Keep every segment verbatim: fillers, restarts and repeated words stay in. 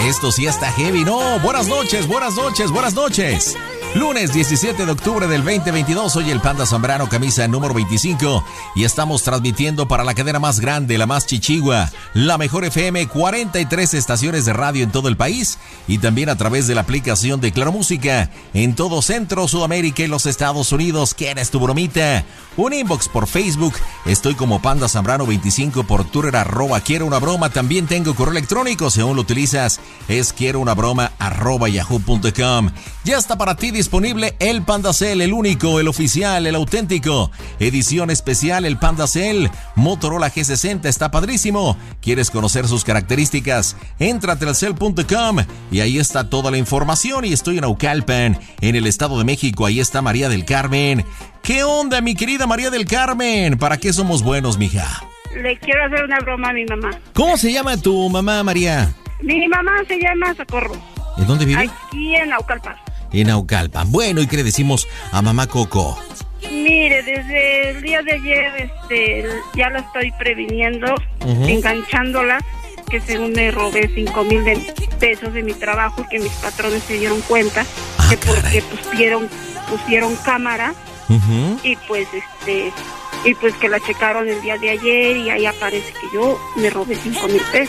Esto sí está heavy, ¿no? Buenas noches, buenas noches, buenas noches. Lunes diecisiete de octubre del veinte veintidós, soy el Panda Zambrano, camisa número veinticinco, y estamos transmitiendo para la cadena más grande, la más chichigua, la Mejor F M, cuarenta y tres estaciones de radio en todo el país, y también a través de la aplicación de Claro Música, en todo Centro, Sudamérica y los Estados Unidos. ¿Quieres tu bromita? Un inbox por Facebook, estoy como Panda Zambrano veinticinco, por Twitter, arroba quiero una broma, también tengo correo electrónico, si aún lo utilizas, es quiero una broma, arroba yahoo punto com. Ya está para ti disponible el Panda Cell, el único, el oficial, el auténtico. Edición especial, el Panda Cell Motorola G sesenta, está padrísimo. ¿Quieres conocer sus características? Entra a telcel punto com y ahí está toda la información. Y estoy en Naucalpan, en el Estado de México. Ahí está María del Carmen. ¿Qué onda, mi querida María del Carmen? ¿Para qué somos buenos, mija? Le quiero hacer una broma a mi mamá. ¿Cómo se llama tu mamá, María? Mi mamá se llama Socorro. ¿En dónde vive? Aquí en Naucalpan. En Naucalpan. Bueno, ¿y qué le decimos a mamá Coco? Mire, desde el día de ayer este, ya la estoy previniendo, uh-huh. enganchándola, que según me robé cinco mil de pesos de mi trabajo y que mis patrones se dieron cuenta, ah, que porque pusieron, pusieron cámara, uh-huh. y pues este y pues que la checaron el día de ayer y ahí aparece que yo me robé cinco mil pesos.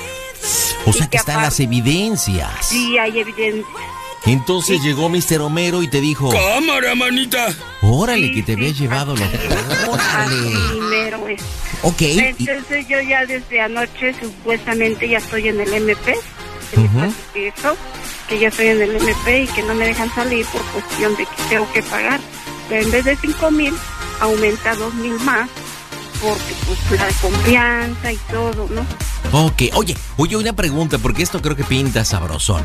O sea que, que están aparte, las evidencias. Sí, hay evidencias. Entonces sí. Llegó mister Homero y te dijo: ¡cámara, manita! Órale, sí, que te sí, habías llevado los... ¡Órale! Primero es. Ok. Entonces y... yo ya desde anoche supuestamente ya estoy en el M P. Que, uh-huh. me que eso, que ya estoy en el M P y que no me dejan salir por cuestión de que tengo que pagar. Pero en vez de cinco mil, aumenta dos mil más, porque pues la confianza y todo, ¿no? Ok, oye, oye, una pregunta, porque esto creo que pinta sabrosón.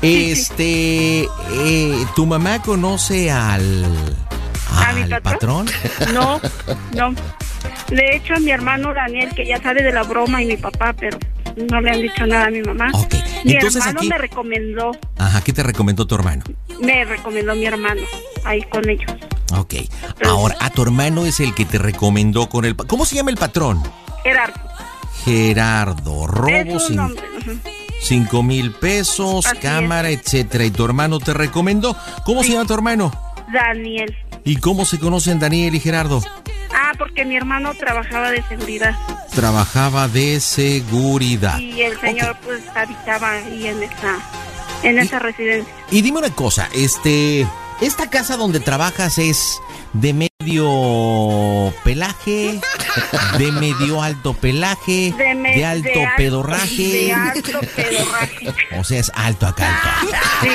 Este, eh, ¿tu mamá conoce al, al ¿A mi patrón? patrón? No, no. De hecho, mi hermano Daniel, que ya sabe de la broma, y mi papá, pero no le han dicho nada a mi mamá. Ok, mi entonces hermano aquí... me recomendó. Ajá, ¿qué te recomendó tu hermano? Me recomendó mi hermano, ahí con ellos. Ok, ahora, a tu hermano es el que te recomendó con el... ¿Cómo se llama el patrón? Gerardo. Gerardo, robo sin, uh-huh. cinco mil pesos, así cámara, es. etcétera. Y tu hermano te recomendó. ¿Cómo sí. se llama tu hermano? Daniel. ¿Y cómo se conocen Daniel y Gerardo? Ah, porque mi hermano trabajaba de seguridad. Trabajaba de seguridad. Y el señor okay. pues habitaba ahí en esa, en esa y, residencia. Y dime una cosa, este, esta casa donde trabajas es de medio pelaje, de medio alto pelaje, de, me, de alto de pedorraje. De alto pedorraje. O sea, es alto acá, alto. Sí.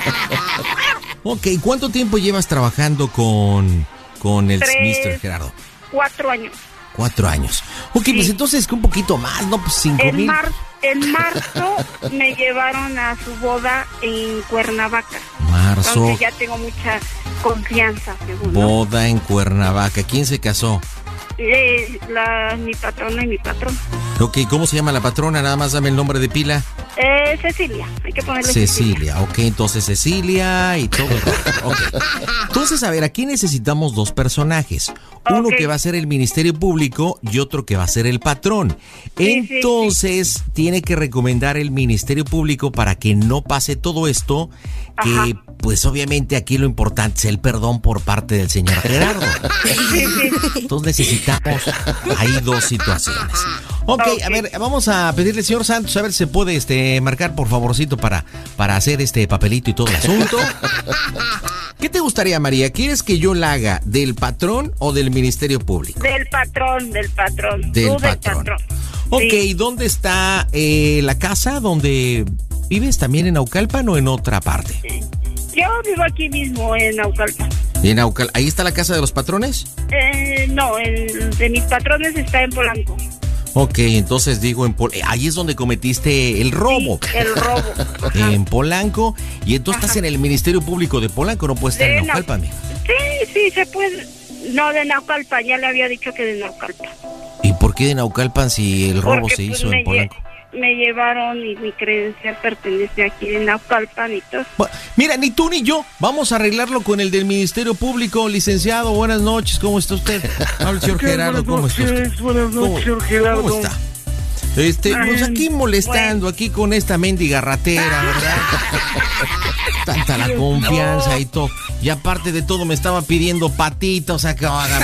Ok, ¿cuánto tiempo llevas trabajando con, con el Tres, mister Gerardo? Cuatro años. Cuatro años. Ok, sí. Pues entonces que un poquito más, ¿no? Pues cinco en mil. Mar, en marzo me llevaron a su boda en Cuernavaca. Marzo. Entonces ya tengo mucha confianza, según, ¿no? Boda en Cuernavaca. ¿Quién se casó? Eh, la, mi patrona y mi patrón. Ok, ¿cómo se llama la patrona? Nada más dame el nombre de pila. Eh, Cecilia, hay que ponerle Cecilia. Cecilia. Ok, entonces Cecilia y todo. Okay. Entonces, a ver, aquí necesitamos dos personajes. Uno okay. que va a ser el Ministerio Público y otro que va a ser el patrón. Sí, entonces, sí, sí. tiene que recomendar el Ministerio Público para que no pase todo esto. Que, Ajá. pues, obviamente aquí lo importante es el perdón por parte del señor Gerardo. Sí, sí. Entonces necesitamos ahí dos situaciones. Ok, okay, a ver, vamos a pedirle al señor Santos a ver si se puede este, marcar por favorcito para, para hacer este papelito y todo el asunto. ¿Qué te gustaría, María? ¿Quieres que yo la haga del patrón o del Ministerio Público? Del patrón, del patrón. Del, Tú patrón. del patrón. Ok, sí. ¿Dónde está eh, la casa donde vives? ¿También en Naucalpan o en otra parte? Sí. Yo vivo aquí mismo en Naucalpan. ¿En Naucalpan? ¿Ahí está la casa de los patrones? Eh, no, el de mis patrones está en Polanco. Ok, entonces digo, en Pol- ahí es donde cometiste el robo. Sí, el robo. Ajá. En Polanco. Y entonces Ajá. estás en el Ministerio Público de Polanco, no puedes estar de en Naucalpan. Nau- sí, sí, se puede. No, de Naucalpan, ya le había dicho que de Naucalpan. ¿Y por qué de Naucalpan si el robo Porque, se pues, hizo en Polanco? Lle- me llevaron y mi credencial pertenece aquí en Naucalpan y todo. Bueno, mira, ni tú ni yo vamos a arreglarlo con el del Ministerio Público. Licenciado, buenas noches, ¿cómo está usted? Habla el señor Gerardo, ¿cómo está usted? Buenas noches, señor Gerardo. ¿Cómo está? Este, pues aquí molestando, bueno. aquí con esta mendiga ratera, ¿verdad? Tanta la confianza no. y todo. Y aparte de todo me estaba pidiendo patita, o sea que hágame.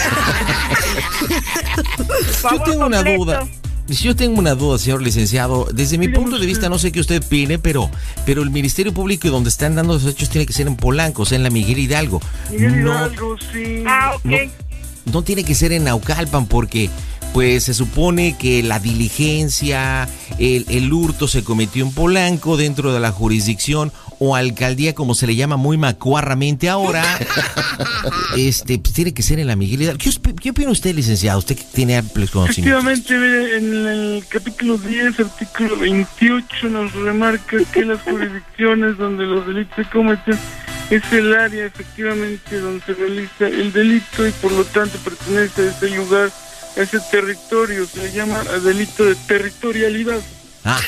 Yo tengo una duda. Yo tengo una duda, señor licenciado. Desde mi punto de vista, no sé qué usted opine, pero, pero el Ministerio Público y donde están dando los hechos tiene que ser en Polanco, o sea, en la Miguel Hidalgo. Miguel no, Hidalgo, sí. Ah, ok. No, no tiene que ser en Naucalpan porque, pues, se supone que la diligencia, el, el hurto se cometió en Polanco dentro de la jurisdicción o alcaldía, como se le llama muy macuarramente ahora. este, pues, tiene que ser en la Miguel Hidalgo. ¿Qué, ¿Qué opina usted, licenciado? Usted que tiene amplios conocimientos. Efectivamente, en el capítulo diez, artículo veintiocho, nos remarca que las jurisdicciones donde los delitos se cometen es el área, efectivamente, donde se realiza el delito y por lo tanto pertenece a ese lugar, a ese territorio. Se le llama delito de territorialidad. Ah.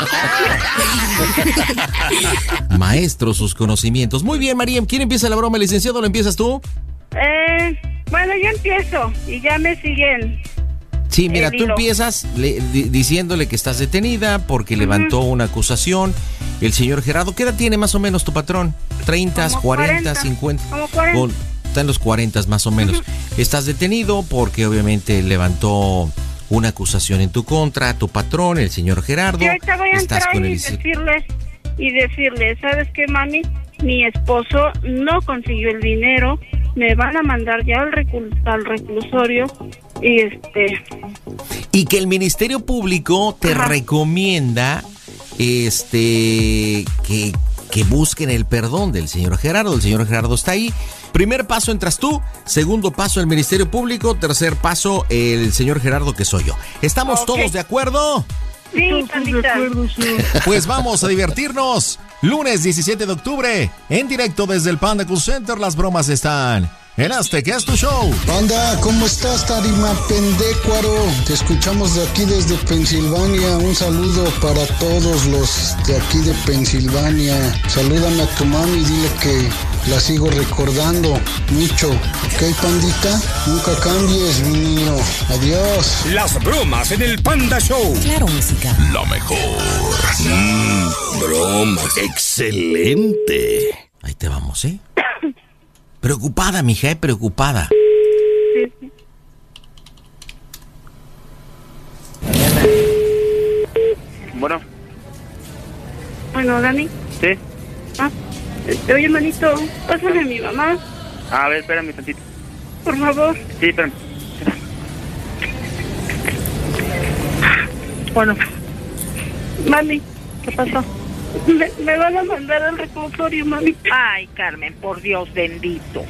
Maestro, sus conocimientos. Muy bien, María. ¿Quién empieza la broma, licenciado? ¿Lo empiezas tú? Eh, bueno, yo empiezo y ya me siguen. Sí, mira, tú empiezas le, di, diciéndole que estás detenida porque uh-huh. levantó una acusación. El señor Gerardo, ¿qué edad tiene más o menos tu patrón? ¿treinta, cuarenta, cincuenta? Como cuarenta. O, está en los cuarenta más o menos. Uh-huh. Estás detenido porque obviamente levantó una acusación en tu contra, tu patrón, el señor Gerardo. Yo ahorita voy a Estás entrar con el... y decirle, y decirle, ¿sabes qué, mami? Mi esposo no consiguió el dinero, me van a mandar ya al, recul- al reclusorio y este... Y que el Ministerio Público te Ajá. recomienda este que, que busquen el perdón del señor Gerardo. El señor Gerardo está ahí. Primer paso entras tú, segundo paso el Ministerio Público, tercer paso el señor Gerardo, que soy yo. ¿Estamos okay. todos de acuerdo? Sí, pandita. Pues vamos a divertirnos. Lunes diecisiete de octubre, en directo desde el Panda Cool Center, las bromas están en Azteca, es tu show. Panda, ¿cómo estás, Tarima Pendécuaro? Te escuchamos de aquí desde Pensilvania. Un saludo para todos los de aquí de Pensilvania. Salúdame a tu mami y dile que la sigo recordando mucho. ¿Ok, pandita? Nunca cambies, mi niño. Adiós. Las bromas en el Panda Show. Claro, música. La mejor. Mm, bromas. Excelente. Ahí te vamos, ¿eh? Preocupada, mija, ¿eh? Preocupada. Sí, sí. Bueno. Bueno, Dani. Sí. Ah, este, oye, manito, pásame a mi mamá. Ah, a ver, espérame tantito. Por favor. Sí, espérame. Bueno. Mami, ¿qué pasó? Me, me van a mandar al reclusorio, mami. Ay, Carmen, por Dios bendito.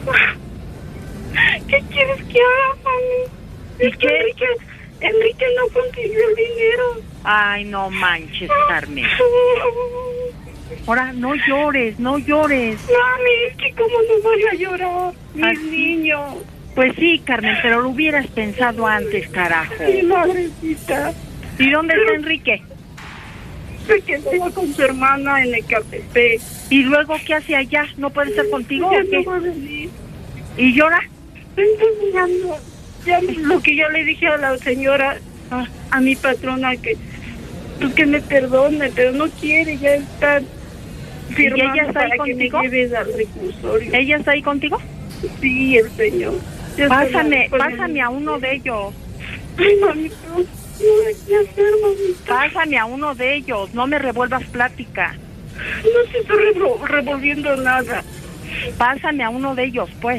¿Qué quieres que haga, mami? Es que Enrique, Enrique no consiguió el dinero. Ay, no manches, Carmen. Ahora, no llores, no llores. Mami, es que cómo no voy a llorar, mis ¿Así? niños. Pues sí, Carmen, pero lo hubieras pensado antes, carajo. Mi madrecita. ¿Y dónde está Enrique? Se quedó con su hermana en Ecatepec. ¿Y luego qué hace allá? ¿No puede estar contigo? Ya ¿o qué? no va a venir. ¿Y llora? Entonces, ya, ya lo que yo le dije a la señora, a, a mi patrona, que pues que me perdone, pero no quiere, ya está firmando. ¿Y ella está ahí para contigo? Que me lleves al reclusorio. ¿Ella está ahí contigo? Sí, el señor. Ya Pásame, pásame a uno de ellos. Ay, mami, no, no hay que hacer, mamita. Pásame a uno de ellos, no me revuelvas plática. No se está revol- revolviendo nada. Pásame a uno de ellos, pues.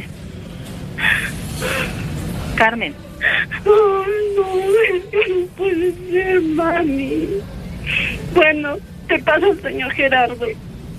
Carmen. Ay, no, es que no puede ser, mami. Bueno, te pasa el señor Gerardo.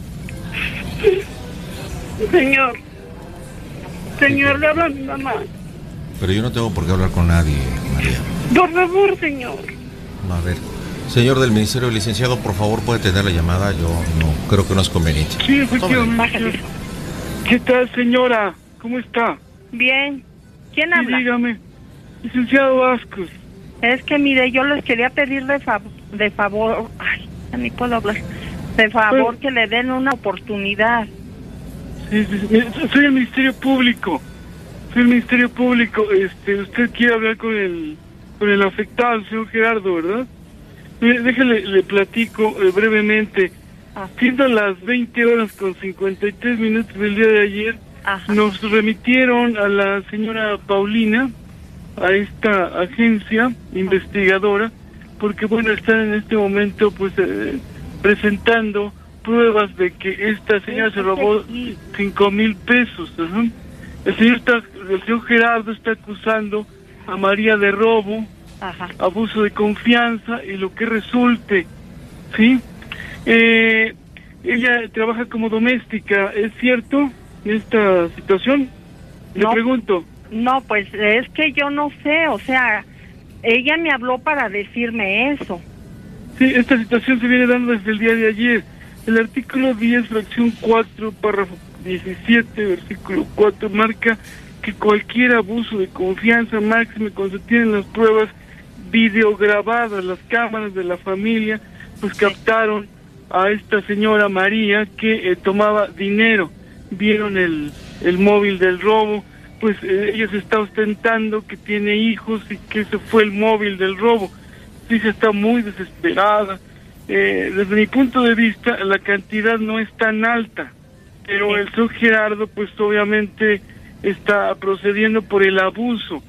Señor. Señor, le habla a mi mamá. Pero yo no tengo por qué hablar con nadie, María. Por favor, señor. A ver, señor del Ministerio, licenciado, por favor, puede tener la llamada. Yo no creo que no es conveniente. Sí, efectivamente. ¿Qué tal, señora? ¿Cómo está? Bien. ¿Quién Sí, habla? dígame. Licenciado Vázquez. Es que mire, yo les quería pedir de, fav- de favor, ay, ya ni puedo hablar, de favor Pero- que le den una oportunidad. Sí, sí, sí. Soy el Ministerio Público. Soy el Ministerio Público. Este, ¿usted quiere hablar con el con el afectado, el señor Gerardo, ¿verdad? Mire, déjale, le platico eh, brevemente. Ajá. Siendo las veinte horas con cincuenta y tres minutos del día de ayer, Ajá. nos remitieron a la señora Paulina, a esta agencia investigadora, porque bueno, están en este momento pues eh, presentando pruebas de que esta señora se robó cinco mil pesos. ¿no? El señor está, el señor Gerardo está acusando a María de robo, Ajá. abuso de confianza y lo que resulte, ¿sí? Eh, ella trabaja como doméstica, ¿es cierto esta situación? Le No. pregunto. No, pues es que yo no sé, o sea, ella me habló para decirme eso. Sí, esta situación se viene dando desde el día de ayer. El artículo diez, fracción cuatro, párrafo diecisiete, versículo cuatro, marca que cualquier abuso de confianza máxima, cuando se tienen las pruebas videograbadas, las cámaras de la familia, pues captaron a esta señora María que eh, tomaba dinero. Vieron el, el móvil del robo, pues eh, ella se está ostentando que tiene hijos y que ese fue el móvil del robo. Sí, se está muy desesperada. Eh, desde mi punto de vista, la cantidad no es tan alta, pero Sí. el señor Gerardo, pues obviamente está procediendo por el abuso.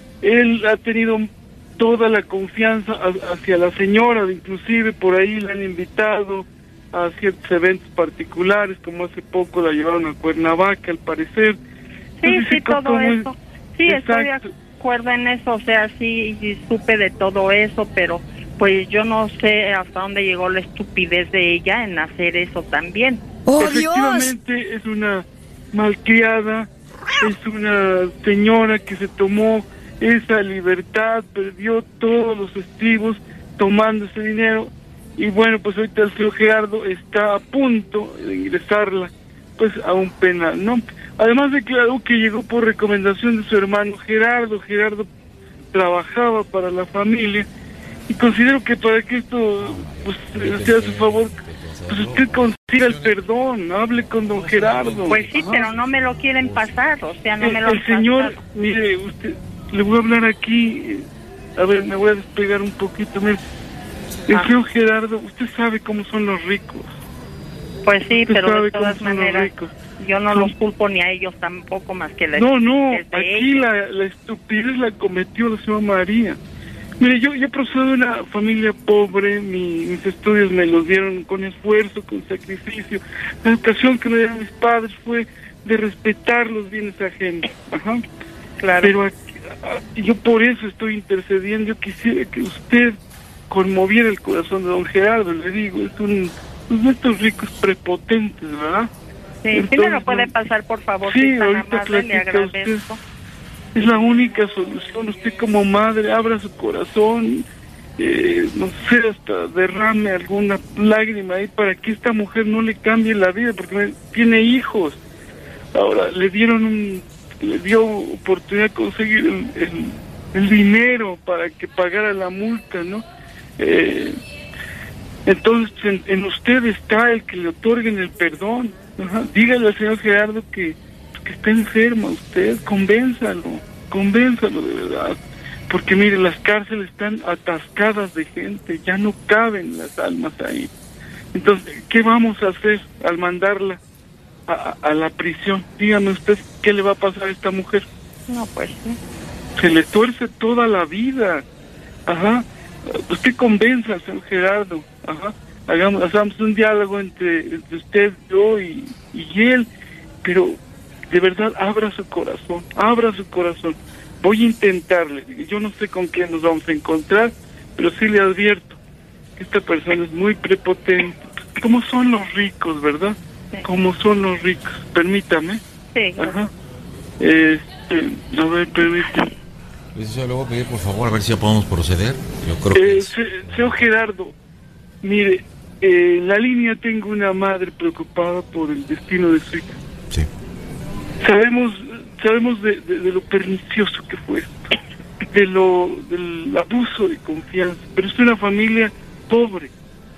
Él ha tenido toda la confianza a- hacia la señora, inclusive por ahí la han invitado a ciertos eventos particulares, como hace poco la llevaron a Cuernavaca, al parecer. Sí, Entonces, sí, todo ¿cómo es? eso. Sí, estoy de Exacto. acuerdo en eso, o sea, sí, sí supe de todo eso, pero pues yo no sé hasta dónde llegó la estupidez de ella en hacer eso también. ¡Oh, Dios! Efectivamente es una malcriada, es una señora que se tomó esa libertad, perdió todos los estribos tomando ese dinero, y bueno, pues ahorita el señor Gerardo está a punto de ingresarla pues a un penal, ¿no? Además declaró que llegó por recomendación de su hermano Gerardo. Gerardo trabajaba para la familia, y considero que para que esto pues sea a su favor, pues usted consiga el perdón, hable con don Gerardo. Pues sí, Ajá. pero no me lo quieren pasar, o sea, no el, me lo el han señor, pasado. mire, usted, le voy a hablar aquí, eh, a ver, me voy a despegar un poquito, mire. El Ah. señor Gerardo, usted sabe cómo son los ricos. Pues sí, Usted pero sabe de todas cómo son los maneras, ricos. yo no Son- los culpo ni a ellos tampoco, más que la No, no, estupidez de aquí ellos. la, la estupidez la cometió la señora María. Mire, yo, yo procedo de una familia pobre, mi- mis estudios me los dieron con esfuerzo, con sacrificio. La educación que me dieron mis padres fue de respetar los bienes ajenos. Ajá. Claro. Pero aquí- a- yo por eso estoy intercediendo. Yo quisiera que usted conmoviera el corazón de don Gerardo, le digo, es un pues, de estos ricos prepotentes, ¿verdad? Sí, sí me lo Entonces, puede pasar, por favor, sí, si es tan ahorita amable, le platica agradezco. es la única solución. Usted como madre abra su corazón, eh, no sé, hasta derrame alguna lágrima ahí para que esta mujer no le cambie la vida, porque tiene hijos. Ahora le dieron un, le dio oportunidad de conseguir el, el, el dinero para que pagara la multa, ¿no? Eh, entonces en, en usted está el que le otorguen el perdón. Ajá. Dígale al señor Gerardo que que está enferma usted, convénzalo, convénzalo de verdad, porque mire, las cárceles están atascadas de gente, ya no caben las almas ahí. Entonces, ¿qué vamos a hacer al mandarla a, a, a la prisión? Dígame usted, ¿qué le va a pasar a esta mujer? No, pues sí. Se le tuerce toda la vida. Ajá. Usted convenza al señor Gerardo, ajá. Hagamos, hagamos un diálogo entre, entre usted, yo y, y él, pero de verdad, abra su corazón, abra su corazón. Voy a intentarle. Yo no sé con quién nos vamos a encontrar, pero sí le advierto que esta persona es muy prepotente. ¿Cómo son los ricos, verdad? Sí. ¿Cómo son los ricos? Permítame. Sí, Ajá. Este, a ver, permítame. Licenciado, le voy a pedir por favor a ver si ya podemos proceder. Yo creo que Eh, es- se- señor Gerardo, mire, eh, en la línea tengo una madre preocupada por el destino de su hija. sí. Sabemos sabemos de, de, de lo pernicioso que fue esto, de lo del abuso de confianza, pero es una familia pobre,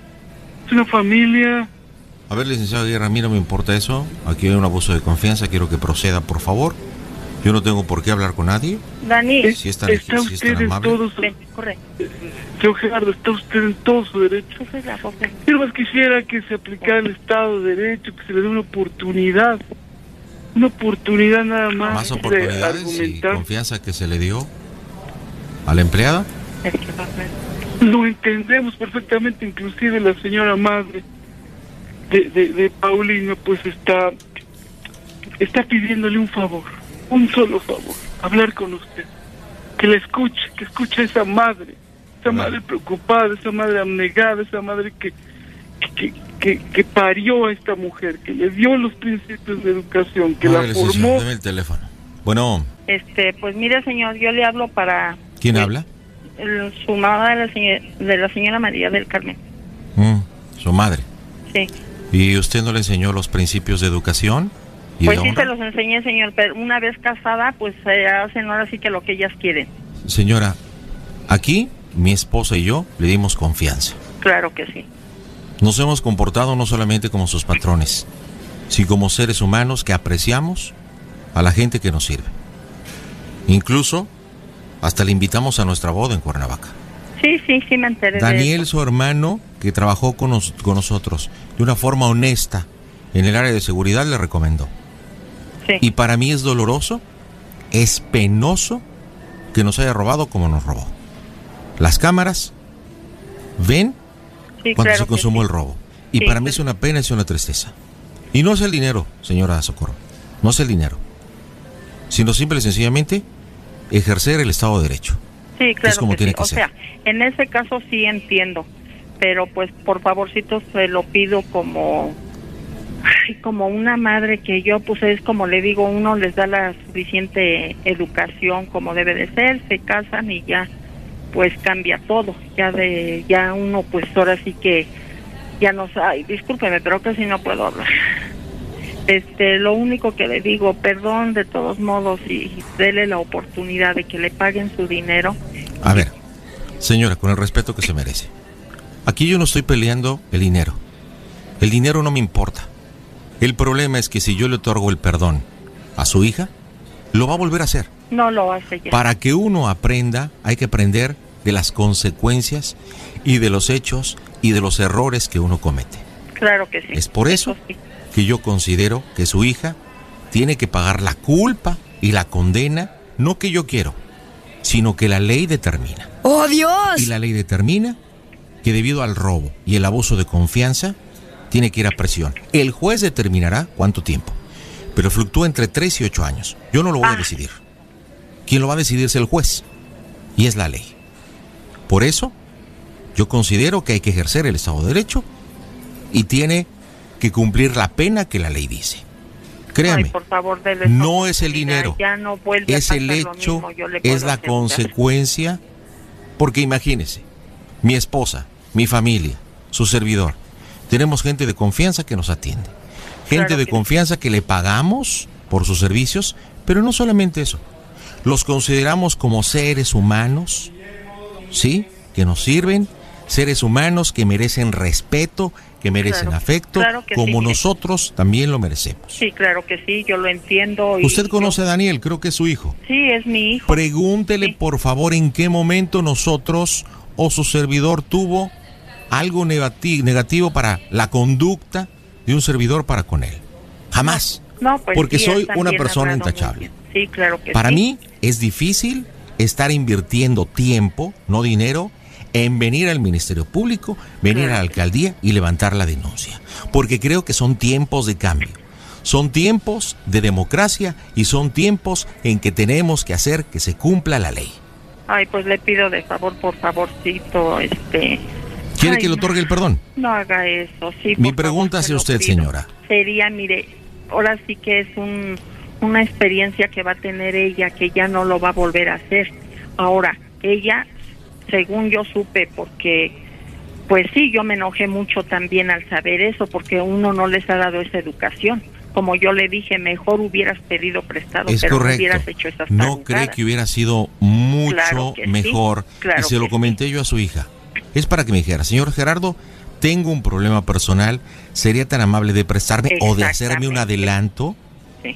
es una familia... A ver, licenciado Guerra, a mí no me importa eso. Aquí hay un abuso de confianza, quiero que proceda, por favor. Yo no tengo por qué hablar con nadie. Dani, Si es tan, está si es usted tan en amable. todo su... ven, corre. Señor Gerardo, está usted en todo su derecho. Sube la boca. Yo más quisiera que se aplicara el Estado de Derecho, que se le dé una oportunidad. Una oportunidad nada más. Más de oportunidades y argumentar. confianza que se le dio a la empleada. Es que va a ver. Lo entendemos perfectamente, inclusive la señora madre de, de, de Paulino, pues está, está pidiéndole un favor, un solo favor, hablar con usted. Que la escuche, que escuche a esa madre, esa madre preocupada, esa madre abnegada, esa madre que, que, que, que parió a esta mujer, que le dio los principios de educación, que Órale, la sí, formó. señor, deme el teléfono. Bueno, Este, pues mire, señor, yo le hablo para ¿quién habla? el- su mamá de la, señora, de la señora María del Carmen. Mm, su madre. Sí. ¿Y usted no le enseñó los principios de educación y Pues de sí honra? se los enseñé, señor, pero una vez casada, pues eh, hacen ahora sí que lo que ellas quieren. Señora, aquí mi esposa y yo le dimos confianza. Claro que sí. Nos hemos comportado no solamente como sus patrones, sino como seres humanos que apreciamos a la gente que nos sirve. Incluso hasta le invitamos a nuestra boda en Cuernavaca. Sí, sí, sí me enteré de Daniel, eso. su hermano, que trabajó con, nos- con nosotros de una forma honesta en el área de seguridad, le recomendó. Sí. Y para mí es doloroso, es penoso que nos haya robado como nos robó. Las cámaras ven Sí, cuando claro se que consumó sí. el robo. Y Sí, para mí sí. es una pena, es una tristeza. Y no es el dinero, señora Socorro, no es el dinero, sino simple y sencillamente ejercer el Estado de Derecho. Sí, claro es como que tiene sí. que O ser. sea, en ese caso sí entiendo, pero pues por favorcito se lo pido como ay, como una madre que yo pues es como le digo, uno les da la suficiente educación como debe de ser, se casan y ya pues cambia todo, ya de ya uno pues ahora sí que ya no sabe, discúlpeme, pero casi no puedo hablar. Este, lo único que le digo, perdón de todos modos y dele la oportunidad de que le paguen su dinero. A ver, señora, con el respeto que se merece. Aquí yo no estoy peleando el dinero. El dinero no me importa. El problema es que si yo le otorgo el perdón a su hija, lo va a volver a hacer. No lo hace ya. Para que uno aprenda, hay que aprender de las consecuencias y de los hechos y de los errores que uno comete. Claro que sí. Es por eso sí. que yo considero que su hija tiene que pagar la culpa y la condena, no que yo quiero, sino que la ley determina. ¡Oh, Dios! Y la ley determina que debido al robo y el abuso de confianza, tiene que ir a prisión. El juez determinará cuánto tiempo, pero fluctúa entre tres y ocho años. Yo no lo voy Ah. a decidir. Quien lo va a decidir es el juez, y es la ley. Por eso, yo considero que hay que ejercer el Estado de Derecho y tiene que cumplir la pena que la ley dice. Créame, Ay, por favor, dele esa no es el oportunidad. dinero, Ya no vuelve a es el pasar lo hecho, mismo, yo le es puedo la asegurar. consecuencia, porque imagínese, mi esposa, mi familia, su servidor, tenemos gente de confianza que nos atiende, gente Claro de que confianza que le pagamos por sus servicios, pero no solamente eso, los consideramos como seres humanos, ¿sí? Que nos sirven, seres humanos que merecen respeto, que merecen Claro, afecto, claro que sí, como mire. nosotros también lo merecemos. Sí, claro que sí, yo lo entiendo. Y Usted yo- conoce a Daniel, creo que es su hijo. Sí, es mi hijo. Pregúntele, Sí. por favor, en qué momento nosotros o su servidor tuvo algo negati- negativo para la conducta de un servidor para con él. Jamás. No, pues porque sí, soy él una también persona ha hablado muy intachable. bien. Sí, claro que Para sí. mí es difícil estar invirtiendo tiempo, no dinero, en venir al Ministerio Público, venir Claro. a la alcaldía y levantar la denuncia. Porque creo que son tiempos de cambio. Son tiempos de democracia y son tiempos en que tenemos que hacer que se cumpla la ley. Ay, pues le pido de favor, por favorcito, este... ¿Quiere Ay, que le no. otorgue el perdón? No haga eso, sí. Mi por pregunta favor, hacia se lo usted, pido. señora. Sería, mire, ahora sí que es un, una experiencia que va a tener ella, que ya no lo va a volver a hacer. Ahora, ella, según yo supe, porque, pues sí, yo me enojé mucho también al saber eso, porque uno no les ha dado esa educación. Como yo le dije, mejor hubieras pedido prestado, Es pero no correcto. hubieras hecho esas ¿No tarugadas. cree que hubiera sido mucho Claro que sí, mejor? claro y se lo que comenté yo a su hija. Es para que me dijera, señor Gerardo, tengo un problema personal, ¿sería tan amable de prestarme o de hacerme un Exactamente. adelanto? Sí.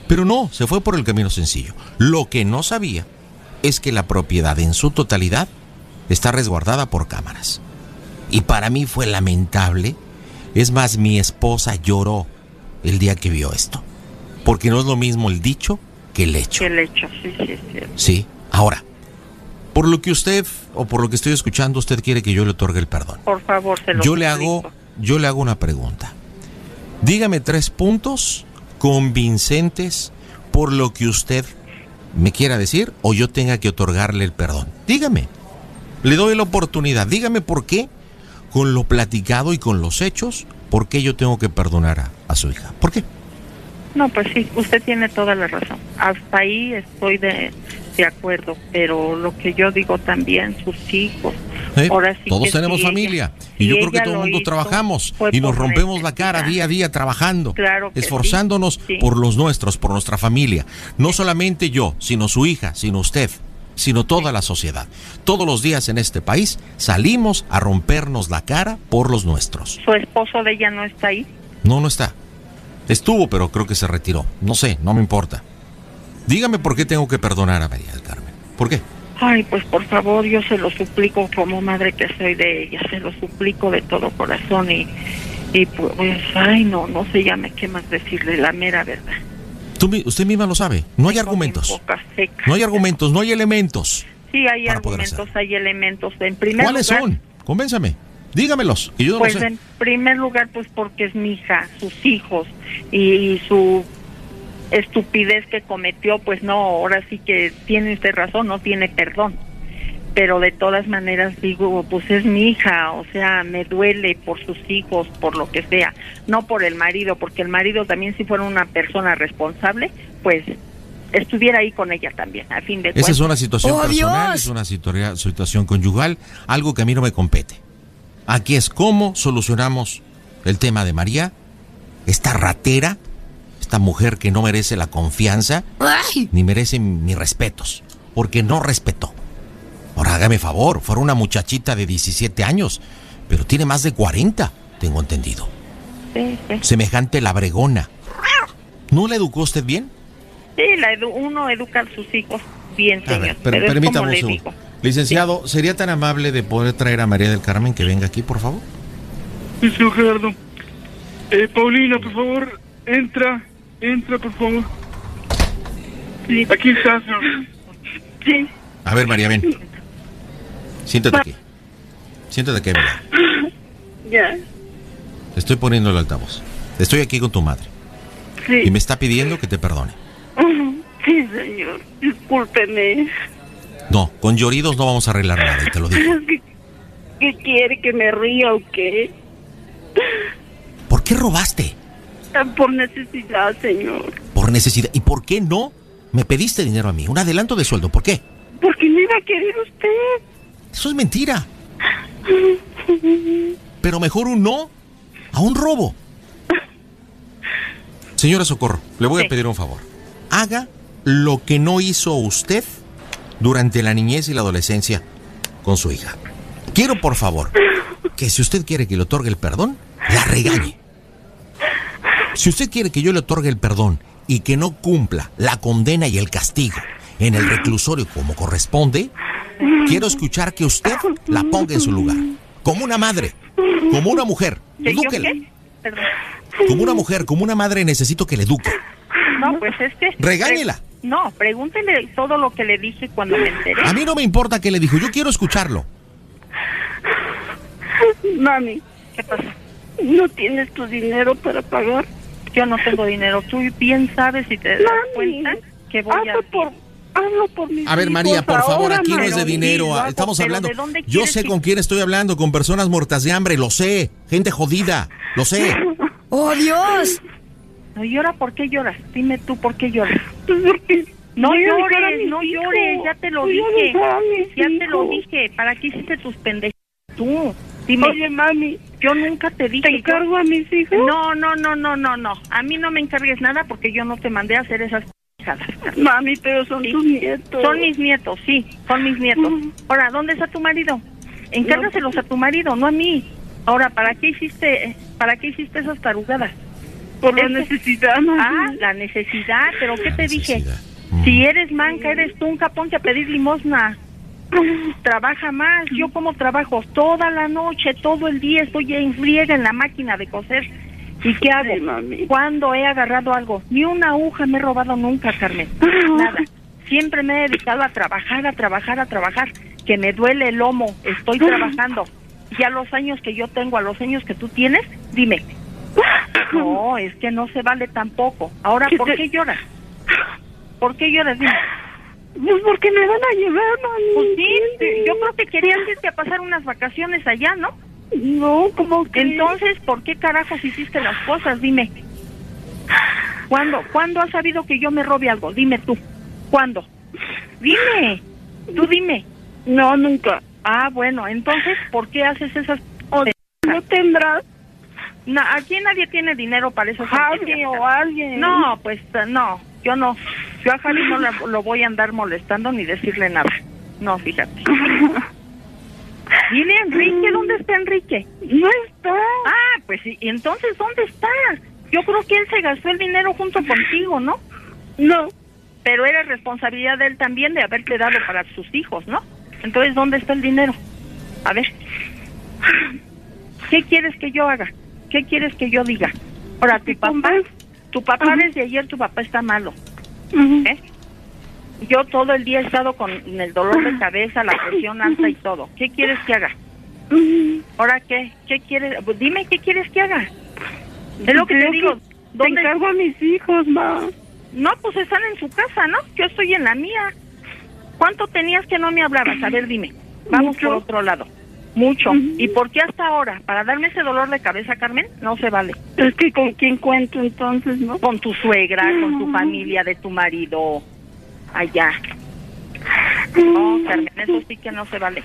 Pero no, se fue por el camino sencillo. Lo que no sabía es que la propiedad en su totalidad está resguardada por cámaras. Y para mí fue lamentable. Es más, mi esposa lloró el día que vio esto. Porque no es lo mismo el dicho que el hecho. Que el hecho, sí, sí, sí. Sí, ahora, por lo que usted, o por lo que estoy escuchando, usted quiere que yo le otorgue el perdón. Por favor, se lo Yo le suplico. hago, yo le hago una pregunta. Dígame tres puntos convincentes por lo que usted me quiera decir o yo tenga que otorgarle el perdón. Dígame. Le doy la oportunidad. Dígame por qué, con lo platicado y con los hechos, por qué yo tengo que perdonar a, a su hija. ¿Por qué? No, pues sí, usted tiene toda la razón. Hasta ahí estoy de, de acuerdo, pero lo que yo digo también, sus hijos. ¿Eh? Ahora sí Todos que tenemos si familia ella- y yo si creo que ella todo el lo mundo hizo, trabajamos fue y nos por rompemos la cara necesidad. día a día trabajando, Claro que esforzándonos sí, sí. por los nuestros, por nuestra familia. No solamente yo, sino su hija, sino usted, sino toda la sociedad. Todos los días en este país salimos a rompernos la cara por los nuestros. ¿Su esposo de ella no está ahí? No, no está. Estuvo, pero creo que se retiró. No sé, no me importa. Dígame por qué tengo que perdonar a María del Carmen. ¿Por qué? Ay, pues por favor, yo se lo suplico como madre que soy de ella, se lo suplico de todo corazón y, y pues, ay, no, no sé ya me qué más decirle, la mera verdad. Tú, mi- usted misma lo sabe. No hay Tengo mi argumentos. boca seca. No hay argumentos, no hay elementos. Sí, hay para poder argumentos, hacer. hay elementos. En primer ¿Cuáles lugar, son? Convénzame. Dígamelos, que yo no pues lo sé. en primer lugar, pues porque es mi hija, sus hijos y, y su estupidez que cometió, pues no, ahora sí que tiene usted razón, no tiene perdón. Pero de todas maneras digo, pues es mi hija, o sea, me duele por sus hijos, por lo que sea, no por el marido, porque el marido también si fuera una persona responsable, pues estuviera ahí con ella también, a fin de cuentas. Esa es una situación ¡Oh, personal, Dios! es una situa- situación conyugal, algo que a mí no me compete. Aquí es cómo solucionamos el tema de María, esta ratera, esta mujer que no merece la confianza, ¡Ay! ni merece mis respetos, porque no respetó. Ahora hágame favor, fuera una muchachita de diecisiete años, pero tiene más de cuarenta, tengo entendido. Sí, sí. Semejante labregona. ¿No la educó usted bien? Sí, la edu- uno educa a sus hijos bien, A señor. ver, per- pero es permítame como un le segundo. digo. Licenciado, ¿sería tan amable de poder traer a María del Carmen que venga aquí, por favor? Sí, señor Gerardo. Eh, Paulina, por favor, entra, entra, por favor. Sí. Aquí está, señor. Sí. A ver, María, ven. Siéntate aquí. Siéntate aquí, María. Ya, Te estoy poniendo el altavoz. Estoy aquí con tu madre. sí. Y me está pidiendo que te perdone. Sí, señor. Discúlpeme. No, con lloridos no vamos a arreglar nada, y te lo digo. ¿Qué, qué quiere? ¿Que me ría o qué? ¿Por qué robaste? Por necesidad, señor. Por necesidad. ¿Y por qué no me pediste dinero a mí? Un adelanto de sueldo. ¿Por qué? Porque me iba a querer usted. Eso es mentira. Pero mejor un no a un robo. Señora Socorro, le voy Sí. a pedir un favor. Haga lo que no hizo usted durante la niñez y la adolescencia con su hija. Quiero, por favor, que si usted quiere que le otorgue el perdón, la regañe. Si usted quiere que yo le otorgue el perdón y que no cumpla la condena y el castigo en el reclusorio como corresponde, quiero escuchar que usted la ponga en su lugar. Como una madre, como una mujer. ¿Que yo Edúquela. qué? Perdón. Como una mujer, como una madre necesito que le eduque. No, pues es que... Regáñela. pre- No, pregúntele todo lo que le dije cuando me enteré. A mí no me importa qué le dijo, yo quiero escucharlo. Mami, ¿Qué pasa? ¿no tienes tu dinero para pagar? Yo no tengo dinero. Tú bien sabes y te das Mami, cuenta que voy a... hazlo por, hazlo por mis A ver, hijos María, por favor, ahora, aquí no es de mami. dinero. lo hago, Estamos pero hablando. ¿de dónde Yo quieres sé que- con quién estoy hablando, con personas muertas de hambre, lo sé. Gente jodida, lo sé. ¡Oh, Dios! No, ¿y ahora por qué lloras? Dime tú por qué lloras. Pues porque No voy a dejar a llores, mis no hijos. llores, ya te lo Voy a dije. dejar a mis Ya te lo hijos. dije. ¿Para qué hiciste tus pendejas? Tú, dime. Oye, mami, Yo nunca te dije. ¿te encargo a mis hijos? No, no, no, no, no, no. A mí no me encargues nada porque yo no te mandé a hacer esas pendejadas. Mami, pero son Sí. tus nietos. Son mis nietos, sí, son mis nietos. Mm. Ahora, ¿dónde está tu marido? Encárgaselos a tu marido, no a mí. Ahora, ¿para qué hiciste, para qué hiciste esas tarugadas? Por la Este- necesidad, mami. Ah, la necesidad, pero ¿qué te dije? Necesidad. Mm. Si eres manca, eres tunca, ponte a pedir limosna. Trabaja más. Yo como trabajo toda la noche, todo el día, estoy en friega en la máquina de coser. ¿Y qué hago? Sí, mami. ¿Cuándo he agarrado algo? Ni una aguja me he robado nunca, Carmen. Nada. Siempre me he dedicado a trabajar, a trabajar, a trabajar. Que me duele el lomo, estoy trabajando. Y a los años que yo tengo, a los años que tú tienes, dime. No, es que no se vale tampoco. Ahora, ¿Qué ¿por te- qué lloras? ¿Por qué lloras? Dime. Pues porque me van a llevar, mami. Pues sí, yo creo que querías irte a pasar unas vacaciones allá, ¿no? No, ¿cómo que? Entonces, ¿por qué carajos hiciste las cosas? Dime. ¿Cuándo? ¿Cuándo has sabido que yo me robe algo? Dime tú. ¿Cuándo? Dime. Tú dime. No, nunca. Ah, bueno, entonces, ¿por qué haces esas... O no tendrás Na- aquí nadie tiene dinero para esas Javi tonterías. o alguien. No, pues eh, no, yo no. Yo a Javi no la- lo voy a andar molestando ni decirle nada. No, fíjate. Dile a Enrique, ¿dónde está Enrique? No está. Ah, pues sí, y entonces, ¿dónde está? Yo creo que él se gastó el dinero junto contigo, ¿no? No. Pero era responsabilidad de él también de haberte dado para sus hijos, ¿no? Entonces, ¿dónde está el dinero? A ver. ¿Qué quieres que yo haga? ¿Qué quieres que yo diga? Ahora, tu papá, tu papá desde ayer, tu papá está malo. Ujú. ¿Eh? Yo todo el día he estado con el dolor de cabeza, la presión alta y todo. ¿Qué quieres que haga? Ujú. ¿Ahora qué? ¿Qué quieres? Pues dime, ¿qué quieres que haga? Es lo que te Creo digo. Te ¿Dónde? encargo a mis hijos, ma. No, pues están en su casa, ¿no? Yo estoy en la mía. ¿Cuánto tenías que no me hablabas? A ver, dime. Vamos Mucho. por otro lado. Mucho. Ujú. ¿Y por qué hasta ahora? ¿Para darme ese dolor de cabeza, Carmen? No se vale. Es que con quién cuento entonces, ¿no? Con tu suegra, con tu familia, de tu marido, allá. No, Carmen, eso sí que no se vale.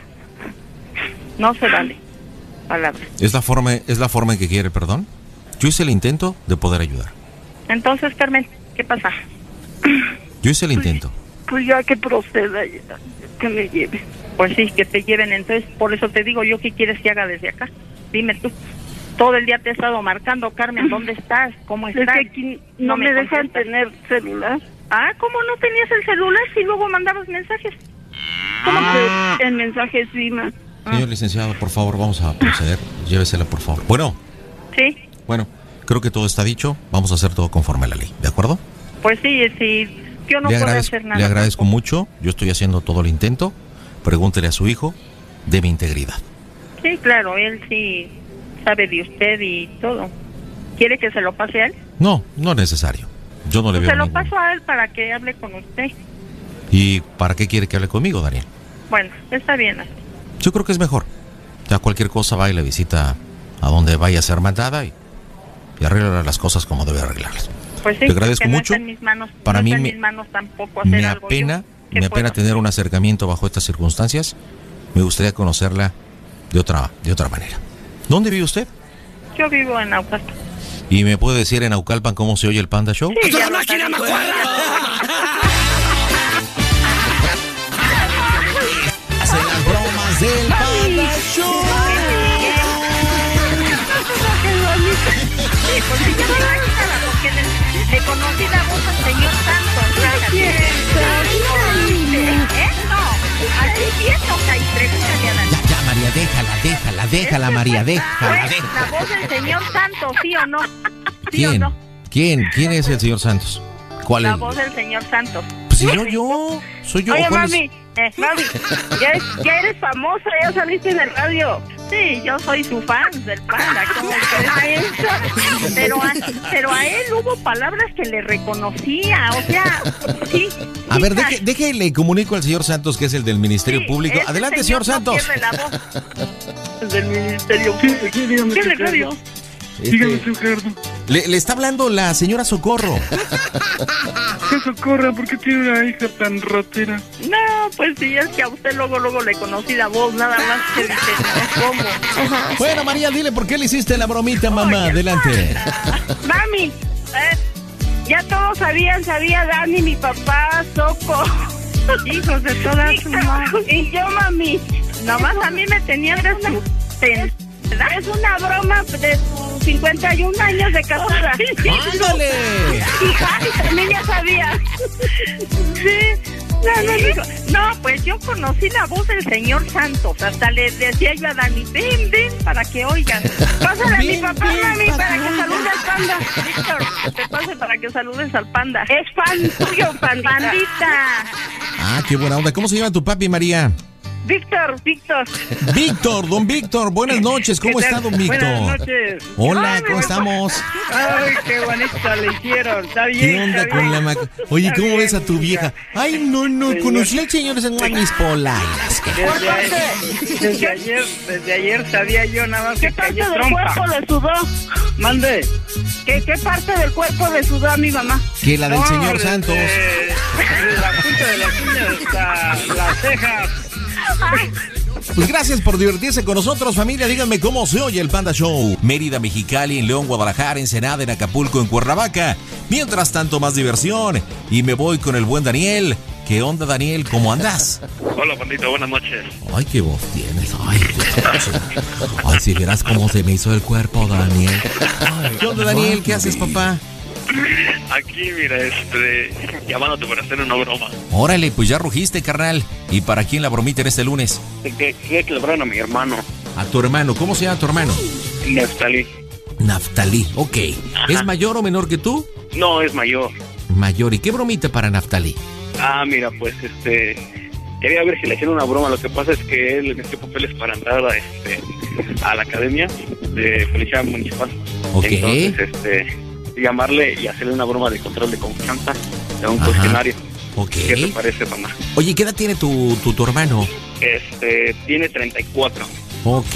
No se vale. Palabra. ¿Es la forma, es la forma en que quiere perdón? Yo hice el intento de poder ayudar. Entonces, Carmen, ¿qué pasa? Yo hice el intento. Pues ya que proceda, ya, que me lleve. Pues sí, que te lleven. Entonces, por eso te digo yo, ¿qué quieres que haga desde acá? Dime tú. Todo el día te he estado marcando, Carmen, ¿dónde estás? ¿Cómo Es estás? que aquí no, me, dejan contestas. tener celular. Ah, ¿cómo no tenías el celular si luego mandabas mensajes? ¿Cómo que el mensaje sí, ma? Señor licenciado, por favor, vamos a proceder. Llévesela, por favor. Bueno, Sí, bueno, creo que todo está dicho. Vamos a hacer todo conforme a la ley, ¿de acuerdo? pues sí, sí. Yo no le, puedo agradezco, hacer nada. le agradezco tampoco. mucho. Yo estoy haciendo todo el intento. Pregúntele a su hijo de mi integridad. Sí, claro, él sí sabe de usted y todo. ¿Quiere que se lo pase a él? No, no es necesario. Yo no le veo Se lo ningún- paso a él para que hable con usted. ¿Y para qué quiere que hable conmigo, Daniel? Bueno, está bien así. Yo creo que es mejor. Ya cualquier cosa va y le visita a donde vaya a ser mandada y, y arregla las cosas como debe arreglarlas. Pues sí, Te agradezco que no mucho. está en mis manos, Para no mí está en me- mis manos tampoco hacer Me algo. apena, Yo, ¿qué me apena puedo? tener un acercamiento bajo estas circunstancias. Me gustaría conocerla de otra, de otra manera. ¿Dónde vive usted? Yo vivo en Naucalpan. ¿Y me puede decir en Naucalpan cómo se oye el Panda Show? Sí, ya lo sabía. Hace las bromas del Panda Show. Sí, pues sí, ya me imaginaba, porque le, le conocí la voz al señor Santos. Fíjate. ¿Eh? No, así pienso, y pregúntale a Dani. Ya, ya, María, déjala, déjala, déjala, María, déjala, Fue déjala. la voz del señor Santos, ¿sí o no? ¿Sí o ¿Quién? no? ¿Quién? ¿Quién es el señor Santos? ¿Cuál La es? voz del señor Santos. Pues si soy yo, soy yo. Oye, ¿cuál es? mami, Eh, mami, ya, es- ya eres famosa, ya saliste en el radio. Sí, yo soy su fan del Panda. ¿Cómo crees? Pero a, pero a él hubo palabras que le reconocía, o sea, sí. A sí, ver, sa- deje, deje, le comunico al señor Santos, que es el del Ministerio sí, Público. ese Adelante, señor no Santos. pierde la voz. Del Ministerio Sí, sí, dígame, ¿Qué Ricardo. radio? Dígame, Este, Ricardo. le, le está hablando la señora Socorro. ¿Qué socorra? ¿Por qué tiene una hija tan ratera? No, pues sí, es que a usted luego, luego le conocí la voz, nada más que dice, no, ¿cómo? Bueno, María, dile por qué le hiciste la bromita, mamá. Oye, Adelante. Mami, eh, ya todos sabían, sabía Dani, mi papá, Soco. Hijos de todas su madre. Y yo, mami. Nomás a mí me tenían de su... ten- ¿verdad? Es una broma de tus cincuenta y un años de casada. ¡Ándale! Y también ya sabía. Sí. No, no, digo, no, pues yo conocí la voz del señor Santos. Hasta le decía yo a Dani, ven, ven, para que oigan. Pásale a mi papá, mami, para que salude al panda. Víctor, te pase para que saludes al panda. Es fan tuyo, pandita. Pandita. Ah, qué buena onda. ¿Cómo se llama tu papi, María? Víctor, Víctor. Víctor, don Víctor, buenas noches. ¿Cómo está, don Víctor? Buenas noches. Hola, Ay, ¿cómo mi estamos? Ay, qué bonita le hicieron. Está bien. ¿Qué onda está con bien. la maca? Oye, Está ¿cómo bien, ves a tu hija. vieja? Ay, no, no, Señor. conocí al señor en mis polainas. Desde, ayer, desde ayer, desde ayer sabía yo nada más ¿Qué que parte cayó del trompa. cuerpo le sudó? Mande. ¿Qué, ¿Qué parte del cuerpo le sudó a mi mamá? Que la del No, señor desde- Santos. desde la punta de las uñas hasta las cejas. Pues gracias por divertirse con nosotros, familia. Díganme cómo se oye el Panda Show. Mérida, Mexicali, en León, Guadalajara, Ensenada, en Acapulco, en Cuernavaca. Mientras tanto, más diversión. Y me voy con el buen Daniel. ¿Qué onda, Daniel? ¿Cómo andas? Hola, bandito, buenas noches. Ay, qué voz tienes. Ay, ay, si vieras cómo se me hizo el cuerpo, Daniel. Ay, ¿qué onda, Daniel? ¿Qué haces, papá? Aquí, mira, este, llamándote para hacer una broma. Órale, pues ya rugiste, carnal. ¿Y para quién la bromita en este lunes? Que quería que le hablaran a mi hermano, A tu hermano. ¿Cómo se llama tu hermano? Neftalí. Naftalí, ok. Ajá. ¿Es mayor o menor que tú? No, es mayor. Mayor. ¿Y qué bromita para Naftalí? Ah, mira, pues, este, quería ver si le hacían una broma. Lo que pasa es que él metió papeles para entrar a, este, a la academia de Policía Municipal. Ok. Entonces, este, llamarle y hacerle una broma de control de confianza de un Ajá. cuestionario. Ok. ¿Qué te parece, mamá? Oye, ¿qué edad tiene tu, tu, tu hermano? Este, tiene treinta y cuatro. Ok.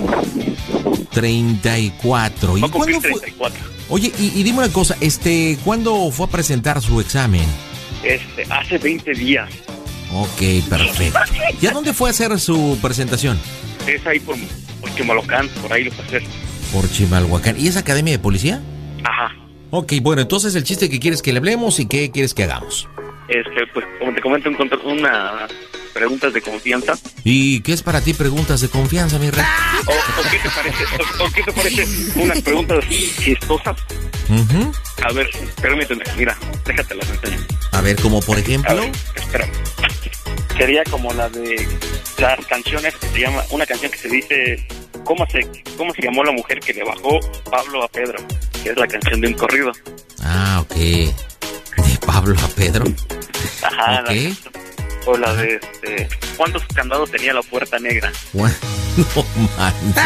treinta y cuatro. ¿Y Va a cumplir cuándo fue? treinta y cuatro. Oye, y, y dime una cosa, este, ¿cuándo fue a presentar su examen? Este, hace veinte días. Ok, perfecto. ¿Y a dónde fue a hacer su presentación? Es ahí por, por Chimalhuacán, por ahí lo fue a hacer. Por Chimalhuacán. ¿Y es academia de policía? Ajá. Ok, bueno, entonces el chiste que quieres que le hablemos y qué quieres que hagamos. Este, pues, como te comento, encontré unas preguntas de confianza. ¿Y qué es para ti preguntas de confianza, mi rey? ¿O, o qué te parece? O, o qué te parece unas preguntas chistosas? Ujú. A ver, permíteme, mira, déjate las enseño. A ver, como por A ejemplo... ver, espera. Sería como la de las canciones que se llama, una canción que se dice, ¿cómo se, cómo se llamó la mujer que le bajó Pablo a Pedro? Que es la canción de un corrido. Ah, ok. De Pablo a Pedro. Ajá. Ok. La- o la de, este, ¿cuántos candados tenía la puerta negra? Bueno, no manches.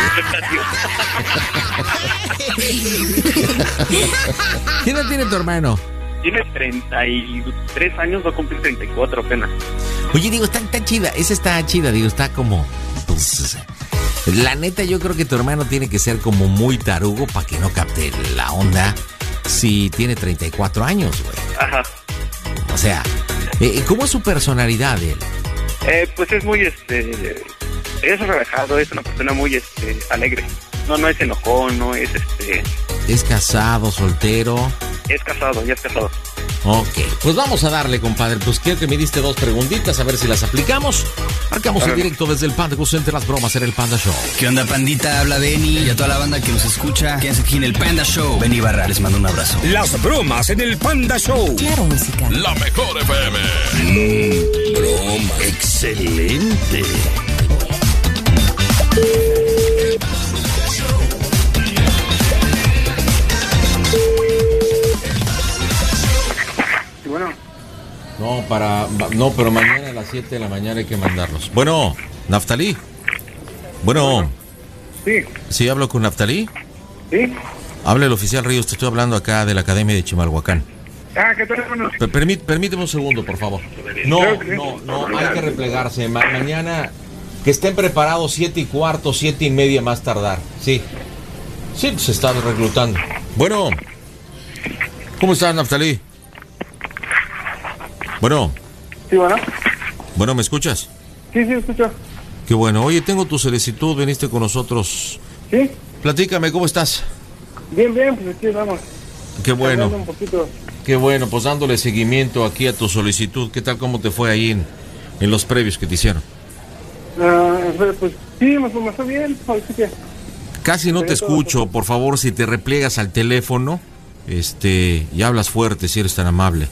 ¿Qué edad tiene tu hermano? Tiene treinta y tres años, va a cumplir treinta y cuatro apenas. Oye, digo, está, está chida. Esa está chida, digo, está como... Pues, la neta, yo creo que tu hermano tiene que ser como muy tarugo para que no capte la onda si tiene treinta y cuatro años, güey. Ajá. O sea, eh, ¿cómo es su personalidad él? Eh, pues es muy, este, es relajado, es una persona muy, este, alegre. No, no es enojón, no es, este, ¿Es casado, soltero? es casado, ya es casado. Ok, pues vamos a darle, compadre. Pues quiero que me diste dos preguntitas, a ver si las aplicamos. Marcamos en directo desde el Panda Cool Center, las bromas en el Panda Show. ¿Qué onda, pandita? Habla Benny y a toda la banda que nos escucha. Quédense aquí en el Panda Show. Benny Barra, les mando un abrazo. Las bromas en el Panda Show. Claro, música. La mejor F M. Mmm, broma. Excelente. Bueno, No, para... No, pero mañana a las siete de la mañana hay que mandarlos. Bueno, Naftalí. Bueno, sí, ¿sí hablo con Naftalí? sí. Habla el oficial Ríos, te estoy hablando acá de la Academia de Chimalhuacán. Ah, ¿qué tal, hermano? Per- permí- permíteme un segundo, por favor. No, no, no, hay que replegarse. Ma- mañana que estén preparados siete y cuarto, siete y media más tardar. Sí, sí, se está reclutando. Bueno, ¿cómo estás, Naftalí? Bueno, Sí, bueno. bueno, ¿me escuchas? Sí, sí, escucho. Qué bueno. Oye, tengo tu solicitud, viniste con nosotros. Sí, Platícame, ¿cómo estás? bien, bien, pues aquí vamos. Qué bueno, Hablando un poquito. qué bueno, pues dándole seguimiento aquí a tu solicitud. ¿Qué tal, cómo te fue ahí en, en los previos que te hicieron? Ah, pues sí, me, me fue bien. Así que Casi no te escucho, por favor, si te repliegas al teléfono, este, y hablas fuerte, si eres tan amable.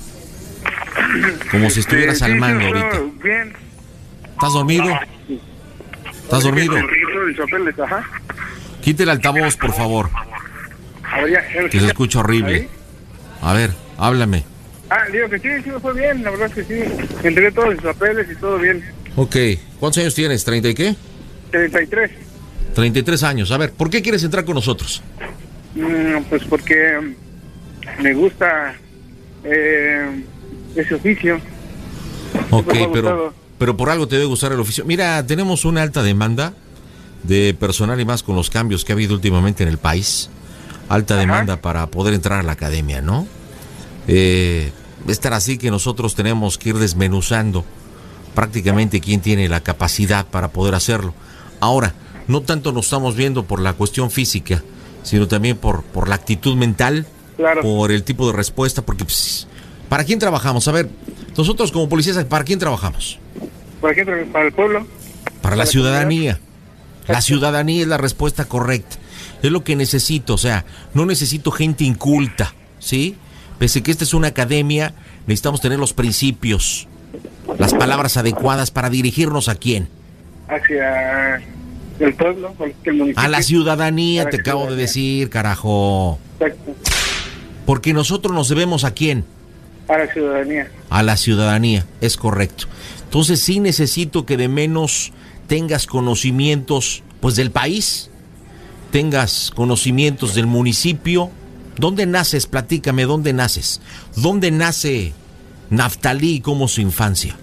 Como si estuvieras Este, al sí, mando sí, ahorita. Bien. ¿Estás dormido? ¿Estás dormido? Mis papeles, ajá. Quite el altavoz, por favor, A ver, ya, ya me que se escucha horrible. ¿Ahí? A ver, háblame. Ah, digo que sí, sí me fue bien, la verdad es que sí. Entregué todos mis papeles y todo bien. Ok, ¿cuántos años tienes? ¿treinta y qué? treinta y tres. treinta y tres años. A ver, ¿por qué quieres entrar con nosotros? Mm, pues porque me gusta eh, ese oficio. Ok, Siempre me ha pero, gustado. pero por algo te debe gustar el oficio. Mira, tenemos una alta demanda de personal y más con los cambios que ha habido últimamente en el país. Alta demanda para poder entrar a la academia, ¿no? Eh, es tan así que nosotros tenemos que ir desmenuzando prácticamente quién tiene la capacidad para poder hacerlo. Ahora, no tanto nos estamos viendo por la cuestión física, sino también por, por la actitud mental, Claro. por el tipo de respuesta, porque pues, ¿para quién trabajamos? A ver, nosotros como policías, ¿para quién trabajamos? Por ejemplo, para el pueblo. Para la ciudadanía. La ciudadanía es la respuesta correcta. Es lo que necesito, o sea, no necesito gente inculta, ¿sí? Pese a que esta es una academia, necesitamos tener los principios, las palabras adecuadas para dirigirnos a quién. Hacia el pueblo, el municipio. A la ciudadanía, A la te acabo de ciudadanía. decir, carajo. Exacto. Porque nosotros nos debemos a quién. A la ciudadanía. A la ciudadanía, es correcto. Entonces sí necesito que de menos tengas conocimientos, pues, del país, tengas conocimientos del municipio. ¿Dónde naces? Platícame, ¿dónde naces? ¿Dónde nace Naftalí y cómo es su infancia?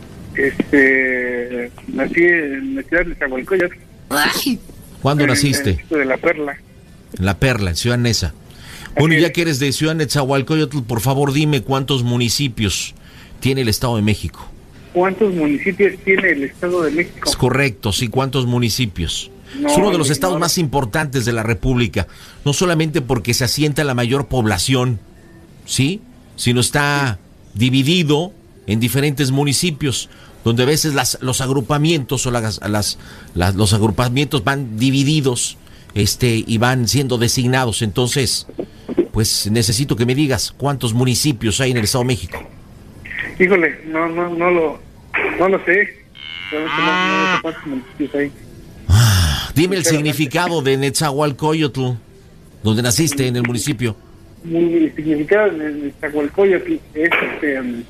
Este, nací en la ciudad de Nezahualcóyotl. ¿Cuándo en- naciste? en el sitio de La Perla. En La Perla, en Ciudad Neza. Bueno, ya que eres de Ciudad Nezahualcóyotl, por favor dime cuántos municipios tiene el Estado de México. ¿Cuántos municipios tiene el Estado de México? Es correcto, sí, ¿cuántos municipios? No, es uno de los no, estados no. más importantes de la República, no solamente porque se asienta la mayor población, ¿sí? Sino está dividido en diferentes municipios, donde a veces las, los agrupamientos o las, las, las- los agrupamientos van divididos este, y van siendo designados. Entonces, pues necesito que me digas cuántos municipios hay en el Estado de México. Híjole, no, no, no lo, no lo sé. Realmente no, no sé cuántos municipios hay. Dime el significado de Nezahualcóyotl, donde naciste en el municipio. El significado de Nezahualcóyotl es este. um,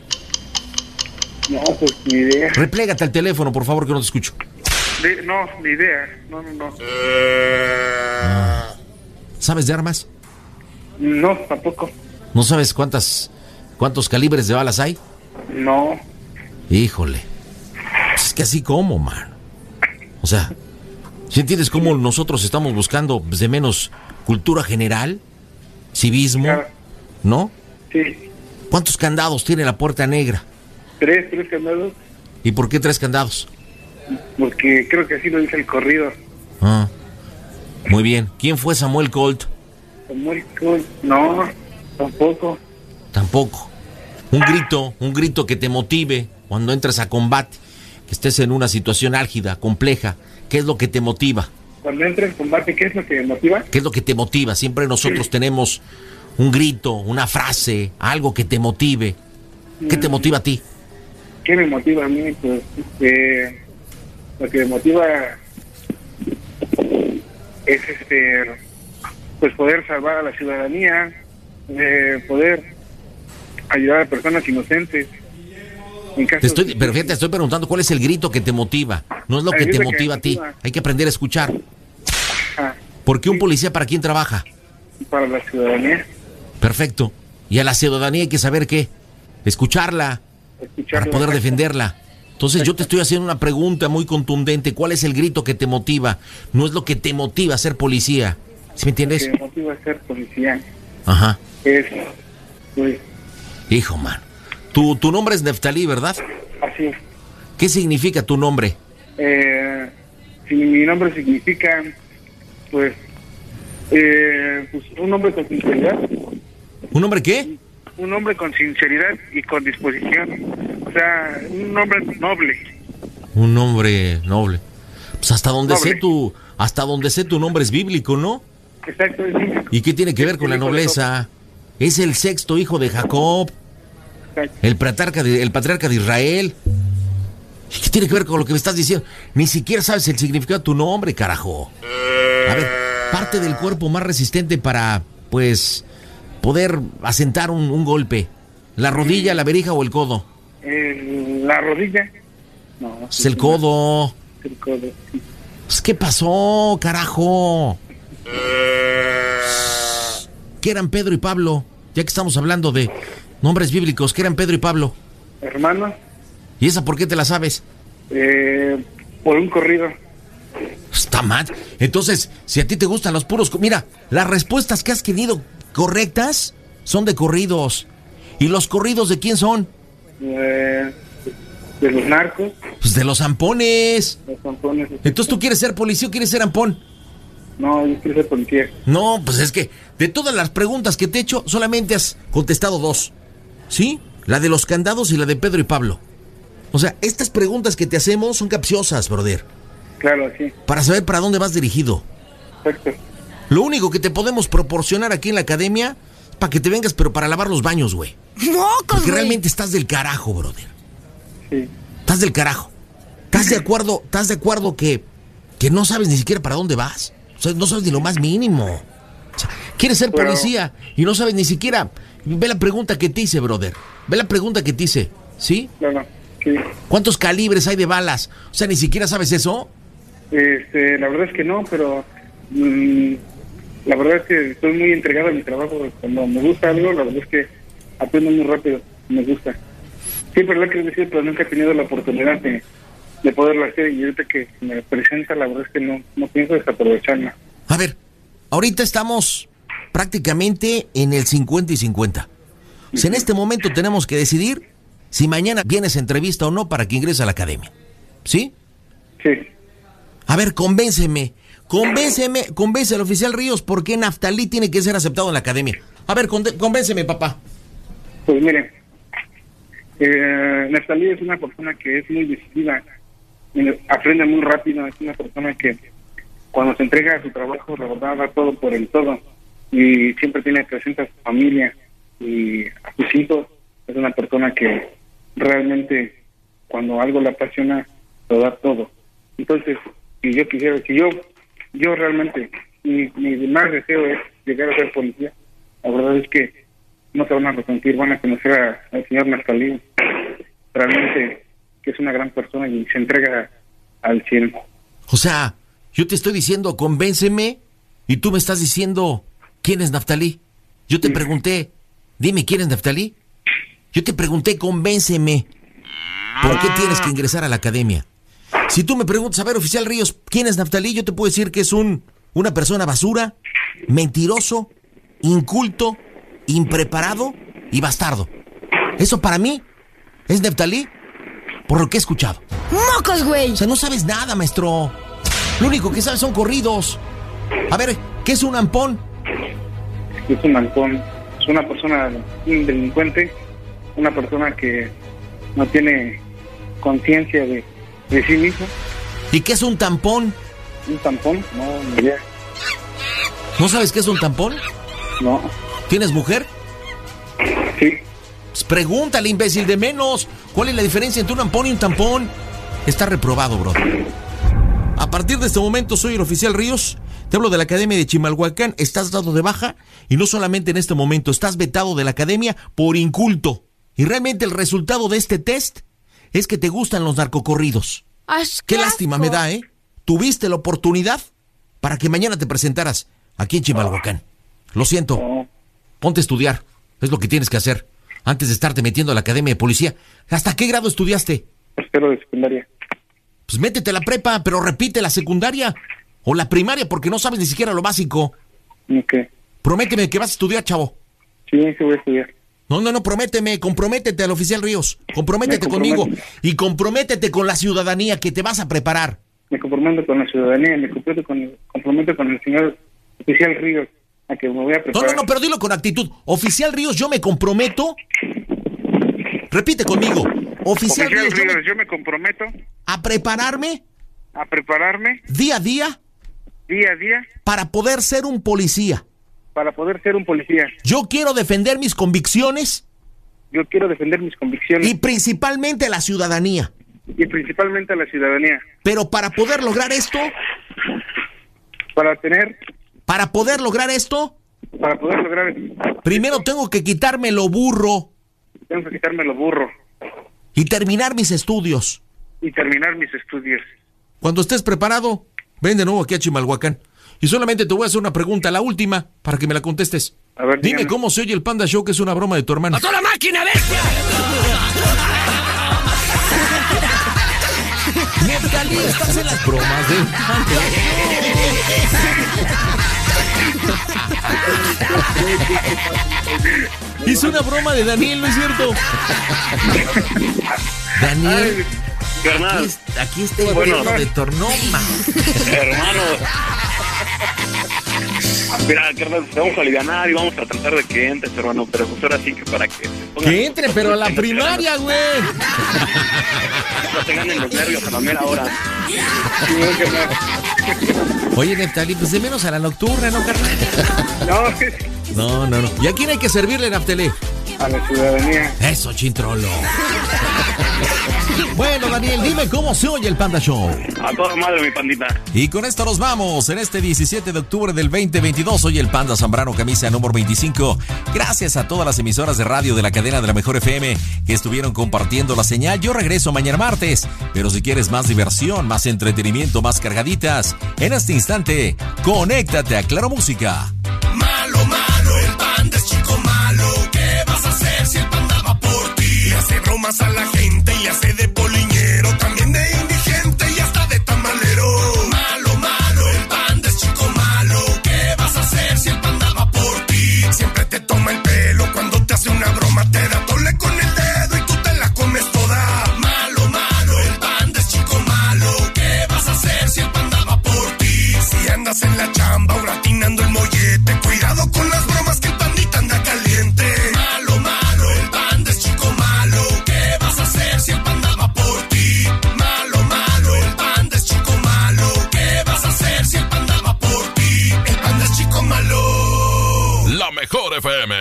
No, pues ni idea. Replégate al teléfono, por favor, que no te escucho. De- no, ni idea. No, no, no. ¿Sabes de armas? No, tampoco. ¿No sabes cuántas cuántos calibres de balas hay? No. Híjole. Pues es que así como, man. O sea, ¿sí entiendes cómo nosotros estamos buscando pues, de menos cultura general? Civismo, Claro. ¿no? Sí. ¿Cuántos candados tiene la puerta negra? Tres, tres candados. ¿Y por qué tres candados? Porque creo que así lo dice el corrido. Ah, muy bien. ¿Quién fue Samuel Colt? Samuel Colt. No, tampoco. Tampoco. Un grito, un grito que te motive cuando entres a combate, que estés en una situación álgida, compleja. ¿Qué es lo que te motiva? Cuando entra en combate, ¿qué es lo que me motiva? ¿Qué es lo que te motiva? Siempre nosotros tenemos un grito, una frase, algo que te motive. ¿Qué te motiva a ti? ¿Qué me motiva a mí? Pues, este, lo que me motiva es, este, pues poder salvar a la ciudadanía, eh, poder ayudar a personas inocentes. En caso Te estoy, de- pero fíjate, te estoy preguntando cuál es el grito que te motiva. No es lo El que te grito que motiva me a ti. motiva. Hay que aprender a escuchar. Ah, ¿Por qué un policía para quién trabaja? para la ciudadanía, Perfecto. Y a la ciudadanía hay que saber qué. Escucharla. escucharla. Para poder defenderla. Entonces yo te estoy haciendo una pregunta muy contundente. ¿Cuál es el grito que te motiva? No es lo que te motiva a ser policía. ¿Sí me Lo entiendes? que me motiva a ser policía Ajá. es, pues, Hijo, man. Tu, tu nombre es Neftalí, ¿verdad? así es. ¿Qué significa tu nombre? Eh, si mi nombre significa, pues, eh, pues, un hombre con sinceridad, ¿Un nombre qué? un hombre con sinceridad y con disposición, o sea, un hombre noble. Un nombre noble. Pues hasta donde Noble. sé tu, hasta donde sé tu nombre es bíblico, ¿no? Exacto, es bíblico. ¿Y qué tiene que ver con la nobleza? Es el sexto hijo de Jacob, el patriarca de, el patriarca de Israel. ¿Y qué tiene que ver con lo que me estás diciendo? Ni siquiera sabes el significado de tu nombre, carajo. A ver, parte del cuerpo más resistente para, pues, poder asentar un, un golpe. ¿La rodilla, la verija o el codo? Eh, la rodilla. No, es el codo. El codo, sí. Pues, ¿qué pasó, carajo? ¿Qué eran Pedro y Pablo? Ya que estamos hablando de nombres bíblicos, ¿qué eran Pedro y Pablo? Hermanos. ¿Y esa por qué te la sabes? Eh, por un corrido. Está mal. Entonces, si a ti te gustan los puros... Mira, las respuestas que has tenido correctas son de corridos. ¿Y los corridos de quién son? Eh, de los narcos. Pues de los zampones. Los zampones. Entonces, ¿tú quieres ser policía o quieres ser ampón? No, yo quiero ser policía. No, pues es que de todas las preguntas que te he hecho, solamente has contestado dos. ¿Sí? La de los candados y la de Pedro y Pablo. O sea, estas preguntas que te hacemos son capciosas, brother. Claro, sí. Para saber para dónde vas dirigido. Perfecto. Lo único que te podemos proporcionar aquí en la academia es para que te vengas, pero para lavar los baños, güey. ¡Mocos, Porque güey! realmente estás del carajo, brother. Sí. Estás del carajo. ¿Estás de acuerdo, estás de acuerdo que, que no sabes ni siquiera para dónde vas? O sea, no sabes ni lo más mínimo. O sea, quieres ser Pero... policía y no sabes ni siquiera... Ve la pregunta que te hice, brother. Ve la pregunta que te hice, ¿sí? Claro, sí. ¿Cuántos calibres hay de balas? O sea, ¿ni siquiera sabes eso? Este, la verdad es que no, pero... Mmm, la verdad es que estoy muy entregado a mi trabajo. Cuando me gusta algo, la verdad es que aprendo muy rápido. Me gusta. Siempre lo he querido decir, pero nunca he tenido la oportunidad de, de poderlo hacer. Y ahorita que me presenta, la verdad es que no, no pienso desaprovecharla. A ver, ahorita estamos prácticamente en el cincuenta y cincuenta. O sea, en este momento tenemos que decidir si mañana vienes a entrevista o no para que ingreses a la academia. ¿Sí? Sí. A ver, convénceme. Convénceme, convence al oficial Ríos por qué Naftalí tiene que ser aceptado en la academia. A ver, conde- convénceme, papá. Pues mire, eh, Naftalí es una persona que es muy decidida, aprende muy rápido, es una persona que cuando se entrega a su trabajo, la verdad, da todo por el todo, y siempre tiene presente a su familia y a sus hijos. Es una persona que realmente, cuando algo le apasiona, lo da todo. Entonces, si yo quisiera, si yo, yo realmente, mi, mi más deseo es llegar a ser policía, la verdad es que no se van a arrepentir, van a conocer a, al señor Naftalí, realmente que es una gran persona y se entrega al cielo. O sea, yo te estoy diciendo, convénceme, y tú me estás diciendo, ¿quién es Naftalí? Yo te sí. pregunté, dime, ¿quién es Naftalí? Yo te pregunté, convénceme, ¿por qué tienes que ingresar a la academia? Si tú me preguntas, a ver, oficial Ríos, ¿quién es Naftalí? Yo te puedo decir que es un una persona basura, mentiroso, inculto, impreparado y bastardo. Eso para mí es Naftalí, por lo que he escuchado. ¡Mocos, güey! O sea, no sabes nada, maestro. Lo único que sabes son corridos. A ver, ¿qué es un ampón? Es un ampón. Es una persona, un delincuente, una persona que no tiene conciencia de, de sí mismo. ¿Y qué es un tampón? ¿Un tampón? No, ni idea. ¿No sabes qué es un tampón? No. ¿Tienes mujer? Sí. Pues pregúntale, imbécil, de menos. ¿Cuál es la diferencia entre un ampón y un tampón? Está reprobado, bro. A partir de este momento soy el oficial Ríos. Te hablo de la Academia de Chimalhuacán. Estás dado de baja y no solamente en este momento, estás vetado de la academia por inculto. Y realmente el resultado de este test es que te gustan los narcocorridos. Qué lástima me da, ¿eh? Tuviste la oportunidad para que mañana te presentaras aquí en Chimalhuacán. Lo siento. Ponte a estudiar. Es lo que tienes que hacer antes de estarte metiendo a la Academia de Policía. ¿Hasta qué grado estudiaste? Tercero de secundaria. Pues métete a la prepa, pero repite la secundaria o la primaria porque no sabes ni siquiera lo básico. Ok. Prométeme que vas a estudiar, chavo. Sí, sí voy a estudiar. No, no, no, prométeme, comprométete al oficial Ríos. Comprométete conmigo y comprométete con la ciudadanía que te vas a preparar. Me comprometo con la ciudadanía, me comprometo con, comprometo con el señor oficial Ríos a que me voy a preparar. No, no, no, pero dilo con actitud. Oficial Ríos, yo me comprometo. Repite conmigo. Oficial, oficial Ríos, Ríos yo, me... yo me comprometo a prepararme. A prepararme. Día a día. Día a día. Para poder ser un policía. Para poder ser un policía. Yo quiero defender mis convicciones. Yo quiero defender mis convicciones. Y principalmente la ciudadanía. Y principalmente a la ciudadanía. Pero para poder lograr esto... Para tener... Para poder lograr esto... Para poder lograr esto... Primero tengo que quitarme lo burro. Tengo que quitarme lo burro. Y terminar mis estudios. Y terminar mis estudios. Cuando estés preparado, ven de nuevo aquí a Chimalhuacán. Y solamente te voy a hacer una pregunta, la última, para que me la contestes. A ver, dime dígame. cómo se oye el Panda Show, que es una broma de tu hermano. ¡A toda máquina, bestia! Neftalí, estás en las bromas de Panda. Es una broma de Daniel, ¿no es cierto? Daniel. Ay, carnal. Aquí, aquí está el Bueno. bueno de Tornoma. Hermano. Mira, carnal, te vamos a alivianar y vamos a tratar de que entres, hermano, pero pues ahora sí que para que... Que entre, pero a la primaria, güey. No te ganen los nervios a la mera hora. Oye, Neftalí, pues de menos a la nocturna, ¿no, carnal? No, No, no, no. ¿Y a quién hay que servirle, Neftalí? a la ciudadanía. Eso, chintrolo. Bueno, Daniel, dime cómo se oye el Panda Show. A toda madre, mi pandita. Y con esto nos vamos. En este diecisiete de octubre del veinte veintidós, hoy el Panda Zambrano, camisa número veinticinco. Gracias a todas las emisoras de radio de la cadena de la Mejor F M que estuvieron compartiendo la señal. Yo regreso mañana martes, pero si quieres más diversión, más entretenimiento, más cargaditas, en este instante, conéctate a Claro Música. Malo, malo, el Panda es chico malo. ¿Qué vas a hacer si el Panda va por ti? Le hace bromas a la gente y hace de poliñero, también de indigente y hasta de tamalero. Malo, malo, el Panda es chico malo. ¿Qué vas a hacer si el Panda va por ti? Siempre te toma el pelo cuando te hace una broma, te da tole con el dedo y tú te la comes toda. Malo, malo, el Panda es chico malo. ¿Qué vas a hacer si el Panda va por ti? Si andas en la chamba o gratinando el mollete, cuidado con las bromas que el pandita anda caliente. Malo, malo, el Panda es chico malo. ¿Qué vas a hacer si el Panda va por ti? Malo, malo, el Panda es chico malo. ¿Qué vas a hacer si el Panda va por ti? El Panda es chico malo. La Mejor F M.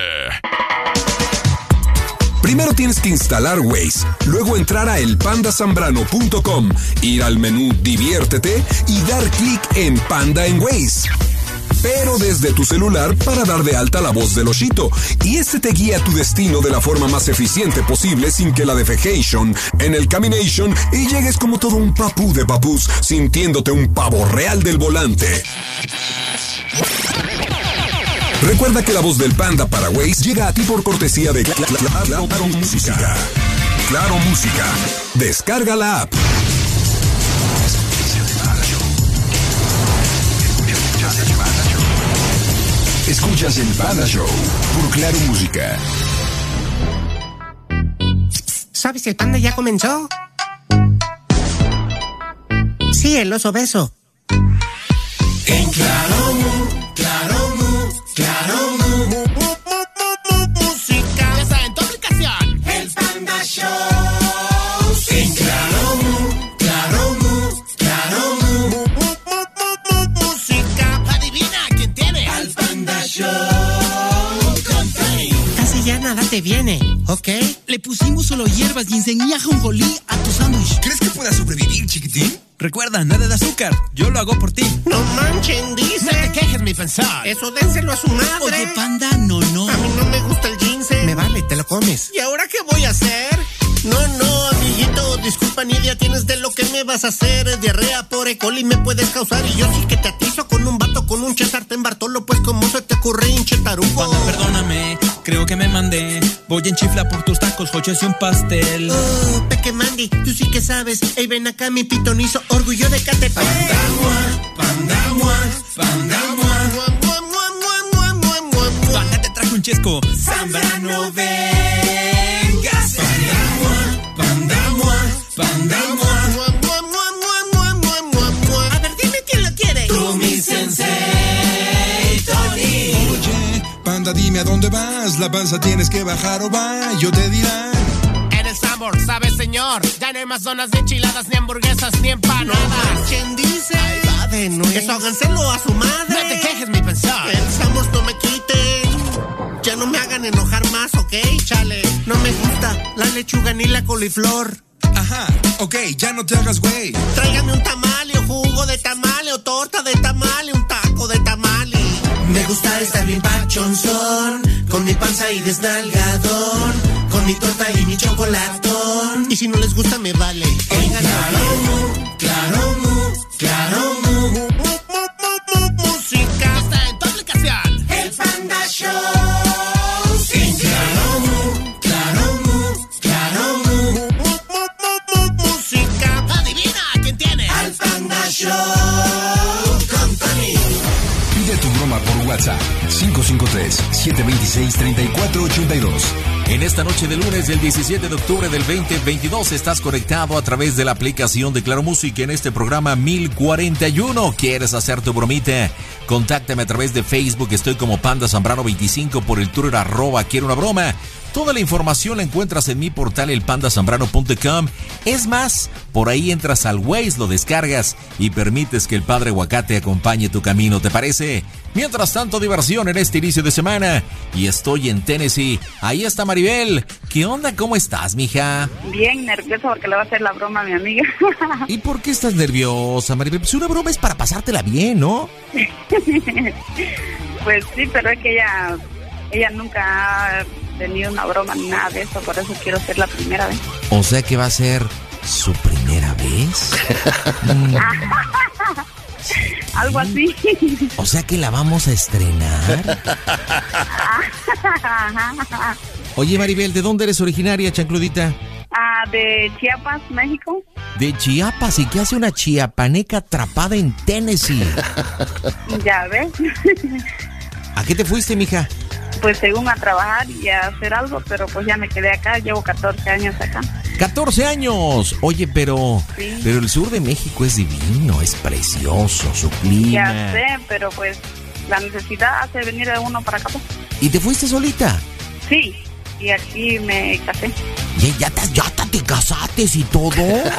Primero tienes que instalar Waze, luego entrar a el panda zambrano punto com, ir al menú Diviértete y dar clic en Panda en Waze. Pero desde tu celular para dar de alta la voz del Oshito, y este te guía a tu destino de la forma más eficiente posible sin que la defecation en el camination y llegues como todo un papú de papús, sintiéndote un pavo real del volante. Recuerda que la voz del Panda para Waze llega a ti por cortesía de Claro, Claro, Claro Música. Claro Música. Descarga la app. Escuchas el Panda Show por Claro Música. ¿Sabes si el Panda ya comenzó? Sí, el oso beso. En Claro Mu, Claro Mu, Claro Mu, mu, mu, mu, mu, mu, música. Ya está en tu aplicación. El Panda Show. En Claro Mu, Claro Mu, Claro Mu, mu, mu, mu, mu, música. Adivina quién tiene Al Panda Show con Fame. Casi ya nada te viene, ¿ok? Le pusimos solo hierbas, ginseng y ajonjolí a tu sándwich. ¿Crees que pueda sobrevivir, chiquitín? Recuerda, nada de azúcar. Yo lo hago por ti. No manchen, dice. No te quejes, mi pensar. Eso dénselo a su madre. Oye, Panda, no, no. A mí no me gusta el ginseng. Me vale, te lo comes. ¿Y ahora qué voy a hacer? No, no, amiguito, disculpa, ni idea tienes de lo que me vas a hacer. Diarrea por E. coli me puedes causar. Y yo sí que te atizo con un vato, con un chetarte en Bartolo. Pues como se te ocurre hinchetarugo. Panda, perdóname, creo que me mandé. Voy en chifla por tus tacos, hochos y un pastel. Oh, Peque Mandy, tú sí que sabes. Ey, ven acá, mi pitonizo, orgullo de Catepec. Pandamua, pandamua, pandamua. Panda, te trajo un chesco. Zambrano, vengas. Pandamua, pandamua, pandamua. A ver, dime quién lo quiere. Tú, mi sensei, Tony. Oye, Panda, dime a dónde vas. La panza tienes que bajar o va, yo te dirán. En el Sambor, ¿sabes, señor? Ya no hay más zonas de enchiladas, ni hamburguesas, ni empanadas. ¿Quién dice? de nuez. Eso háganselo a su madre. No te quejes, mi pensar. Pensamos no me quiten. Ya no me hagan enojar más, ¿ok? Chale. No me gusta la lechuga ni la coliflor. Ajá, ok, ya no te hagas güey. Tráigame un tamale o jugo de tamale o torta de tamale, un taco de tamale. Me gusta estar bien pachonzón, con mi panza y desnalgadón, con mi torta y mi chocolatón. Y si no les gusta me vale. Oigan, claro, mu, claro, mu, claro, mu, mu, mu, mu, mu, música. Está en tu aplicación. El Panda Show. Sí, claro, mu, claro, mu, claro, mu, mu, mu, mu, música. Adivina quién tiene Al Panda Show Company. Pide tu broma por WhatsApp cinco cinco tres, siete dos seis, tres cuatro ocho dos. En esta noche de lunes del diecisiete de octubre del veinte veintidós estás conectado a través de la aplicación de Claro Música en este programa mil cuarenta y uno. ¿Quieres hacer tu bromita? Contáctame a través de Facebook, estoy como Panda Zambrano veinticinco, por el Twitter arroba quiero una broma. Toda la información la encuentras en mi portal el panda zambrano punto com. Es más, por ahí entras al Waze, lo descargas y permites que el Padre Aguacate acompañe tu camino, ¿te parece? Mientras tanto, diversión en este inicio de semana. Y estoy en Tennessee. Ahí está Maribel. ¿Qué onda? ¿Cómo estás, mija? Bien nerviosa porque le va a hacer la broma a mi amiga. ¿Y por qué estás nerviosa, Maribel? Pues una broma es para pasártela bien, ¿no? Pues sí, pero es que ella, ella nunca ha tenido una broma ni nada de eso, por eso quiero ser la primera vez. O sea que va a ser su primera vez. mm. Algo así. O sea que la vamos a estrenar. Oye, Maribel, ¿de dónde eres originaria, chancludita? Ah, de Chiapas, México. De Chiapas, ¿y qué hace una chiapaneca atrapada en Tennessee? Ya ves. ¿A qué te fuiste, mija? Pues según a trabajar y a hacer algo, pero pues ya me quedé acá, llevo catorce años acá. ¡catorce años! Oye, pero, sí. pero el sur de México es divino, es precioso, su clima. Ya sé, pero pues la necesidad hace venir a uno para acá. Pues. ¿Y te fuiste solita? Sí, y aquí me casé. ¿Ya, ya, te, ya te casaste y todo?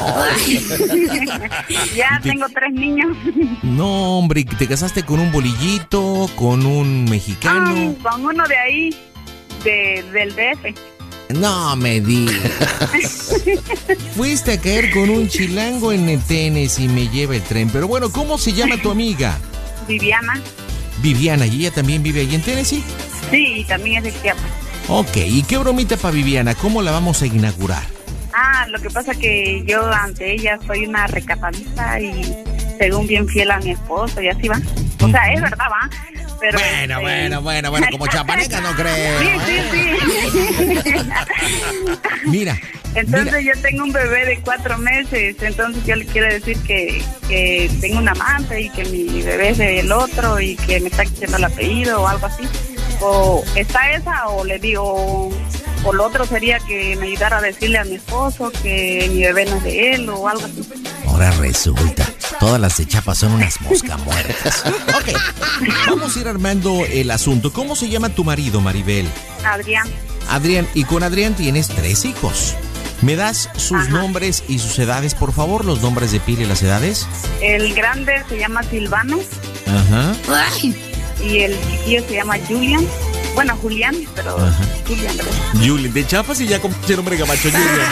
Ya te... tengo tres niños. No, hombre, ¿te casaste con un bolillito, con un mexicano? Ah, con uno de ahí, de, del D F. No me digas. Fuiste a caer con un chilango en el Tennessee y me lleva el tren. Pero bueno, ¿cómo se llama tu amiga? Viviana. Viviana, ¿y ella también vive ahí en Tennessee? Sí, y también es de Chiapas. Ok, ¿y qué bromita para Viviana? ¿Cómo la vamos a inaugurar? Ah, lo que pasa que yo ante ella soy una recatadita y según bien fiel a mi esposo y así va. O sea, uh-huh. Es verdad, va. Pero bueno, este... bueno, bueno, bueno, como chapaneca no creo. Sí, sí, sí. Mira. Entonces mira. Yo tengo un bebé de cuatro meses, entonces yo le quiero decir que, que tengo un amante y que mi bebé es del otro y que me está quitando el apellido o algo así. O está esa o le digo, o lo otro sería que me ayudara a decirle a mi esposo que mi bebé no es de él o algo así. Ahora resulta, todas las de Chiapas son unas mosca muertas. Ok, vamos a ir armando el asunto. ¿Cómo se llama tu marido, Maribel? Adrián. Adrián, y con Adrián tienes tres hijos. ¿Me das sus Ajá. nombres y sus edades, por favor? Los nombres de pila y las edades. El grande se llama Silvano. Ajá. Ay. Y el chiquillo se llama Julian. Bueno, Julián, pero Ajá. Julian, ¿verdad? Julian, de Chiapas y ya con el nombre gabacho, Julian.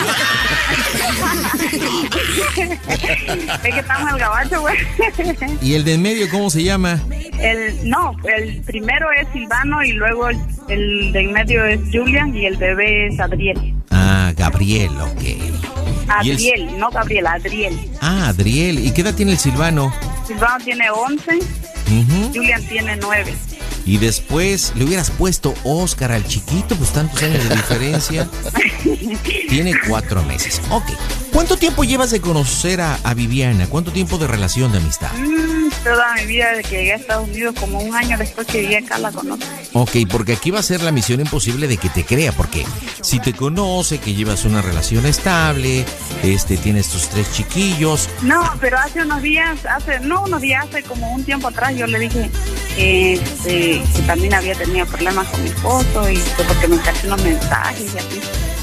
Es que estamos en el gabacho, güey. ¿Y el de en medio cómo se llama? El, no, el primero es Silvano y luego el, el de en medio es Julian y el bebé es Adriel. Ah, Gabriel, ok. Adriel, el... no Gabriel, Adriel. Ah, Adriel. ¿Y qué edad tiene el Silvano? Silvano tiene once, uh-huh. Julian tiene nueve. Y después le hubieras puesto Oscar al chiquito, pues tantos años de diferencia. Tiene cuatro meses. Ok. ¿Cuánto tiempo llevas de conocer a, a Viviana? ¿Cuánto tiempo de relación de amistad? Mm, toda mi vida, desde que llegué a Estados Unidos, como un año después que llegué acá la conozco. Ok, porque aquí va a ser la misión imposible de que te crea, porque si te conoce, que llevas una relación estable, este, tienes tus tres chiquillos. No, pero hace unos días, hace, no unos días, hace como un tiempo atrás yo le dije este, que también había tenido problemas con mi esposo y que porque me caché unos mensajes y así.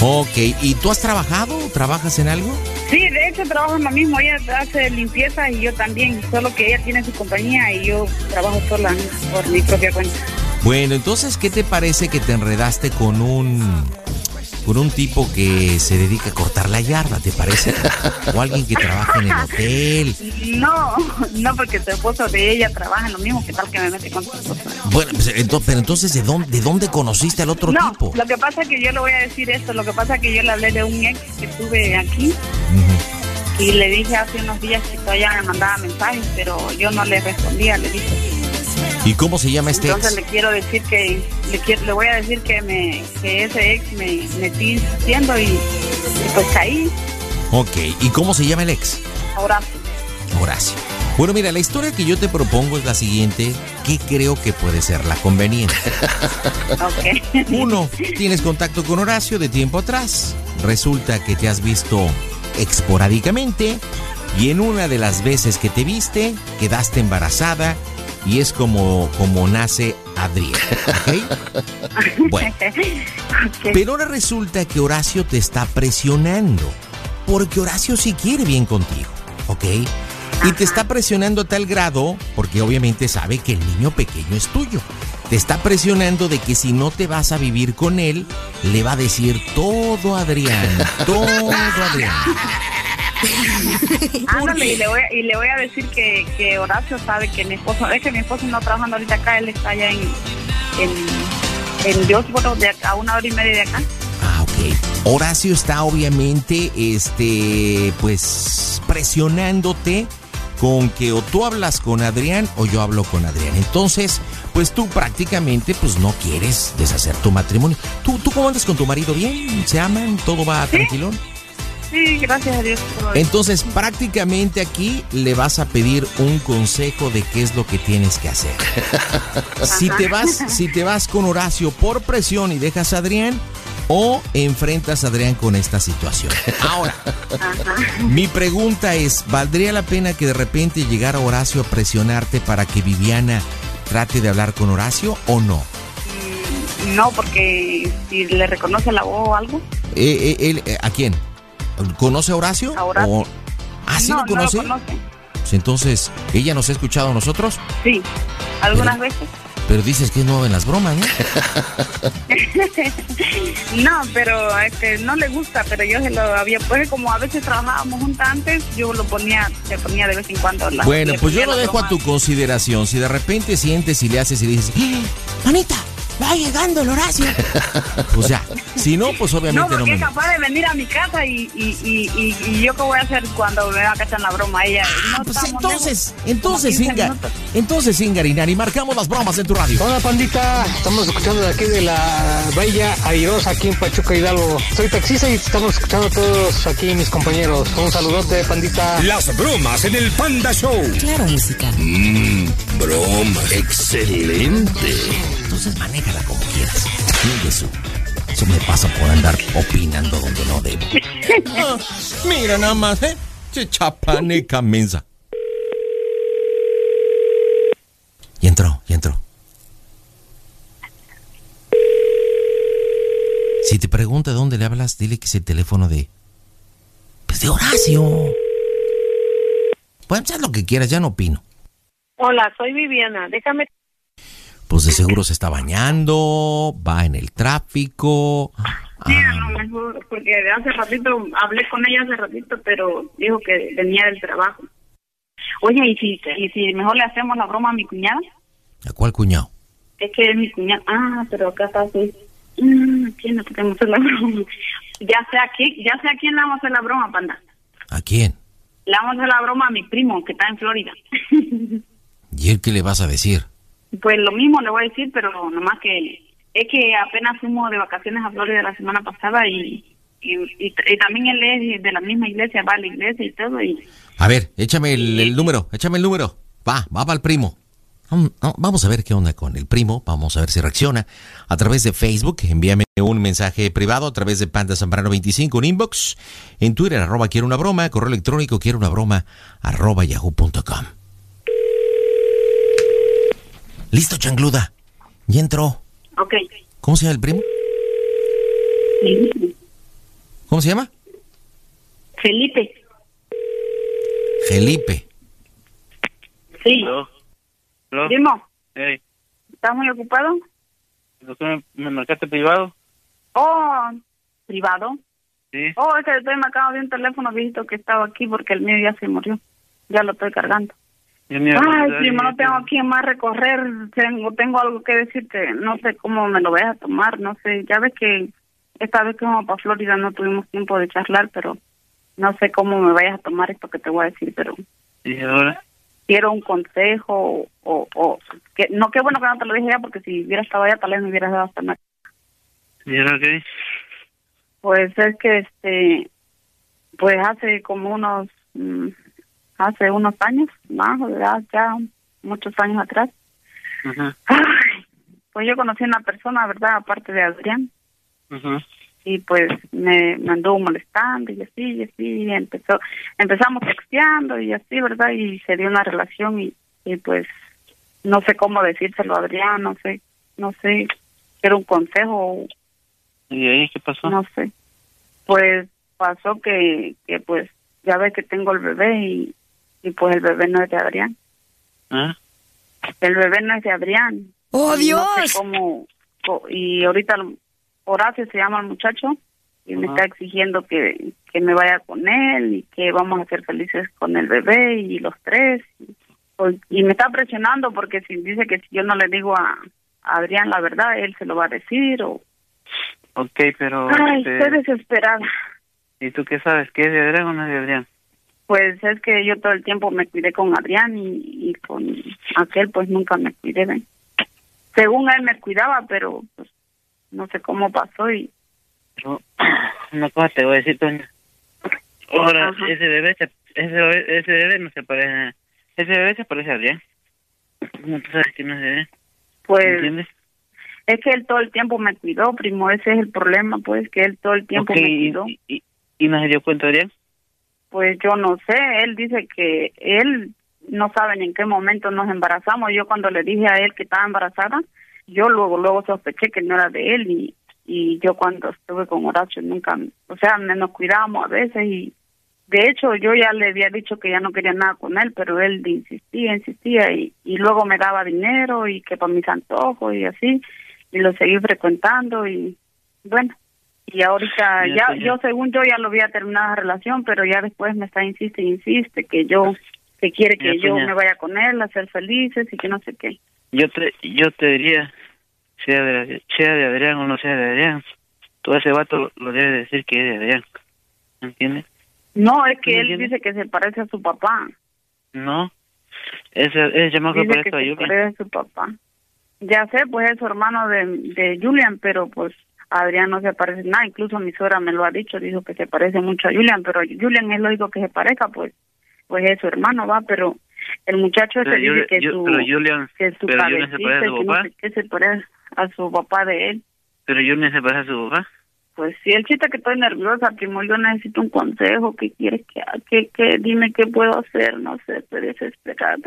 Ok, ¿y tú has trabajado? ¿Trabajas en algo? Sí, de hecho trabajo en lo mismo. Ella hace limpieza y yo también. Solo que ella tiene su compañía y yo trabajo sola por mi propia cuenta. Bueno, entonces, ¿qué te parece que te enredaste con un con un tipo que se dedica a cortar la yarda, te parece? O alguien que trabaja en el hotel. No, no, porque tu esposo de ella trabaja en lo mismo. ¿Qué tal que me mete con tu esposo? Bueno, pues, entonces, pero entonces, ¿de dónde, ¿de dónde conociste al otro no, tipo? Lo que pasa es que yo le voy a decir esto. Lo que pasa es que yo le hablé de un ex que tuve aquí. Uh-huh. Y le dije hace unos días que todavía me mandaba mensajes, pero yo no le respondía, le dije. ¿Y cómo se llama este Entonces ex? le quiero decir que le, quiero, le voy a decir que me que ese ex me, me sigue insistiendo y, y pues caí. Ok, ¿y cómo se llama el ex? Horacio. Horacio. Bueno, mira, la historia que yo te propongo es la siguiente, que creo que puede ser la conveniente. Okay. Uno, tienes contacto con Horacio de tiempo atrás. Resulta que te has visto esporádicamente y en una de las veces que te viste, quedaste embarazada. Y es como, como nace Adrián, ¿ok? Bueno, okay. Pero ahora resulta que Horacio te está presionando, porque Horacio sí quiere bien contigo, ¿ok? Y te está presionando a tal grado, porque obviamente sabe que el niño pequeño es tuyo. Te está presionando de que si no te vas a vivir con él, le va a decir todo a Adrián, todo a Adrián. Ándale, y le voy a, y le voy a decir que, que Horacio sabe que mi esposo, es que mi esposo no trabajando ahorita acá, él está allá en en, en Diosboro, de acá, a una hora y media de acá. Ah, ok. Horacio está obviamente, este, pues, presionándote con que o tú hablas con Adrián o yo hablo con Adrián. Entonces, pues tú prácticamente, pues, no quieres deshacer tu matrimonio. ¿Tú, tú cómo andas con tu marido? ¿Bien? ¿Se aman? ¿Todo va ¿Sí? tranquilón? Sí, gracias a Dios. Entonces, prácticamente aquí le vas a pedir un consejo de qué es lo que tienes que hacer. Si te vas, si te vas con Horacio por presión y dejas a Adrián, o enfrentas a Adrián con esta situación. Ahora, ajá, mi pregunta es, ¿valdría la pena que de repente llegara Horacio a presionarte para que Viviana trate de hablar con Horacio o no? No, porque si le reconoce la voz o algo. Eh, eh, él, eh, ¿A quién? ¿Conoce a Horacio? A Horacio. O... ¿Ah, sí no, lo conoce? No lo conoce. Pues entonces, ¿ella nos ha escuchado a nosotros? Sí, algunas pero, veces. Pero dices que es nueva en las bromas, ¿no? No, pero este, no le gusta, pero yo se lo había, pues como a veces trabajábamos juntas antes, yo lo ponía, se ponía de vez en cuando. La, bueno, pues yo lo dejo broma. A tu consideración. Si de repente sientes y le haces y dices, ¡Eh, manita! Va llegando el Horacio. Pues ya. Si no, pues obviamente no. Porque no es me... capaz de venir a mi casa y, y, y, y, y yo qué voy a hacer cuando me va a cachar la broma. Ella. Ah, no pues entonces, lejos, entonces, Inga, entonces, Ingarinari, marcamos las bromas en tu radio. Hola, pandita. Estamos escuchando de aquí de la Bella Airosa, aquí en Pachuca, Hidalgo. Soy taxista y estamos escuchando a todos aquí, mis compañeros. Un saludote, pandita. Las bromas en el Panda Show. Claro, música. Mmm, broma. Excelente. Entonces manéjala como quieras. Eso, eso me pasa por andar opinando donde no debo. Ah, mira nada más, ¿eh? Che chapaneca mensa. Y entró, y entró. Si te pregunta de dónde le hablas, dile que es el teléfono de... Pues de Horacio. Puedes hacer lo que quieras, ya no opino. Hola, soy Viviana, déjame... Pues de seguro se está bañando, va en el tráfico. Sí, a lo mejor, porque hace ratito, hablé con ella hace ratito, pero dijo que venía del trabajo. Oye, ¿y si, y si mejor le hacemos la broma a mi cuñada? ¿A cuál cuñado? Es que es mi cuñada. Ah, pero acá está así. Mm, ¿quién le podemos hacer la broma? Ya sé a quién, ya sé a quién le vamos a hacer la broma, panda. ¿A quién? Le vamos a hacer la broma a mi primo, que está en Florida. ¿Y él qué le vas a decir? Pues lo mismo le voy a decir, pero nomás que es que apenas fuimos de vacaciones a Florida la semana pasada y, y, y, y también él es de la misma iglesia, va a la iglesia y todo. Y... A ver, échame el, el número, échame el número. Va, va para el primo. Vamos a ver qué onda con el primo, vamos a ver si reacciona. A través de Facebook, envíame un mensaje privado a través de Panda Zambrano veinticinco, un inbox. En Twitter, arroba quiero una broma, correo electrónico quiero una broma, arroba yahoo punto com. Listo, changluda. Ya entró. Ok. ¿Cómo se llama el primo? Sí. ¿Cómo se llama? Felipe. Felipe. Sí. ¿Aló? ¿Aló? Dimo, Hey, ¿estás muy ocupado? ¿me, me marcaste privado? Oh, ¿privado? Sí. Oh, es que estoy marcando de un teléfono visto que estaba aquí porque el mío ya se murió. Ya lo estoy cargando. Yo me iba a Ay, contestar primo, y- no tengo aquí más recorrer. Tengo, tengo algo que decirte. No sé cómo me lo vayas a tomar. No sé. Ya ves que esta vez que fuimos para Florida no tuvimos tiempo de charlar, pero no sé cómo me vayas a tomar esto que te voy a decir, pero ¿Y ahora? quiero un consejo o, o que no, qué bueno que no te lo dije ya, porque si hubiera estado allá tal vez me hubieras dado hasta más. ¿Y ahora qué? Pues es que este, pues hace como unos, mm, hace unos años, más, ¿verdad? Ya muchos años atrás, Ajá, ay, pues yo conocí a una persona, ¿verdad? Aparte de Adrián, ajá. y pues me, me anduvo molestando y así, y así, y empezó, empezamos texteando y así, ¿verdad? Y se dio una relación y, y pues no sé cómo decírselo a Adrián, no sé, no sé, quiero un consejo, ¿Y ahí qué pasó? no sé. Pues pasó que, que pues ya ves que tengo el bebé y, y pues el bebé no es de Adrián. ¿Ah? El bebé no es de Adrián. ¡Oh, Y no sé Dios! cómo, co- y ahorita el- Horacio se llama el muchacho y me Ajá. está exigiendo que, que me vaya con él y que vamos a ser felices con el bebé y los tres. Y, pues, y me está presionando porque si dice que si yo no le digo a, a Adrián la verdad, él se lo va a decir o... Ok, pero... Ay, este, estoy desesperada. ¿Y tú qué sabes? ¿Qué es de Adrián o no es de Adrián? Pues es que yo todo el tiempo me cuidé con Adrián y, y con aquel pues nunca me cuidé. ¿Ven? Según él me cuidaba, pero pues no sé cómo pasó y... No, una cosa te voy a decir, Toña. Ahora, Ajá. ese bebé, se, ese, bebé- ese bebé no se parece... Ese bebé se parece a Adrián. ¿Cómo tú sabes que no es de Adrián? Pues ¿Entiendes? es que él todo el tiempo me cuidó, primo, ese es el problema, pues que él todo el tiempo Ok, me y, cuidó. y, y no se dio cuenta Adrián. Pues yo no sé, él dice que él no sabe ni en qué momento nos embarazamos. Yo cuando le dije a él que estaba embarazada, yo luego luego sospeché que no era de él y, y yo cuando estuve con Horacio nunca, o sea, me- nos cuidábamos a veces y de hecho yo ya le había dicho que ya no quería nada con él, pero él insistía, insistía y, y luego me daba dinero y que para mis antojos y así y lo seguí frecuentando y bueno. Y ahorita, Ya, ya, pues, ya. yo según yo ya lo había terminado la relación, pero ya después me está insiste y insiste que yo, que quiere que Ya, yo pues, ya. me vaya con él a ser felices y que no sé qué. Yo te, yo te diría, sea de, sea de Adrián o no sea de Adrián, todo ese vato lo debe decir que es de Adrián. ¿Entiendes? No, es que ¿Me él entiendes? dice que se parece a su papá. No. Ese, ese chamaco Dice parece que a se Julián. parece a su papá. Ya sé, pues es su hermano de, de Julian, pero pues Adrián no se parece nada. Incluso mi suegra me lo ha dicho, dijo que se parece mucho a Julian, pero Julian es lógico que se parezca, pues pues es su hermano, va, pero el muchacho ese Pero, dice Julián- que yo- su, pero Julián, que su pero Julián se cabecita parece a y su que no papá. sé qué se parece a su papá de él. Pero Julián se parece a su papá. Pues sí, el chiste que estoy nerviosa, primo, yo necesito un consejo. ¿Qué quieres que haga? ¿Qué, qué? Dime qué puedo hacer, no sé, estoy desesperada.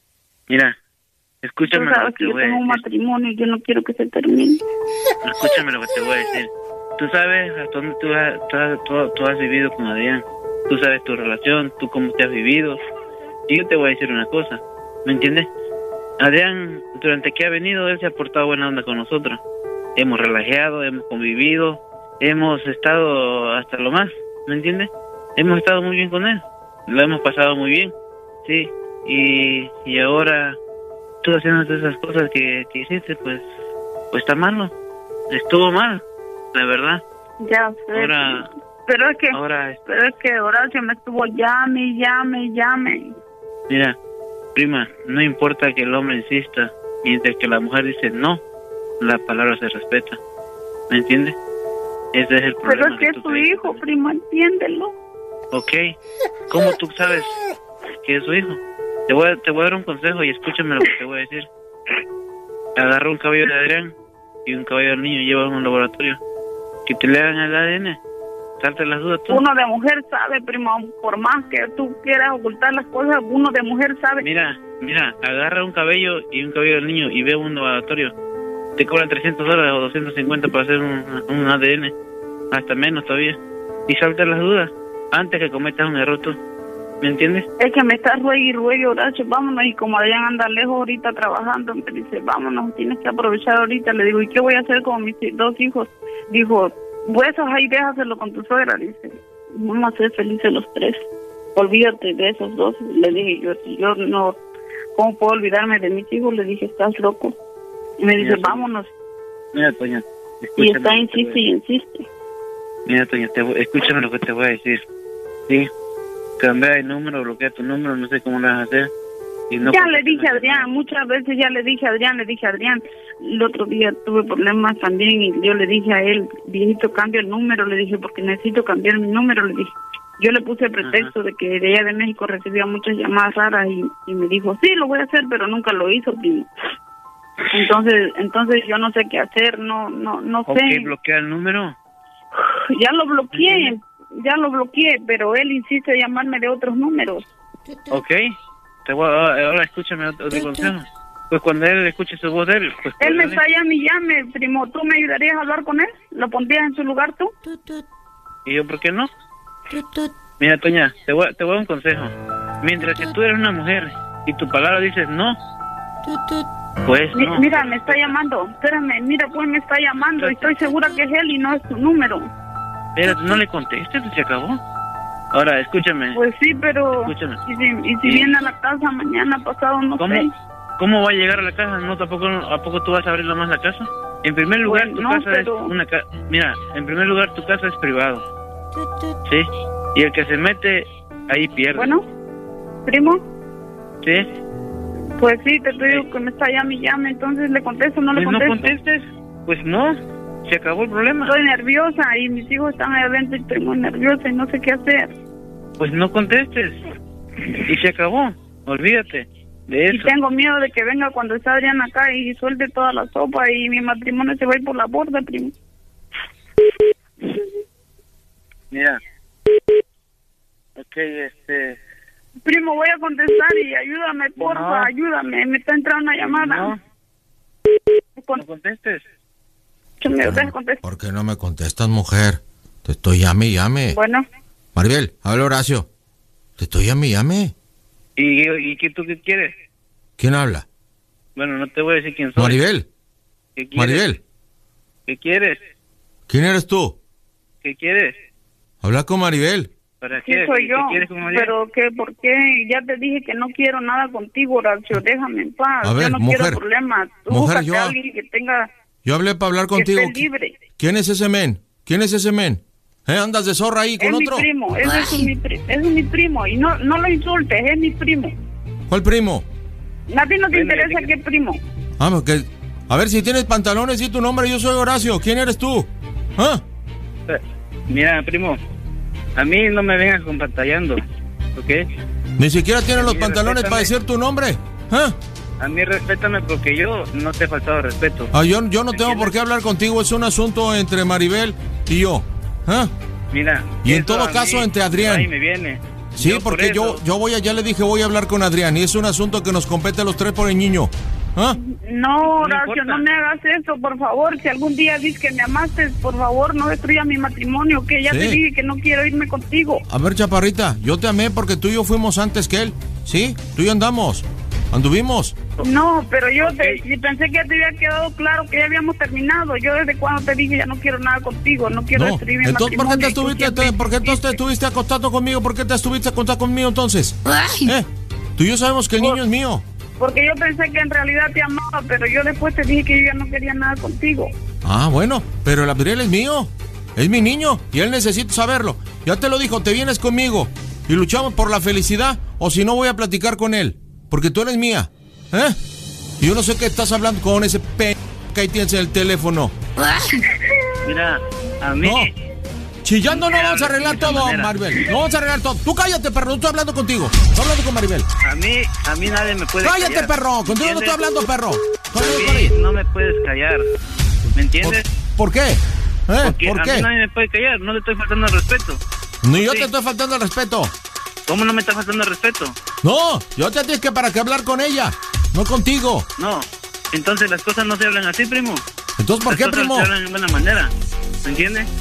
Mira, Tú escúchame lo sabes que que te yo voy a tengo un decir. matrimonio y yo no quiero que se termine. Escúchame lo que te voy a decir. Tú sabes hasta dónde tú has, tú, has, tú- tú has vivido con Adrián. Tú sabes tu relación, tú cómo te has vivido. Y yo te voy a decir una cosa, ¿me entiendes? Adrián, durante que ha venido, él se ha portado buena onda con nosotros. Hemos relajado, hemos convivido, hemos estado hasta lo más, ¿me entiendes? Hemos estado muy bien con él, lo hemos pasado muy bien, sí. Y, y ahora, tú haciendo todas esas cosas que, que hiciste, pues, pues está malo. Estuvo mal, la verdad. Ya sé. Ahora, pero es que, ahora, pero es que Horacio me estuvo llame, llame, llame. mira, prima, no importa que el hombre insista, mientras que la mujer dice no, la palabra se respeta. ¿Me entiendes? Ese es el problema. Pero es que es tú su crees. hijo, primo, entiéndelo. Ok, ¿cómo tú sabes que es su hijo? Te voy, a, te voy a dar un consejo y escúchame lo que te voy a decir. Agarra un cabello de Adrián y un cabello del niño y llévalo a un laboratorio. Que te le hagan el A D N. Salte las dudas tú. Uno de mujer sabe, primo, por más que tú quieras ocultar las cosas, uno de mujer sabe. Mira, mira, agarra un cabello y un cabello del niño y ve a un laboratorio. Te cobran trescientos dólares o doscientos cincuenta para hacer un, un A D N. Hasta menos todavía. y salta las dudas antes que cometas un error tú. ¿Me entiendes? Es que me está ruegue y ruegue, Horacio, vámonos. Y como Adrián anda lejos ahorita trabajando, me dice, vámonos, tienes que aprovechar ahorita. Le digo, ¿y qué voy a hacer con mis dos hijos? Dijo, huesos ahí, déjaselo con tu suegra. Dice, vamos a ser felices los tres. Olvídate de esos dos. Le dije, yo, yo no, ¿cómo puedo olvidarme de mis hijos? Le dije, estás loco. Y me dice, mira, vámonos. Mira, Toña, y está, insiste y insiste. Mira, Toña, te, escúchame lo que te voy a decir. Sí, cambia el número, bloquea tu número, no sé cómo lo vas a hacer. Y no ya le dije a Adrián, muchas veces ya le dije a Adrián, le dije a Adrián. El otro día tuve problemas también y yo le dije a él, viejito, cambia el número. Le dije, porque necesito cambiar mi número, le dije. Yo le puse el pretexto, ajá, de que de allá de México recibía muchas llamadas raras y, y me dijo, sí, lo voy a hacer, pero nunca lo hizo, primo. Entonces, entonces yo no sé qué hacer, no, no, no sé. ¿Ok, bloquea el número? Ya lo bloqueé, ¿sí? Ya lo bloqueé, pero él insiste en llamarme de otros números. Ok, te voy a, ahora escúchame otro, otro consejo. Pues cuando él escuche su voz de él, pues... Él me está llame y llame, primo, ¿tú me ayudarías a hablar con él? ¿Lo pondrías en su lugar tú? ¿Y yo por qué no? Mira, Toña, te voy, te voy a dar un consejo. Mientras que tú eres una mujer y tu palabra dices no, pues no. Mi, mira, me está llamando, espérame, mira, pues me está llamando y estoy segura que es él y no es su número. Espérate, no le contestes, se acabó. Ahora, escúchame. Pues sí, pero... Escúchame. Y si, y si ¿Sí? viene a la casa mañana, pasado, no ¿Cómo? sé. ¿Cómo va a llegar a la casa? ¿No tampoco, ¿A poco tú vas a abrir más la casa? En primer lugar, pues tu no, casa pero... es una casa... Mira, en primer lugar, tu casa es privado. ¿Sí? Y el que se mete, ahí pierde. Bueno, primo. ¿Sí? Pues sí, te digo que me está llame y llame, entonces le contesto o no le pues contesto. no contestes, pues no, se acabó el problema. Estoy nerviosa y mis hijos están ahí adentro y estoy muy nerviosa y no sé qué hacer. Pues no contestes y se acabó, olvídate de eso. Y tengo miedo de que venga cuando está Adrián acá y suelte toda la sopa y mi matrimonio se va a ir por la borda, primo. Mira, ok, este... Primo, voy a contestar y ayúdame, porfa, no. ayúdame, me está entrando una llamada. No, no contestes. ¿Por qué no me contestas, mujer? Te estoy llame y llame. Bueno. Maribel, habla Horacio. Te estoy llame y llame. ¿Y, y qué tú qué quieres? ¿Quién habla? Bueno, no te voy a decir quién soy. Maribel. ¿Qué quieres? Maribel. ¿Qué quieres? ¿Quién eres tú? ¿Qué quieres? Habla con Maribel. ¿Para sí qué? soy yo, ¿Qué quieres con Maribel? pero ¿qué? ¿Por qué? Ya te dije que no quiero nada contigo, Horacio, déjame en paz. A ver, yo no mujer, quiero problemas. Tú mujer, yo, a alguien que tenga... Yo hablé para hablar contigo. Que esté libre. ¿Quién es ese men? ¿Quién es ese men? ¿Eh? ¿Andas de zorra ahí con es otro? Es mi primo, ese es mi, pri es mi primo, y no, no lo insultes, es mi primo. ¿Cuál primo? A ti no te interesa qué primo. Ah, porque... A ver, si tienes pantalones y tu nombre, yo soy Horacio. ¿Quién eres tú? ¿Ah? Mira, primo, a mí no me vengas con pantallando, ¿ok? Ni siquiera tienes los pantalones para decir tu nombre. ¿Ah? A mí respétame porque yo no te he faltado respeto. Ah, yo, yo no tengo por qué hablar contigo, es un asunto entre Maribel y yo. ¿Ah? Mira. Y en todo caso entre Adrián. Ahí me viene. Sí, yo porque por yo, yo voy a, ya le dije, voy a hablar con Adrián y es un asunto que nos compete a los tres por el niño. ¿Ah? No, Horacio, no, no me hagas eso, por favor. Si algún día dices que me amaste, por favor, no destruya mi matrimonio, que ya sí. te dije que no quiero irme contigo. A ver, chaparrita, yo te amé porque tú y yo fuimos antes que él. ¿Sí? Tú y yo andamos. ¿Anduvimos? No, pero yo okay. te, pensé que ya te había quedado claro que ya habíamos terminado. Yo desde cuando te dije ya no quiero nada contigo, no quiero no. destruir mi entonces, matrimonio. ¿por qué te estuviste, siempre... te, ¿por qué entonces te estuviste acostando conmigo? ¿Por qué te estuviste acostando conmigo entonces? ¿Eh? Tú y yo sabemos que el por, niño es mío. Porque yo pensé que en realidad te amaba, pero yo después te dije que yo ya no quería nada contigo. Ah, bueno, pero el Abdiel es mío. Es mi niño y él necesita saberlo. Ya te lo dijo, te vienes conmigo y luchamos por la felicidad o si no voy a platicar con él. Porque tú eres mía, ¿eh? Y yo no sé qué estás hablando con ese p... que ahí tienes en el teléfono. Mira, a mí... No. Chillando no vamos a arreglar todo, manera. Maribel. No vamos a arreglar todo. Tú cállate, perro, no estoy hablando contigo. Estoy hablando con Maribel. A mí, a mí nadie me puede cállate, callar. Perro, contigo no estoy hablando, perro. A mí no me puedes callar. ¿Me entiendes? ¿Por, ¿por qué? ¿Eh? Porque ¿Por a qué? mí nadie me puede callar, no le estoy faltando el respeto. Ni yo sí. te estoy faltando el respeto. ¿Cómo no me está faltando el respeto? No, yo te dije que para qué hablar con ella, no contigo. No, entonces las cosas no se hablan así, primo. Entonces, ¿por las qué, cosas primo? se hablan de buena manera, ¿me entiendes?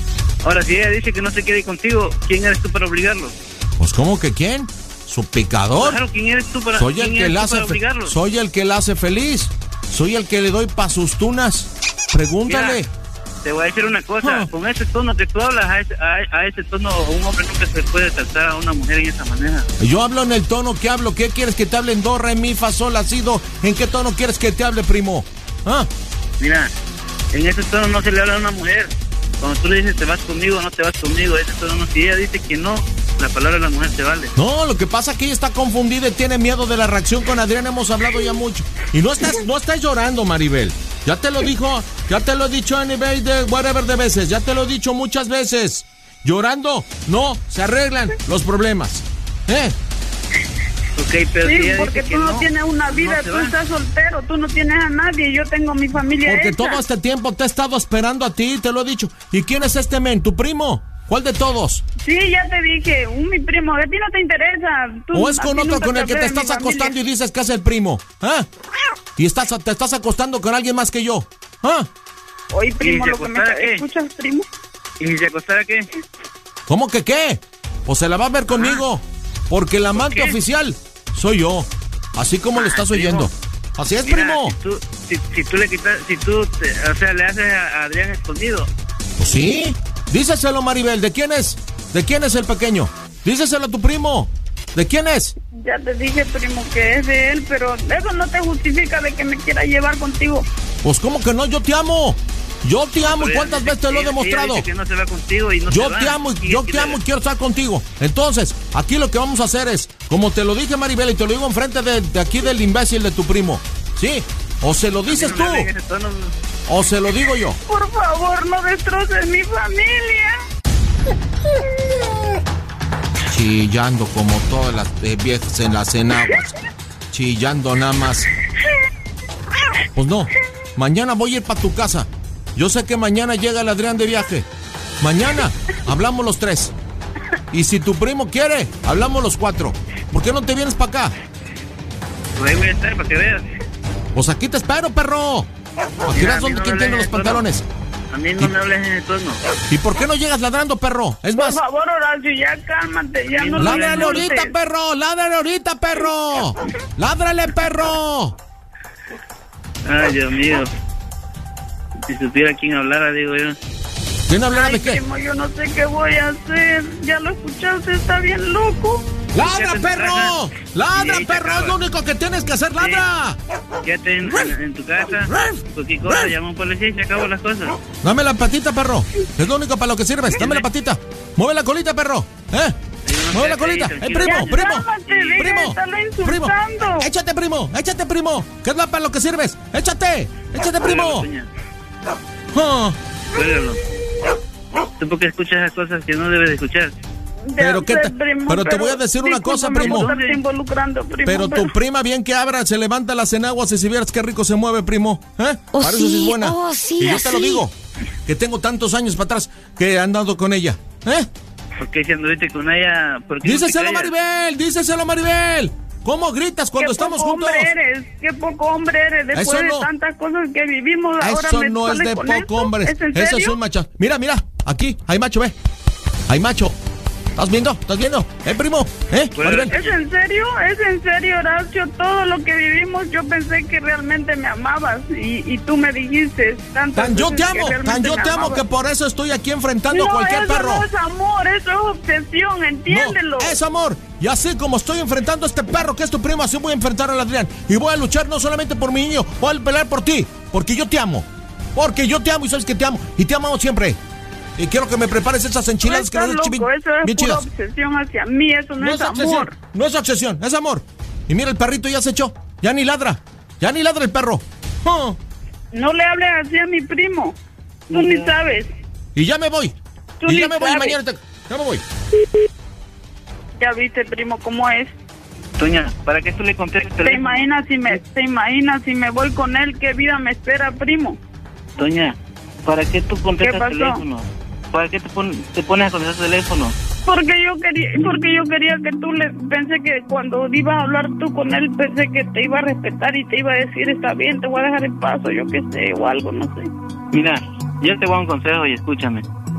Ahora, si ella dice que no se quiere ir contigo, ¿quién eres tú para obligarlo? Pues, ¿cómo que quién? ¿Su pecador? Claro, ¿quién eres tú para, soy el que la hace fe- Soy el que la hace feliz. Soy el que le doy pa' sus tunas. Pregúntale. Mira, te voy a decir una cosa. Oh. Con ese tono que tú hablas, a ese, a, a ese tono, un hombre nunca se puede tratar a una mujer en esa manera. Yo hablo en el tono que hablo. ¿Qué quieres que te hable en do, re, mi, fa, sol, la, si, do? ¿En qué tono quieres que te hable, primo? ¿Ah? Mira, en ese tono no se le habla a una mujer. Cuando tú le dices te vas conmigo o no te vas conmigo, ese tono no. Si ella dice que no, la palabra de la mujer te vale. No, lo que pasa es que ella está confundida y tiene miedo de la reacción con Adrián. Hemos hablado ya mucho. Y no estás, no estás llorando, Maribel. Ya te lo dijo, ya te lo he dicho a nivel de whatever de veces. Ya te lo he dicho muchas veces. Llorando, no, se arreglan los problemas. ¿Eh? Ok, pero sí, si porque tú no, no tienes una vida, no tú estás soltero, tú no tienes a nadie, yo tengo mi familia Porque hecha. todo este tiempo te he estado esperando a ti, te lo he dicho. ¿Y quién es este men? ¿Tu primo? ¿Cuál de todos? Sí, ya te dije, un mi primo, a ti no te interesa. Tú, ¿O es con otro con el que te estás acostando y dices que es el primo? ¿Ah? ¿Y estás, te estás acostando con alguien más que yo? ¿Ah? Oye, primo, lo que me escuchas, primo. ¿Y si se acostara qué? ¿Cómo que qué? ¿O se la va a ver conmigo? Porque el amante oficial soy yo, así como ah, lo estás oyendo. Primo. Así es, Mira, primo. Si tú, si, si tú le quitas, si tú, te, o sea, le haces a Adrián escondido. Pues sí. Díceselo, Maribel. ¿De quién es? ¿De quién es el pequeño? Díceselo a tu primo. ¿De quién es? Ya te dije, primo, que es de él, pero eso no te justifica de que me quiera llevar contigo. Pues, ¿cómo que no? Yo te amo. Yo te amo. ¿Y cuántas veces te lo he demostrado? Que no se va contigo y no yo se te va. amo, yo te amo y quiero estar contigo. Entonces, aquí lo que vamos a hacer es, como te lo dije, Maribel, y te lo digo enfrente de, de aquí del imbécil de tu primo. ¿Sí? O se lo dices no tú, tono... o se lo digo yo. Por favor, no destroces mi familia. Chillando como todas las eh, viejas en las enaguas. Chillando nada más. Pues no, mañana voy a ir para tu casa. Yo sé que mañana llega el Adrián de viaje. Mañana hablamos los tres. Y si tu primo quiere, hablamos los cuatro. ¿Por qué no te vienes para acá? Pues ahí voy a estar para que veas. Pues aquí te espero, perro. Aquí verás dónde quién tiene los pantalones. A mí no y, me hables en el tono. ¿Y por qué no llegas ladrando, perro? Es más. Por favor, Horacio, ya cálmate, ya no. Ládrale ahorita, perro. Ládrale ahorita, perro. Ládrale, perro. Ay, Dios mío. Si supiera quién hablara, digo yo. ¿Quién hablara de qué? Primo, yo no sé qué voy a hacer. Ya lo escuchaste, está bien loco. ¡Ladra, perro! ¡Ladra, perro! Es lo único que tienes que hacer, ladra. Quédate en, en, en tu casa. Cualquier cosa, llama a un policía y se acabó las cosas. Dame la patita, perro. Es lo único para lo que sirves. Dame la patita. Mueve la colita, perro. ¿Eh? Mueve la colita. ¡Eh, primo, primo! ¡Primo! ¡Primo! ¡Échate, primo! ¡Échate, primo! ¿Qué es la para lo que sirves? ¡Échate! ¡Échate, primo! Oh. ¿Tú por qué escuchas esas cosas que no debes de escuchar? Pero, ¿qué te, primo, pero te pero voy a decir una cosa, primo. primo. Pero tu prima, bien que abra, se levanta las enaguas y si vieras qué rico se mueve, primo. ¿Eh? Oh, Para sí, eso sí es buena. Oh, sí, y yo así. te lo digo, que tengo tantos años para atrás que he andado con ella. ¿Eh? ¿Por qué si anduviste con ella? ¿Por qué díceselo, no Maribel, díceselo, Maribel. ¿Cómo gritas cuando qué estamos poco juntos? Hombre eres, qué poco hombre eres. Después no, de tantas cosas que vivimos, ahora eso me no es de con poco esto. hombre. ¿Es en eso serio? es un macho. Mira, mira, aquí hay macho, ve. Hay macho. ¿Estás viendo? ¿Estás viendo? ¿Eh, primo? ¿Eh? Maribel. ¿Es en serio? ¿Es en serio, Horacio? Todo lo que vivimos, yo pensé que realmente me amabas y, y tú me dijiste tantas Tan yo te veces amo, que tan yo te amo amabas. que por eso estoy aquí enfrentando no, a cualquier eso perro. No es amor, eso es obsesión, entiéndelo. No, es amor. Y así como estoy enfrentando a este perro que es tu primo, así voy a enfrentar al Adrián. Y voy a luchar no solamente por mi niño, voy a pelear por ti. Porque yo te amo. Porque yo te amo y sabes que te amo. Y te amo siempre. Y quiero que me prepares esas enchiladas no que no loco, bien, eso es bien pura chidas. obsesión hacia mí, eso no, No es, es obsesión, amor. no es obsesión, es amor. Y mira, el perrito ya se echó. Ya ni ladra. Ya ni ladra el perro. Oh. No le hables así a mi primo. Tú no. ni sabes. Y ya me voy. Tú y ni ya me voy sabes. mañana. Te... Ya me voy. Ya viste, primo, cómo es. Doña, ¿para qué tú le contestas? ¿Te imaginas si me, te imaginas si me voy con él? ¿Qué vida me espera, primo? Doña, ¿para qué tú contestas ¿Qué el teléfono? ¿Para qué te, pon, te pones a contestar el teléfono? Porque yo quería, porque yo quería que tú le, pensé que cuando ibas a hablar tú con él, pensé que te iba a respetar y te iba a decir, está bien, te voy a dejar en paz, o yo qué sé, o algo, no sé. Mira, yo te voy a un consejo y escúchame.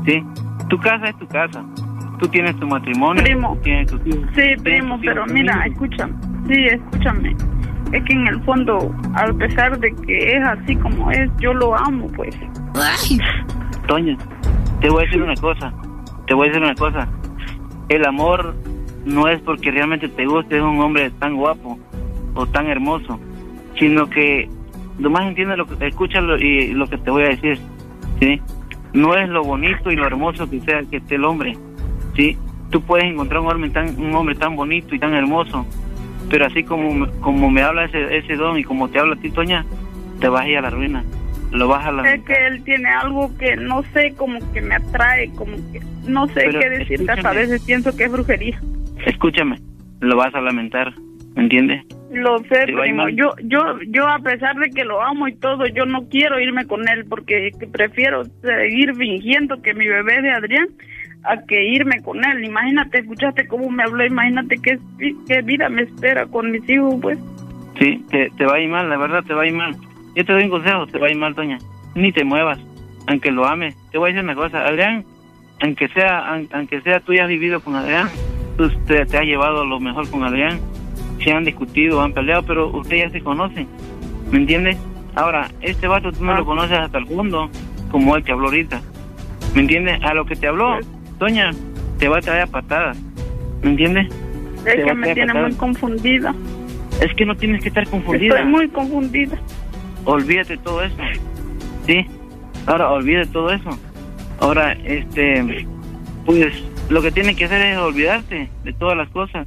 ¿sí? Tu casa es tu casa. Tú tienes tu matrimonio. Primo. Tienes tus hijos. Sí, primo, pero mira, escúchame. Sí, escúchame. Es que en el fondo, a pesar de que es así como es, yo lo amo, pues. Ay. Toña, te voy a decir una cosa. Te voy a decir una cosa. El amor no es porque realmente te guste un hombre tan guapo o tan hermoso, sino que nomás entiende lo que escúchalo y lo que te voy a decir, ¿sí? No es lo bonito y lo hermoso que sea que esté el hombre, ¿sí? Tú puedes encontrar un hombre tan un hombre tan bonito y tan hermoso, pero así como como me habla ese ese don y como te habla a ti, Toña, te vas a ir a la ruina. Lo vas a la... Es que él tiene algo que no sé, como que me atrae, como que no sé Pero qué decirte, hasta a veces pienso que es brujería. Escúchame, lo vas a lamentar, ¿me entiendes? Lo sé, ¿Te va a ir primo. mal? Yo, yo, yo a pesar de que lo amo y todo, yo no quiero irme con él porque prefiero seguir fingiendo que mi bebé es de Adrián a que irme con él. Imagínate, escuchaste cómo me habló, imagínate qué, qué vida me espera con mis hijos, pues. Sí, te, te va a ir mal, la verdad te va a ir mal. Yo te doy un consejo, te va a ir mal, Toña. Ni te muevas, aunque lo ames. Te voy a decir una cosa, Adrián, aunque sea, aunque sea tú ya has vivido con Adrián, tú te, te has llevado lo mejor con Adrián. Se han discutido, han peleado, pero ustedes ya se conocen, ¿me entiendes? Ahora, este vato tú no lo conoces hasta el fondo, como el que habló ahorita, ¿me entiendes? A lo que te habló, Toña, te va a traer a patadas, ¿me entiendes? Es que me tiene muy confundida. Es que no tienes que estar confundida. Estoy muy confundida. Olvídate de todo eso, ¿sí? Ahora, olvídate de todo eso. Ahora, este, pues, lo que tienes que hacer es olvidarte de todas las cosas.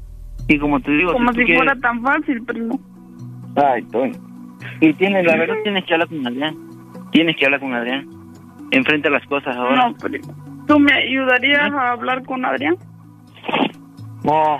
Y como te digo... Como si, si quieres... fuera tan fácil, primo. Ay, Toño. Y tienes, la verdad, tienes que hablar con Adrián. Tienes que hablar con Adrián. Enfrenta las cosas ahora. No, primo. ¿Tú me ayudarías ¿Eh? a hablar con Adrián? No.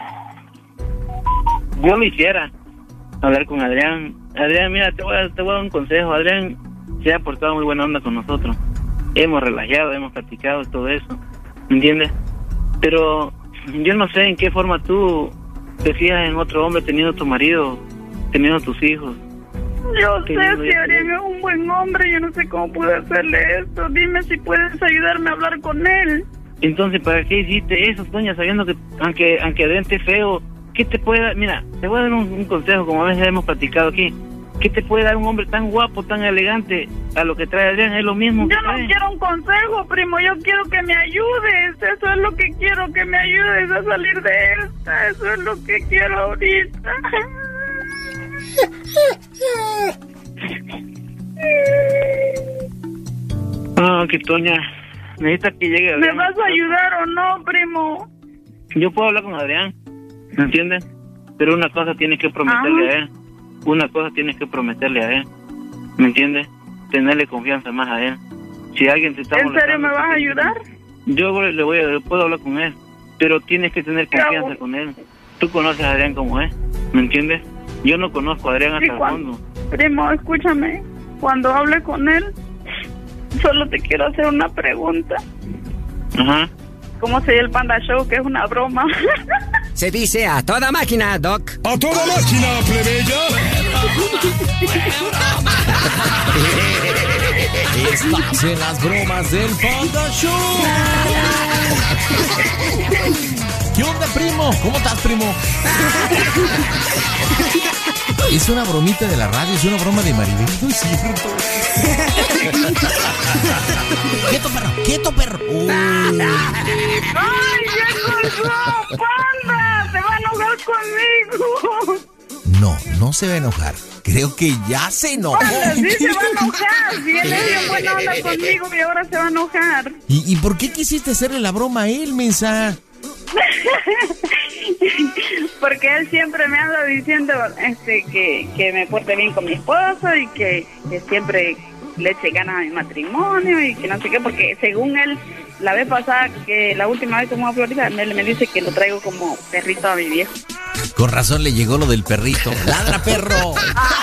Yo lo hiciera. Hablar con Adrián. Adrián, mira, te voy a, te voy a dar un consejo. Adrián se ha portado muy buena onda con nosotros. Hemos relajado, hemos platicado todo eso. ¿Me entiendes? Pero yo no sé en qué forma tú te fijas en otro hombre teniendo tu marido, teniendo tus hijos. Yo sé si Adrián es un buen hombre, yo no sé cómo pude hacerle esto. Dime si puedes ayudarme a hablar con él. Entonces, ¿para qué hiciste eso, Toña, sabiendo que aunque aunque Adrián esté feo, ¿qué te puede dar? Mira, te voy a dar un, un consejo, como a veces hemos platicado aquí. ¿Qué te puede dar un hombre tan guapo, tan elegante? A lo que trae Adrián es lo mismo. Yo que no trae. quiero un consejo, primo. Yo quiero que me ayudes. Eso es lo que quiero, que me ayudes a salir de esta. Eso es lo que quiero ahorita. Ah, que Toña, necesitas que llegue Adrián. ¿Me vas a ayudar o no, primo? Yo puedo hablar con Adrián, ¿me entiendes? Pero una cosa tienes que prometerle Ajá. a él. Una cosa tienes que prometerle a él, ¿me entiendes? Tenerle confianza más a él. Si alguien te está ¿En serio me vas a ayudar? Yo le voy a, puedo hablar con él, pero tienes que tener ¿Qué confianza hago? con él. Tú conoces a Adrián como es, ¿me entiendes? Yo no conozco a Adrián Sí, hasta el cuando- fondo. Primo, escúchame. Cuando hable con él, solo te quiero hacer una pregunta. Ajá. ¿Cómo sería el Panda Show? Que es una broma. Se dice a toda máquina, Doc. ¡A toda máquina, plebeya! Estás en las bromas del Panda Show. ¿Qué onda, primo? ¿Cómo estás, primo? Es una bromita de la radio, es una broma de Maribel. No es cierto. Quieto, perro, quieto, perro. Uy. ¡Ay, ya colgó! ¡Panda! ¡Se va a enojar conmigo! No, no se va a enojar. Creo que ya se enojó. ¡Panda, sí se va a enojar! Si él es bien buena onda conmigo y ahora se va a enojar. ¿Y, ¿Y por qué quisiste hacerle la broma a él, mensa? Porque él siempre me anda diciendo este que, que me porte bien con mi esposo y que, que siempre le eche ganas a mi matrimonio y que no sé qué, porque según él, la vez pasada, que la última vez que fuimos a Florida, él me dice que lo traigo como perrito a mi viejo. Con razón le llegó lo del perrito. ¡Ladra, perro!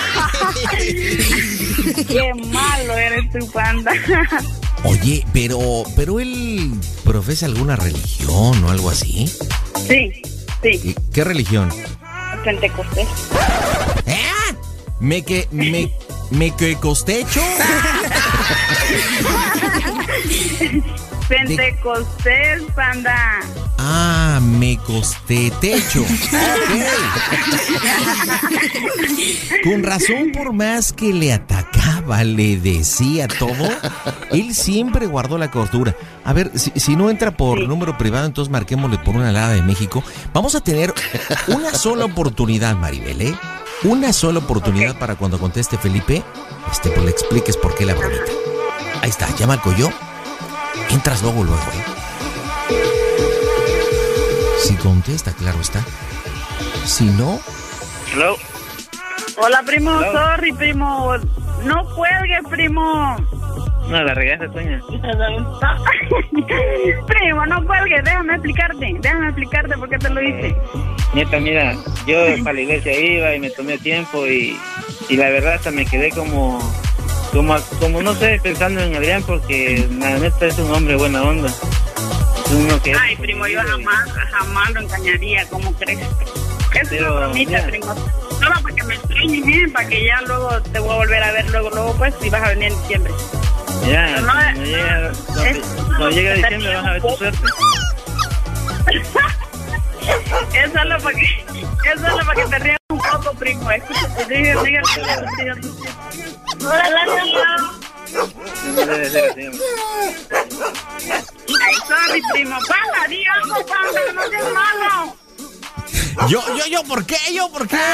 ¡Qué malo eres tú, Panda! Oye, pero, pero él profesa alguna religión o algo así. Sí, sí. ¿Qué, qué religión? Pentecostés. ¿Eh? ¿Me que, me, me que costecho? Pentecostés, panda. Ah, me costé techo. Ok. Con razón, por más que le atacaba, le decía todo, él siempre guardó la cordura. A ver, si, si no entra por sí. número privado, entonces marquémosle por una alada de México. Vamos a tener una sola oportunidad, Maribel, ¿eh? Una sola oportunidad okay. para cuando conteste Felipe, este, pues le expliques por qué la bromita. Ahí está, ya marco yo. Entras luego, luego, ¿eh? Si contesta, claro está. Si no... Hello. Hola, primo. Hello. Sorry, primo. No cuelgue, primo. No, la regaste, Toña. Primo, no cuelgue. Déjame explicarte. Déjame explicarte por qué te lo hice. Nieta, mira, yo para la iglesia iba y me tomé tiempo y, y la verdad hasta me quedé como... Como, como no sé, pensando en Adrián, porque la neta es un hombre buena onda. Es uno que Ay, primo, yo jamás, jamás lo engañaría, ¿cómo crees? Es Pero, una bromita, mira. primo. Solo para que me extrañes, ¿eh? Para que ya luego te voy a volver a ver, luego, luego, pues, y vas a venir en diciembre. Ya, No, cuando no, llega, cuando, es, cuando llega diciembre vas a ver tu suerte. Es solo para que, es solo para que te rías un poco, primo. Escúchate, diga, diga, diga, diga. Hola, No debe ser así. Ay, sorry, primo. Panda, di algo, panda, no seas malo. Yo, yo, yo, ¿por qué? ¿Yo, por qué?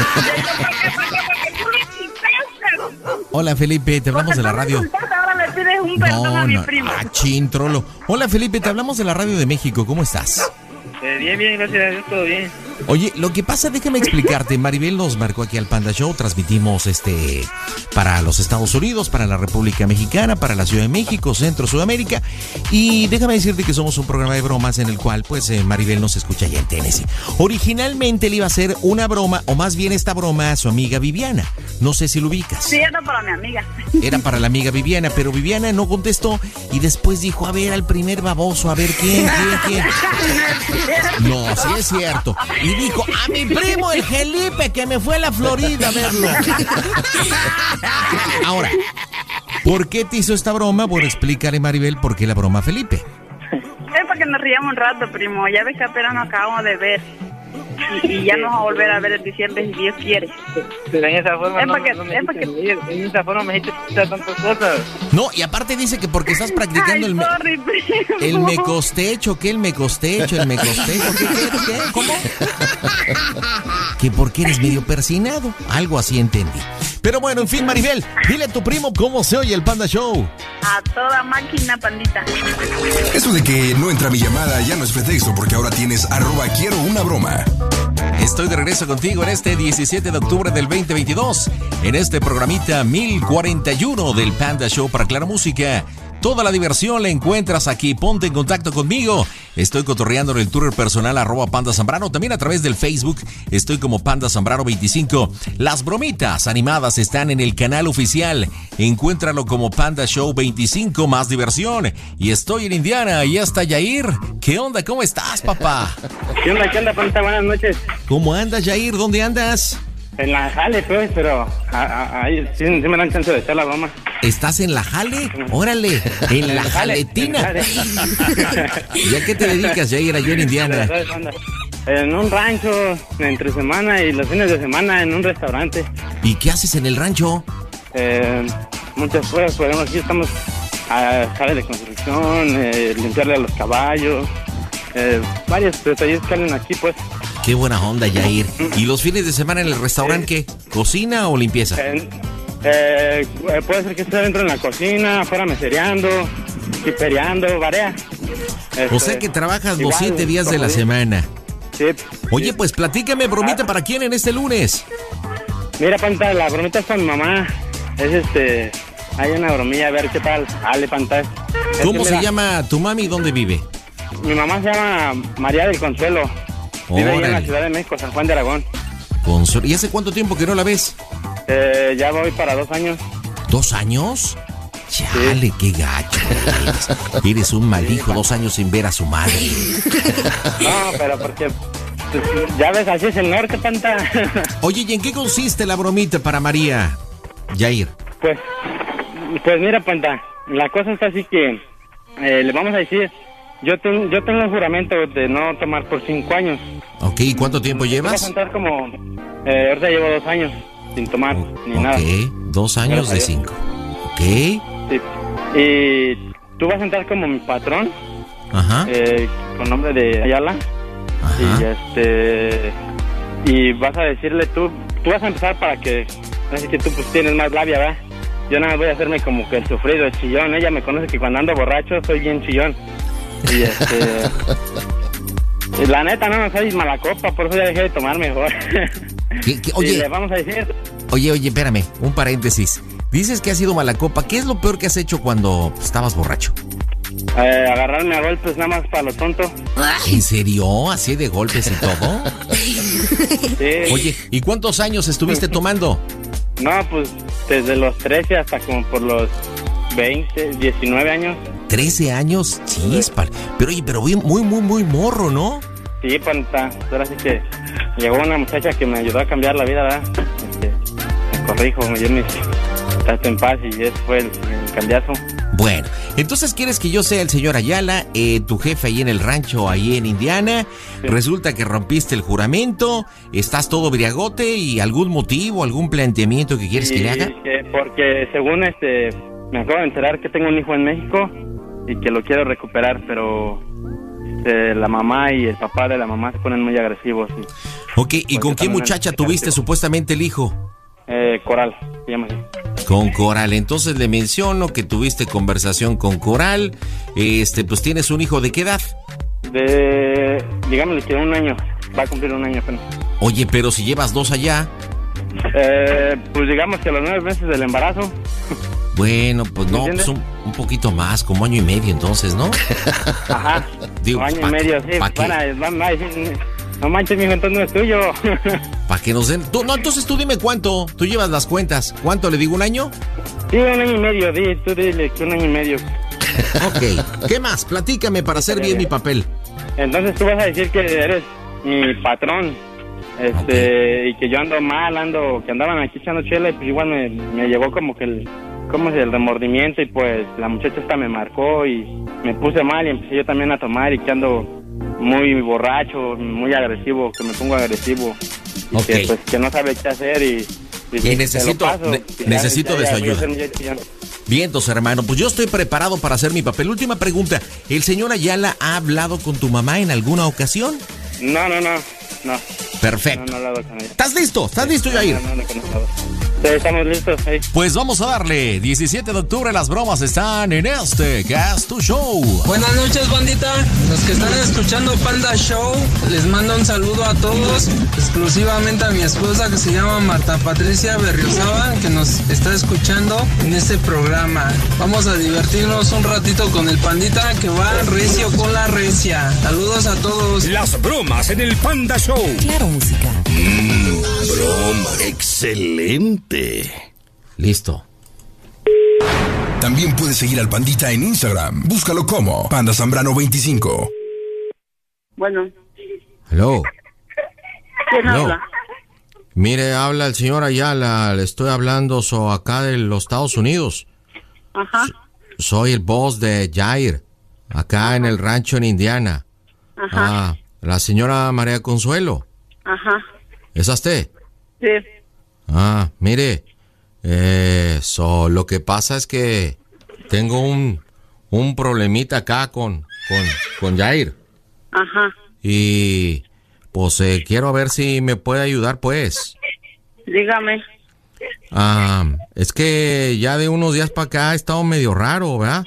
Hola, Felipe, te hablamos de la radio. Ahora le pides un perdón No, a mi no, primo. ah, chintrolo. Hola, Felipe, te hablamos de la radio de México. ¿Cómo estás? Eh, bien, bien, gracias a Dios, todo bien. Oye, lo que pasa, déjame explicarte. Maribel nos marcó aquí al Panda Show. Transmitimos este para los Estados Unidos, para la República Mexicana, para la Ciudad de México, Centro, Sudamérica. Y déjame decirte que somos un programa de bromas en el cual, pues, eh, Maribel nos escucha allá en Tennessee. Originalmente le iba a hacer una broma, o más bien esta broma, a su amiga Viviana. No sé si lo ubicas. Sí, era para mi amiga. Era para la amiga Viviana, pero Viviana no contestó y después dijo, a ver, al primer baboso, a ver, ¿quién, quién, quién? No, sí es cierto. Y dijo, a mi primo el Felipe, que me fue a la Florida a verlo. Ahora, ¿por qué te hizo esta broma? Bueno, explícale, Maribel, por qué la broma a Felipe. Es para que nos riamos un rato, primo. Ya ves que apenas nos acabamos de ver. Y, y ya nos vamos a volver a ver en diciembre, si Dios quiere. Pero en esa forma es no, para que, no me es para que... reír. En esa forma me dijiste tantas cosas. No, y aparte dice que porque estás practicando Ay, el, me, sorry, el me costecho, que el me costecho, el me costecho, ¿qué, qué, qué? ¿Cómo? Que porque eres medio persinado, algo así entendí. Pero bueno, en fin, Maribel, dile a tu primo cómo se oye el Panda Show. A toda máquina, pandita. Eso de que no entra mi llamada ya no es pretexto, porque ahora tienes arroba quiero una broma. Estoy de regreso contigo en este diecisiete de octubre del veinte veintidós, en este programita mil cuarenta y uno del Panda Show para Clara Música. Toda la diversión la encuentras aquí. Ponte en contacto conmigo. Estoy cotorreando en el Twitter personal arroba Panda Zambrano. También a través del Facebook estoy como Panda Zambrano veinticinco. Las bromitas animadas están en el canal oficial. Encuéntralo como Panda Show veinticinco, más diversión. Y estoy en Indiana y hasta Yair. ¿Qué onda? ¿Cómo estás, papá? ¿Qué onda? ¿Qué onda, Panda? Buenas noches. ¿Cómo andas, Yair? ¿Dónde andas? En la jale, pues, pero a, a, ahí sí, sí me dan chance de echar la broma. ¿Estás en la jale? Órale, en la jaletina. ¿Y a qué te dedicas, Jair, allá en Indiana? En un rancho, entre semana y los fines de semana en un restaurante. ¿Y qué haces en el rancho? Eh, muchas cosas, por ejemplo, aquí estamos a jale de construcción, eh, limpiarle a los caballos, eh, varios detalles que salen aquí, pues. Qué buena onda, Yair. ¿Y los fines de semana en el restaurante qué? ¿Cocina o limpieza? Eh, eh, puede ser que esté dentro en la cocina, afuera mesereando, pipereando, varía. Este, o sea que trabajas los siete días de la semana. Sí. Oye, pues platícame, bromita, ¿para quién en este lunes? Mira, Panta, la bromita es para mi mamá. Es este... Hay una bromilla, a ver qué tal. Dale, Panta. ¿Cómo se llama tu mami y dónde vive? Mi mamá se llama María del Consuelo. Vive ahí en la Ciudad de México, San Juan de Aragón. Consuelo. ¿Y hace cuánto tiempo que no la ves? Eh, ya voy para dos años. ¿Dos años? Chale, sí. Qué gacho eres. Eres un mal hijo, dos años sin ver a su madre. No, pero porque... Pues, ya ves, así es el norte, Panta. Oye, ¿y en qué consiste la bromita para María, Yair? Pues, pues mira, Panta, la cosa está así que... eh, le vamos a decir, yo, ten, yo tengo un juramento de no tomar por cinco años. Ok, ¿y cuánto tiempo Voy a llevas? contar como, eh, ahorita llevo dos años sin tomar ni Ok, nada. dos años de cinco. Ok. Sí. Y tú vas a entrar como mi patrón, Ajá. eh, con nombre de Ayala. Ajá. Y este y vas a decirle tú, tú vas a empezar para que, así que tú pues tienes más labia, ¿verdad? Yo nada más voy a hacerme como que el sufrido, el chillón. Ella me conoce que cuando ando borracho soy bien chillón. Y este y la neta no, soy mala copa, por eso ya dejé de tomar mejor. ¿Qué, qué? Oye, y le vamos a decir, oye, oye, espérame, un paréntesis. Dices que has sido mala copa. ¿Qué es lo peor que has hecho cuando estabas borracho? eh, agarrarme a golpes nada más para lo tonto. ¿En serio? ¿Así de golpes y todo? Sí. Oye, ¿y cuántos años estuviste tomando? No, pues desde los trece hasta como por los veinte, diecinueve años. ¿trece años? Chispal. Pero oye, pero muy, muy, muy, muy morro, ¿no? Sí, panta. Ahora sí que llegó una muchacha que me ayudó a cambiar la vida, ¿verdad? Este, me corrijo, me dio mis trato en paz y ese fue el, el cambiazo. Bueno, entonces quieres que yo sea el señor Ayala, eh, tu jefe ahí en el rancho, ahí en Indiana. Sí. Resulta que rompiste el juramento, estás todo briagote y algún motivo, algún planteamiento que quieres y, que le haga. Que porque según este, me acabo de enterar que tengo un hijo en México y que lo quiero recuperar, pero este, la mamá y el papá de la mamá se ponen muy agresivos. Y, ok, ¿y con qué muchacha tuviste supuestamente el hijo? Eh, Coral, se llama así. Con Coral, entonces le menciono que tuviste conversación con Coral, este, pues tienes un hijo, ¿de qué edad? De, digámosle que un año, va a cumplir un año apenas. Oye, pero si llevas dos allá. Eh, pues digamos que a los nueve meses del embarazo. Bueno, pues no, pues un, un poquito más, como año y medio entonces, ¿no? Ajá, Digo, un año y medio, sí, van a, van a decir, no manches, mijo, entonces no es tuyo. Para que nos den, tú, no, entonces tú dime cuánto, tú llevas las cuentas, ¿cuánto le digo, un año? Sí, un año y medio, di, tú dile que un año y medio. Ok, ¿qué más? Platícame para hacer bien mi papel. Entonces tú vas a decir que eres mi patrón, este, okay. Y que yo ando mal, ando, que andaban aquí echando chela y pues igual me, me llevó como que el, como el remordimiento y pues la muchacha esta me marcó y me puse mal y empecé yo también a tomar y que ando muy borracho, muy agresivo, que me pongo agresivo y okay. que pues que no sabe qué hacer y, y, y necesito paso, ne y necesito ya, de su ayuda. Bien, entonces, hermano, pues yo estoy preparado para hacer mi papel. Última pregunta, ¿el señor Ayala ha hablado con tu mamá en alguna ocasión? No, no, no, no. Perfecto. No, no he hablado con ella. ¿Estás listo? ¿Estás sí, listo, Yair? No, no, no, no, sí, estamos listos. Sí. Pues vamos a darle. diecisiete de octubre, las bromas están en este que es tu show. Buenas noches, bandita. Los que están escuchando Panda Show, les mando un saludo a todos, exclusivamente a mi esposa que se llama Marta Patricia Berriozábal, que nos está escuchando en este programa. Vamos a divertirnos un ratito con el pandita que va recio con la recia. Saludos a todos. Las bromas en el Panda Show. Claro, música. Mmm, broma. Excelente. Listo. También puedes seguir al Pandita en Instagram. Búscalo como Panda Zambrano veinticinco. Bueno. Hello. ¿Quién Hello. habla? Mire, habla el señor Ayala. Le estoy hablando so acá de los Estados Unidos. Ajá. Soy el boss de Jair, acá Ajá. en el rancho en Indiana. Ajá. Ah, la señora María Consuelo. Ajá. ¿Es usted? Sí. Ah, mire, eh, so, lo que pasa es que tengo un, un problemita acá con, con, con Jair. Ajá. Y pues eh, quiero ver si me puede ayudar, pues. Dígame. Ah, es que ya de unos días para acá ha estado medio raro, ¿verdad?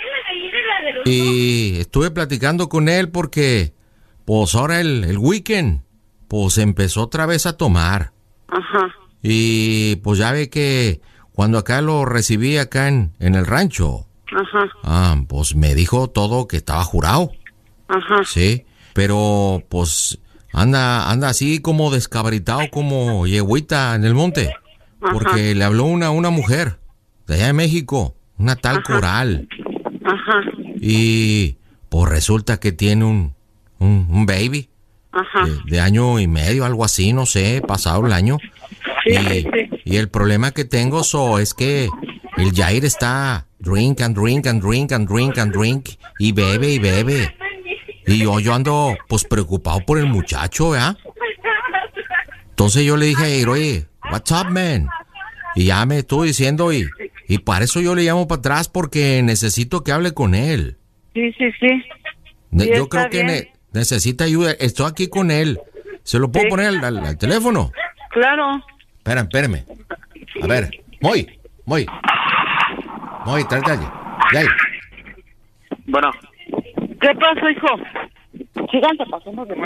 Y estuve platicando con él porque, pues ahora el, el weekend, pues empezó otra vez a tomar. Ajá. Y pues ya ve que cuando acá lo recibí acá en, en el rancho, Ajá. Ah, pues me dijo todo que estaba jurado. Ajá. Sí, pero pues anda anda así como descabritado como yegüita en el monte. Ajá. Porque le habló una, una mujer de allá de México, una tal Ajá. Coral. Ajá. Y pues resulta que tiene un, un, un baby. Ajá. De, de año y medio, algo así, no sé, pasado el año. Sí, y, sí, sí. y el problema que tengo so, es que el Jair está drink and drink and drink and drink and drink, y bebe y bebe. Y yo, yo ando, pues, preocupado por el muchacho, ¿verdad? Entonces yo le dije, oye, what's up, man? Y ya me estuvo diciendo, y, y para eso yo le llamo para atrás, porque necesito que hable con él. Sí, sí, sí. Ne- Sí, yo está creo que bien. ne- necesita ayuda. Estoy aquí con él. ¿Se lo puedo Sí. poner al, al- al teléfono? Claro. Espera, espérame. A ver, Moy, Moy. Moy, tráete allí. Ya. Bueno. ¿Qué pasó, hijo? Gigante, pasamos de...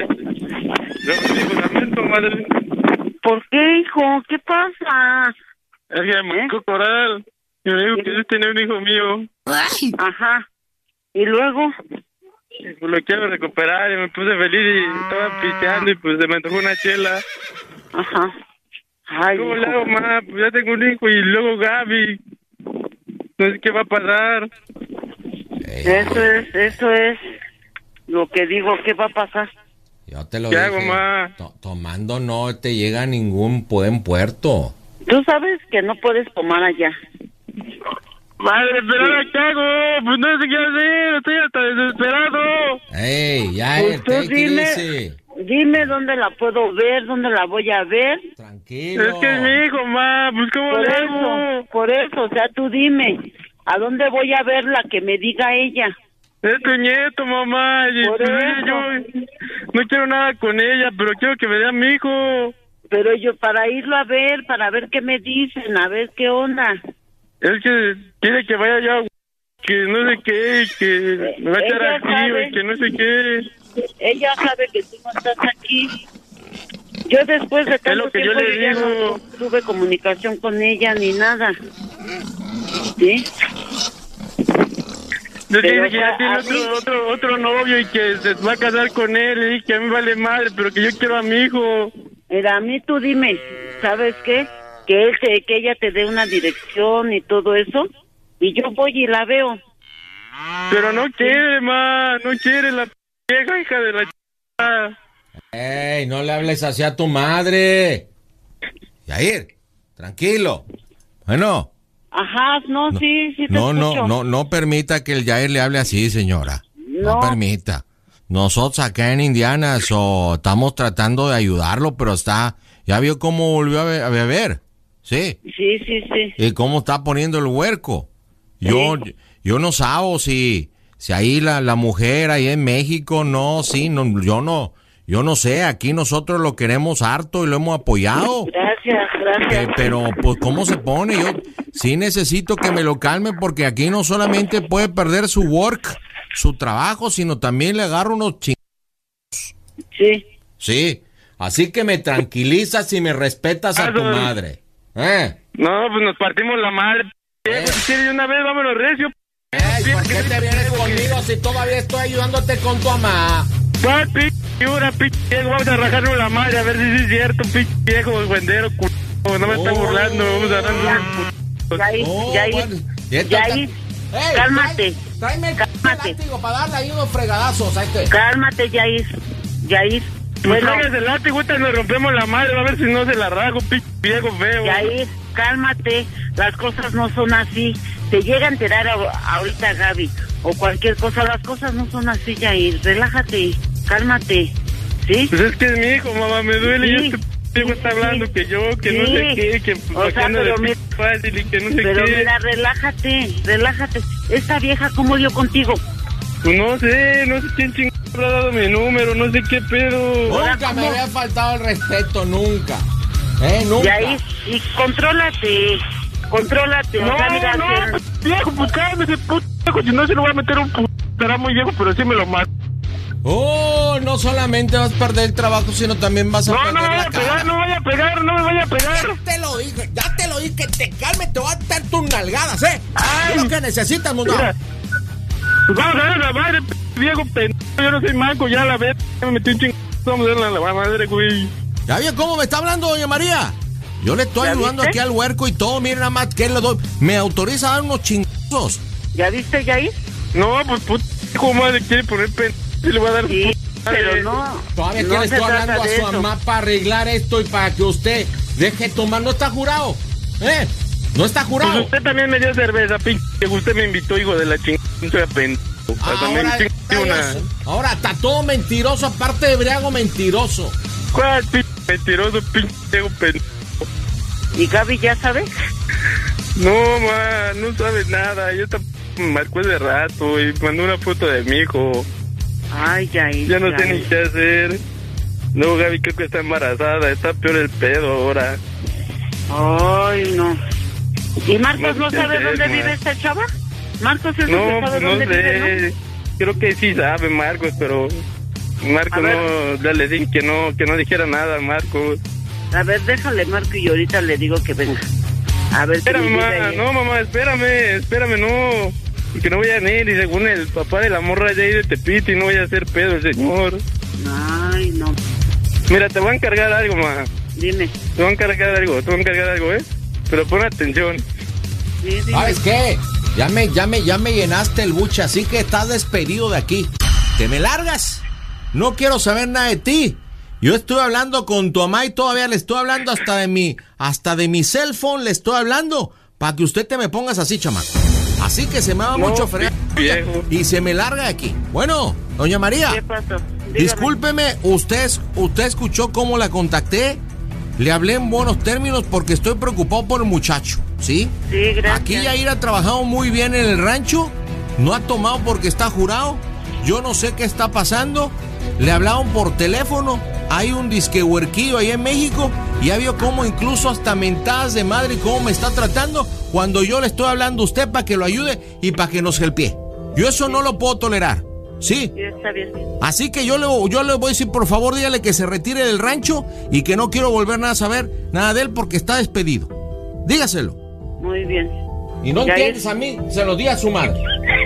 ¿Por qué, hijo? ¿Qué pasa? Es que me marcó Coral y me dijo que yo tenía un hijo mío. Ajá. ¿Y luego? Pues lo quiero recuperar y me puse feliz y estaba pisteando y pues se me antojó una chela. Ajá. Ay, ¿Cómo le hijo. hago, ma? Pues ya tengo un hijo y luego Gaby. No sé qué va a pasar. Eso es, eso es lo que digo. ¿Qué va a pasar? Yo te lo ¿Qué dije. hago, ma? To- tomando no te llega a ningún buen puerto. Tú sabes que no puedes tomar allá. Madre, pero ahora qué hago? Pues no sé qué hacer, estoy hasta desesperado. Ey, ya, Pues eh, tú take it dime, easy. dime dónde la puedo ver, dónde la voy a ver. Tranquilo. Es que es mi hijo, ma, pues ¿cómo Por le eso, hago? por eso, o sea, tú dime, ¿a dónde voy a verla? Que me diga ella. Es tu nieto, mamá, y Por pues, eso. yo no quiero nada con ella, pero quiero que me dé a mi hijo. Pero yo, para irlo a ver, para ver qué me dicen, a ver qué onda. Es que quiere que vaya yo, que no sé qué, que me va a echar Ella aquí, sabe. y que no sé qué. Ella sabe que tú no estás aquí. Yo después de tanto lo que yo tiempo le ya digo. no tuve comunicación con ella ni nada. ¿Sí? Yo Pero, dije que o sea, ya tiene a otro, mí- otro, otro novio y que se va a casar con él y que a mí vale madre, pero que yo quiero a mi hijo. Mira, a mí tú dime, ¿sabes qué? Que él te, que ella te dé una dirección y todo eso, y yo voy y la veo. Pero no quiere, ma, no quiere la vieja hija de la ch... Ey, no le hables así a tu madre. Yair, tranquilo. Bueno, Ajá, no, sí, sí te no, escucho. no, no, no permita que el Yair le hable así, señora. No, No. permita. Nosotros acá en Indiana so, estamos tratando de ayudarlo, pero está, ya vio cómo volvió a, be- a beber, ¿sí? Sí, sí, sí. Y cómo está poniendo el huerco. Yo, yo no sabo si, si ahí la, la mujer ahí en México, no, sí, no, yo no, yo no sé, aquí nosotros lo queremos harto y lo hemos apoyado. Gracias, gracias. Eh, pero, pues, ¿cómo se pone? Yo sí necesito que me lo calme porque aquí no solamente puede perder su work, su trabajo, sino también le agarro unos chingados. Sí. Sí. Así que me tranquilizas y me respetas a tu madre. ¿Eh? No, pues nos partimos la madre. Eh. Si quieres de una vez, vámonos recio. Ey, ¿por qué te vienes conmigo si todavía estoy ayudándote con tu mamá? Va, pinche figura, pinche viejo, vamos a rajarnos la madre a ver si sí es cierto, pinche viejo, güendero, culo, no me está burlando, vamos a darnos un Yair, Oh, Yair, bueno. Y esto Yair, Ey, cálmate. Tráeme el Cálmate. látigo para darle ahí unos fregadazos a este. Cálmate, Yair. Yair. Pues Bueno, traigas el látigo, ahorita nos rompemos la madre, a ver si no se la rajo, pinche viejo feo. Yair, cálmate. Las cosas no son así. Te llega a enterar a- ahorita Gaby o cualquier cosa. Las cosas no son así, Yair. Relájate, cálmate. ¿Sí? Pues es que es mi hijo, mamá, me duele Sí. y este viejo está hablando que yo, que no Sí. sé qué, que O sea, anda de pero mi- pinche fácil y que no sé Pero qué. mira, relájate, relájate. Esta vieja, ¿cómo dio contigo? Pues no sé, no sé quién chingado ha dado mi número, no sé qué pedo. Nunca me había faltado el respeto, nunca. ¿Eh? Nunca. Yair, y contrólate. Contrólate. No, o sea, mira, no, que- pues, viejo, pues cálmese, puto viejo, si no se lo voy a meter un puto, estará muy viejo, pero sí me lo mato. Oh, no solamente vas a perder el trabajo, sino también vas a No, perder no me la vaya a cara. pegar, no me vaya a pegar, no me vaya a pegar. Ya te lo dije, ya te lo dije, que te calmes, te voy a dar tus nalgadas, ¿eh? Ay. Es lo que necesitas, mundo. Mira, pues vamos a ver a la madre, p- viejo pendejo, yo no soy manco, ya la vez, ya me metí un chingazo, vamos a ver a la madre, güey. ¿Ya vio cómo me está hablando, doña María? Yo le estoy ¿Ya ayudando viste? aquí al huerco y todo, miren nada más que le doy. Me autoriza a dar unos chingazos. ¿Ya viste, Yair? No, pues puto, hijo madre, quiere poner pendejo, y le voy a dar Sí, puto madre. pero no. Todavía no que le se estoy trata hablando a de su eso. mamá para arreglar esto y para que usted deje tomar, no está jurado. ¿Eh? ¿No está jurado? Pues usted también me dio cerveza, pinche. Usted me invitó, hijo de la chingada. Ahora, una... ahora está todo mentiroso, aparte de briago mentiroso. ¿Cuál pinche mentiroso, pinche pendejo? ¿Y Gaby ya sabe? No, ma, no sabe nada. Yo tampoco me marcó de rato y mandó una foto de mi hijo. Ay, ya, ya. Ya no sé ni qué hacer. No, Gaby creo que está embarazada. Está peor el pedo ahora. Ay, no. ¿Y Marcos no, no sabe hacer, dónde ma. vive esta chava? Marcos es el no, que sabe no dónde sé. vive, ¿no? Creo que sí sabe Marcos, pero Marcos no, ya le dije que no, que no dijera nada, Marcos. A ver, déjale Marco y ahorita le digo que venga. A ver, espérame, mamá, no, mamá, espérame, espérame, no. Que no voy a ir y según el papá de la morra ya de Tepito y no voy a hacer pedo el señor. Ay, no. Mira, te voy a encargar algo, mamá. Dime. Te voy a encargar algo, te voy a encargar algo, ¿eh? Pero pon atención. Sí, dime. ¿Sabes qué? Ya me, ya me, ya me llenaste el buche, así que estás despedido de aquí. ¿Te me largas? No quiero saber nada de ti. Yo estoy hablando con tu mamá y todavía le estoy hablando hasta de mi, hasta de mi cell phone le estoy hablando para que usted te me pongas así, chamaco. Así que se me va no, mucho fregar y se me larga de aquí. Bueno, doña María. ¿Qué pasó? Dígame. Discúlpeme, usted, usted escuchó cómo la contacté. Le hablé en buenos términos porque estoy preocupado por el muchacho, ¿sí? Sí, gracias. Aquí Yair ha trabajado muy bien en el rancho, no ha tomado porque está jurado. Yo no sé qué está pasando. Le hablaron por teléfono. Hay un disque huerquillo ahí en México y ya vio cómo incluso hasta mentadas de madre cómo me está tratando cuando yo le estoy hablando a usted para que lo ayude y para que nos helpee. Yo eso no lo puedo tolerar, ¿sí? Sí, está bien. Así que yo le, yo le voy a decir, por favor, dígale que se retire del rancho y que no quiero volver nada a saber nada de él porque está despedido. Dígaselo. Muy bien. Y no entiendes a mí, se lo diga a su madre.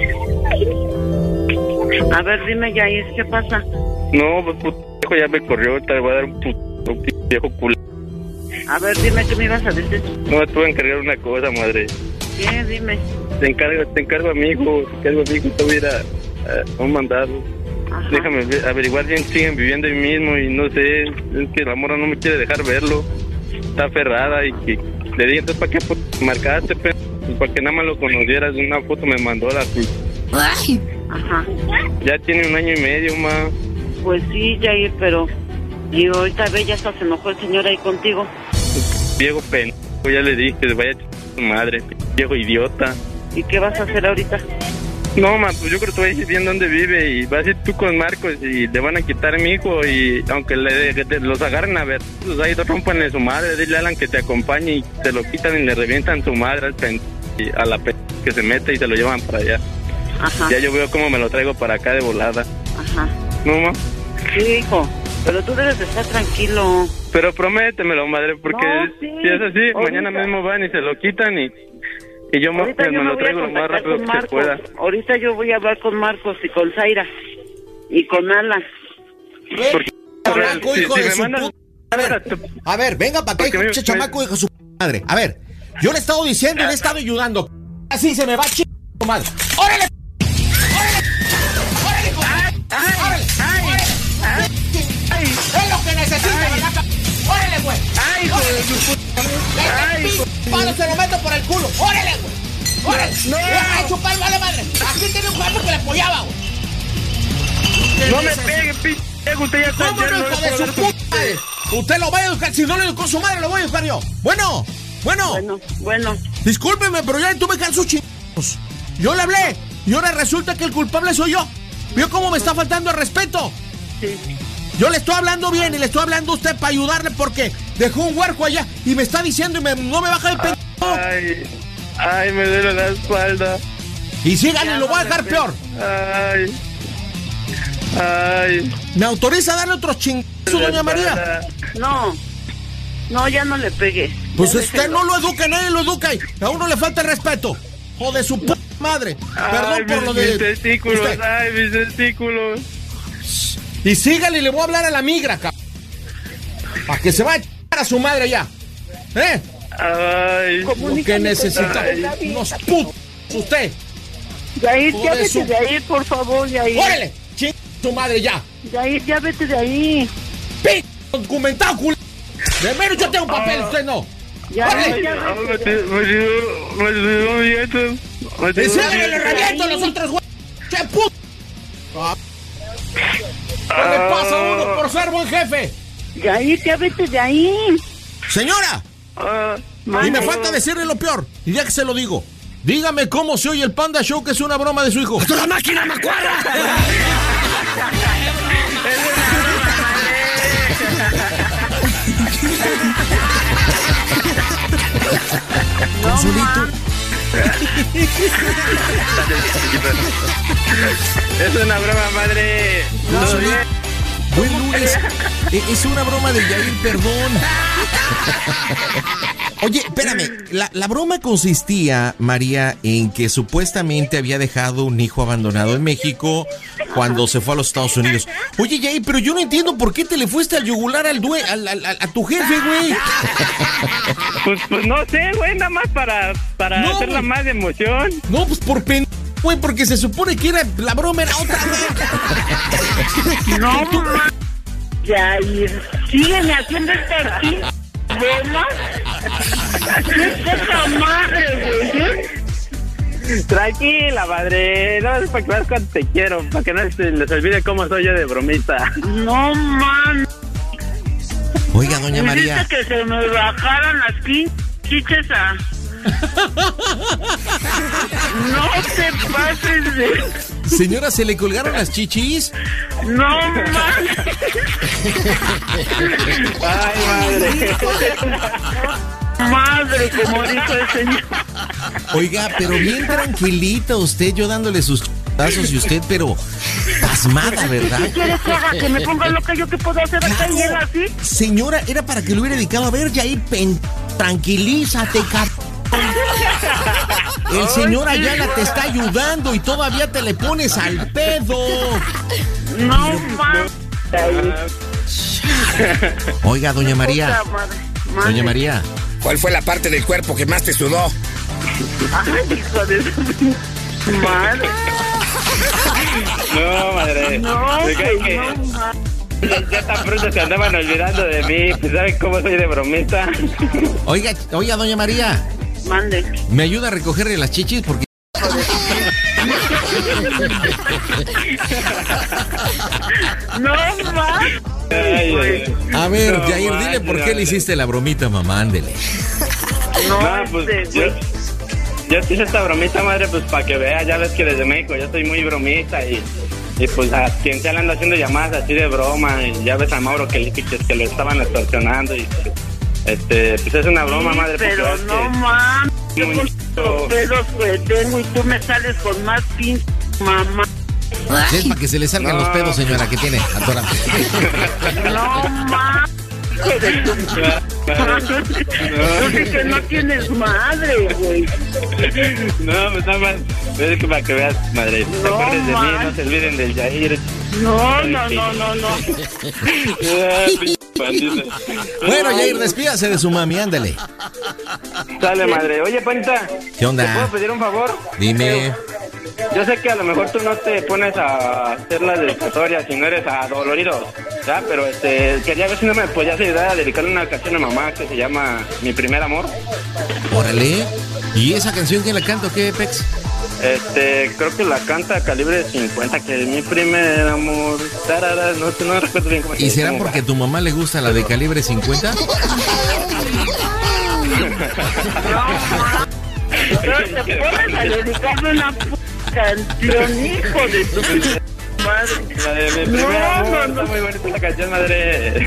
A ver, dime, Yair, ¿qué pasa? No, pues puto ya me corrió, te voy a dar un puto un viejo culo. A ver, dime, ¿qué me ibas a decir? No, me tuve que encargar una cosa, madre. ¿Qué? Dime. Te encargo, te encargo a mi hijo, te encargo a mi hijo, te voy a ir a, a un mandado. Ajá. Déjame ver, averiguar si siguen viviendo ahí mismo y no sé, es que la morra no me quiere dejar verlo. Está aferrada y que le dije, entonces, ¿para qué foto marcaste, pero? Para que nada más lo conocieras, una foto me mandó la suya. Ay. Ajá. Ya tiene un año y medio, ma. Pues sí, Yair, pero... Y ahorita ve, ya hasta se enojó el señor ahí contigo. Viejo pendejo, ya le dije que se vaya a ch... su madre, viejo idiota. ¿Y qué vas a hacer ahorita? No, ma, pues yo creo que te voy a decir bien dónde vive y vas a ir tú con Marcos y le van a quitar a mi hijo y aunque le, le, los agarren a ver, pues ahí te rompan en su madre, dile a Alan que te acompañe y te lo quitan y le revientan su madre al pendejo y a la pendeja que se mete y se lo llevan para allá. Ajá. Ya yo veo cómo me lo traigo para acá de volada. Ajá. ¿No, ma? Sí, hijo, pero tú debes de estar tranquilo. Pero prométemelo, madre, porque no, sí. si es así, ahorita. Mañana mismo van y se lo quitan y, y yo, me, yo me me lo traigo lo más rápido que se pueda. Ahorita yo voy a hablar con Marcos y con Zaira y con Alan. Porque, chamaco, hijo si, de si su mandan... A ver, a ver, venga para acá, hijo, me... chamaco, hijo de su madre. A ver, yo le he estado diciendo y le he estado ayudando. Así se me va ch... madre. ¡Órale! Es lo que necesito, ¿verdad? ¡Órale, güey! ¡Ay, hijo de su puta! ¡Ay, hijo! ¡Palo, se lo meto por el culo! ¡Órale, güey! ¡Órale! ¡No! ¡Deja de chupar, vale madre! Aquí tiene un cuerno que le apoyaba, güey. ¡No me pegue, p***! Usted ya está ¿Cómo no, hijo de su puta madre? Usted lo va a educar. Si no le educó su madre, lo voy a educar yo. Bueno, bueno. Bueno, bueno. Discúlpeme, pero ya tuve que dar sus chingados. Yo le hablé y ahora resulta que el culpable soy yo. ¿Vio cómo me está faltando el respeto? Sí. Yo le estoy hablando bien y le estoy hablando a usted para ayudarle porque dejó un huerco allá y me está diciendo y me, no me baja el pendejo. Ay, ay, me duele la espalda. Y síganle, lo voy a dejar peor. Ay, ay. ¿Me autoriza a darle otros chingazos, doña María? No, no, ya no le pegue. Pues usted déjelo. No lo educa, nadie lo educa y a uno le falta el respeto. O de su p*** madre. Ay, Perdón por mis, lo de... mis testículos, usted. Ay, mis testículos. Y sígale y le voy a hablar a la migra, cabrón. Para que se vaya a echar a su madre ya. ¿Eh? Ay. Lo que necesita. Unos putos. Usted. Yair, ya vete su... de ahí, por favor, Yair. ¡Órale! ¡Ching su madre ya! Yair, ya vete de ahí. ¡P! Documentado, culo. De menos yo tengo papel, ah. usted no. Ya, ¡Órale! ya, me tiró, me tiró, me tiró billetes. Me tiró ¡Enséñale los billetes. revientos los otros, güey! ¡Che puto! Ah. ¿Qué le pasa a uno por ser buen jefe? Yair, ya vete de ahí. Señora, Ah, y me falta decirle lo peor, y ya que se lo digo, dígame cómo se oye el Panda Show, que es una broma de su hijo. ¡Esto es la máquina, macuarra! Consolito. Es una broma, madre. ¿Todo bien? Buen lunes. Eh, Es una broma de Yair, perdón. Oye, espérame, la, la broma consistía, María, en que supuestamente había dejado un hijo abandonado en México cuando se fue a los Estados Unidos. Oye, Yair, pero yo no entiendo por qué te le fuiste a yugular al due al, al- al- a tu jefe, güey. Pues, pues no sé, güey, nada más para, para No, hacerla güey. más de emoción. No, pues por pen... güey, porque se supone que era la broma era otra, güey. No, mamá. Yair, sígueme haciendo esta aquí. ¿Broma? ¿Qué es esa madre, güey? Tranquila, madre. No es para que veas cuánto te quiero, para que no se les olvide cómo soy yo de bromista. No, man. Oiga, doña Me María. dijiste que se me bajaran las pinches a... No te pases de... Señora, ¿se le colgaron las chichis? No, man. Ay, madre. Madre, como dijo el señor. Oiga, pero bien tranquilita usted, yo dándole sus chazos y usted, pero pasmada, ¿verdad? ¿Qué quieres que haga? ¿Que me ponga loca? ¿Yo qué puedo hacer acá y él así? Señora, era para que lo hubiera dedicado a ver, Yair, pen... tranquilízate, cap... El señor Ayala te está ayudando y todavía te le pones al pedo. No, man. Oiga, doña María. Puta madre. Madre. Doña María. ¿Cuál fue la parte del cuerpo que más te sudó? Ay, hijo de su madre. No, madre. No, Me cae güey, que no, man. ya, ya tan pronto se andaban olvidando de mí. Pues, ¿saben cómo soy de bromista? Oiga, oiga, doña María. Mande. ¿Me ayuda a recogerle las chichis? Porque... No, man. Ay, ay. A ver, No, Yair, dile manches, por qué madre. le hiciste la bromita, mamá, ándele. No, No, pues este, yo, güey. yo te hice esta bromita, madre, pues para que veas, ya ves que desde México yo soy muy bromista y, y pues a quien sea le ando haciendo llamadas así de broma y ya ves a Mauro que, que, que lo estaban extorsionando y este, pues es una broma, Sí, madre. porque pero ves no, que- man. Yo Muy con chido. los pelos que tengo y tú me sales con más pin, mamá. Es para que se le salgan No. los pedos, señora, que tiene atorado. No, man. Hijo de tu- Yo sé que no tienes madre, güey. No, pues nada más, es que para que veas, madre, no, te No, acuerdes de mí, man. no se olviden del Yair. No, no, no, no, no. Ah, pinche bandita. Bueno, Yair, despídase de su mami, ándale. Sale, madre. Oye, Panita, ¿Qué onda? ¿te puedo pedir un favor? Dime. Yo sé que a lo mejor tú no te pones a hacer las dedicatorias si no eres adolorido, ¿ya? Pero este, quería ver si no me podías ayudar a dedicarle una canción a mamá que se llama Mi Primer Amor. Órale. ¿Y esa canción quién la canta o qué, Pex? Este, creo que la canta Calibre cincuenta, que es mi primer amor. Tarara, no, no recuerdo bien cómo se ¿Y dice, será cómo porque va. tu mamá le gusta la de calibre cincuenta? No te pones a dedicarme una p canción, hijo de tu madre. La de Mi Primer No, Amor, no, está no. muy bonita la canción, madre.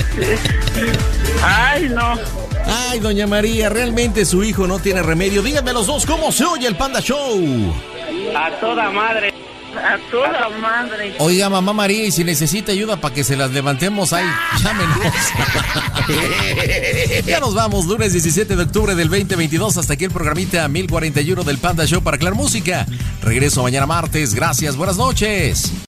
Ay, no. Ay, doña María, realmente su hijo no tiene remedio. Díganme los dos cómo se oye el Panda Show. A toda madre. A toda madre. Oiga, mamá María, y si necesita ayuda para que se las levantemos, ahí, llámenos. Ya nos vamos, lunes diecisiete de octubre del veinte veintidós. Hasta aquí el programita mil cuarenta y uno del Panda Show para Clar Música. Regreso mañana martes. Gracias, buenas noches.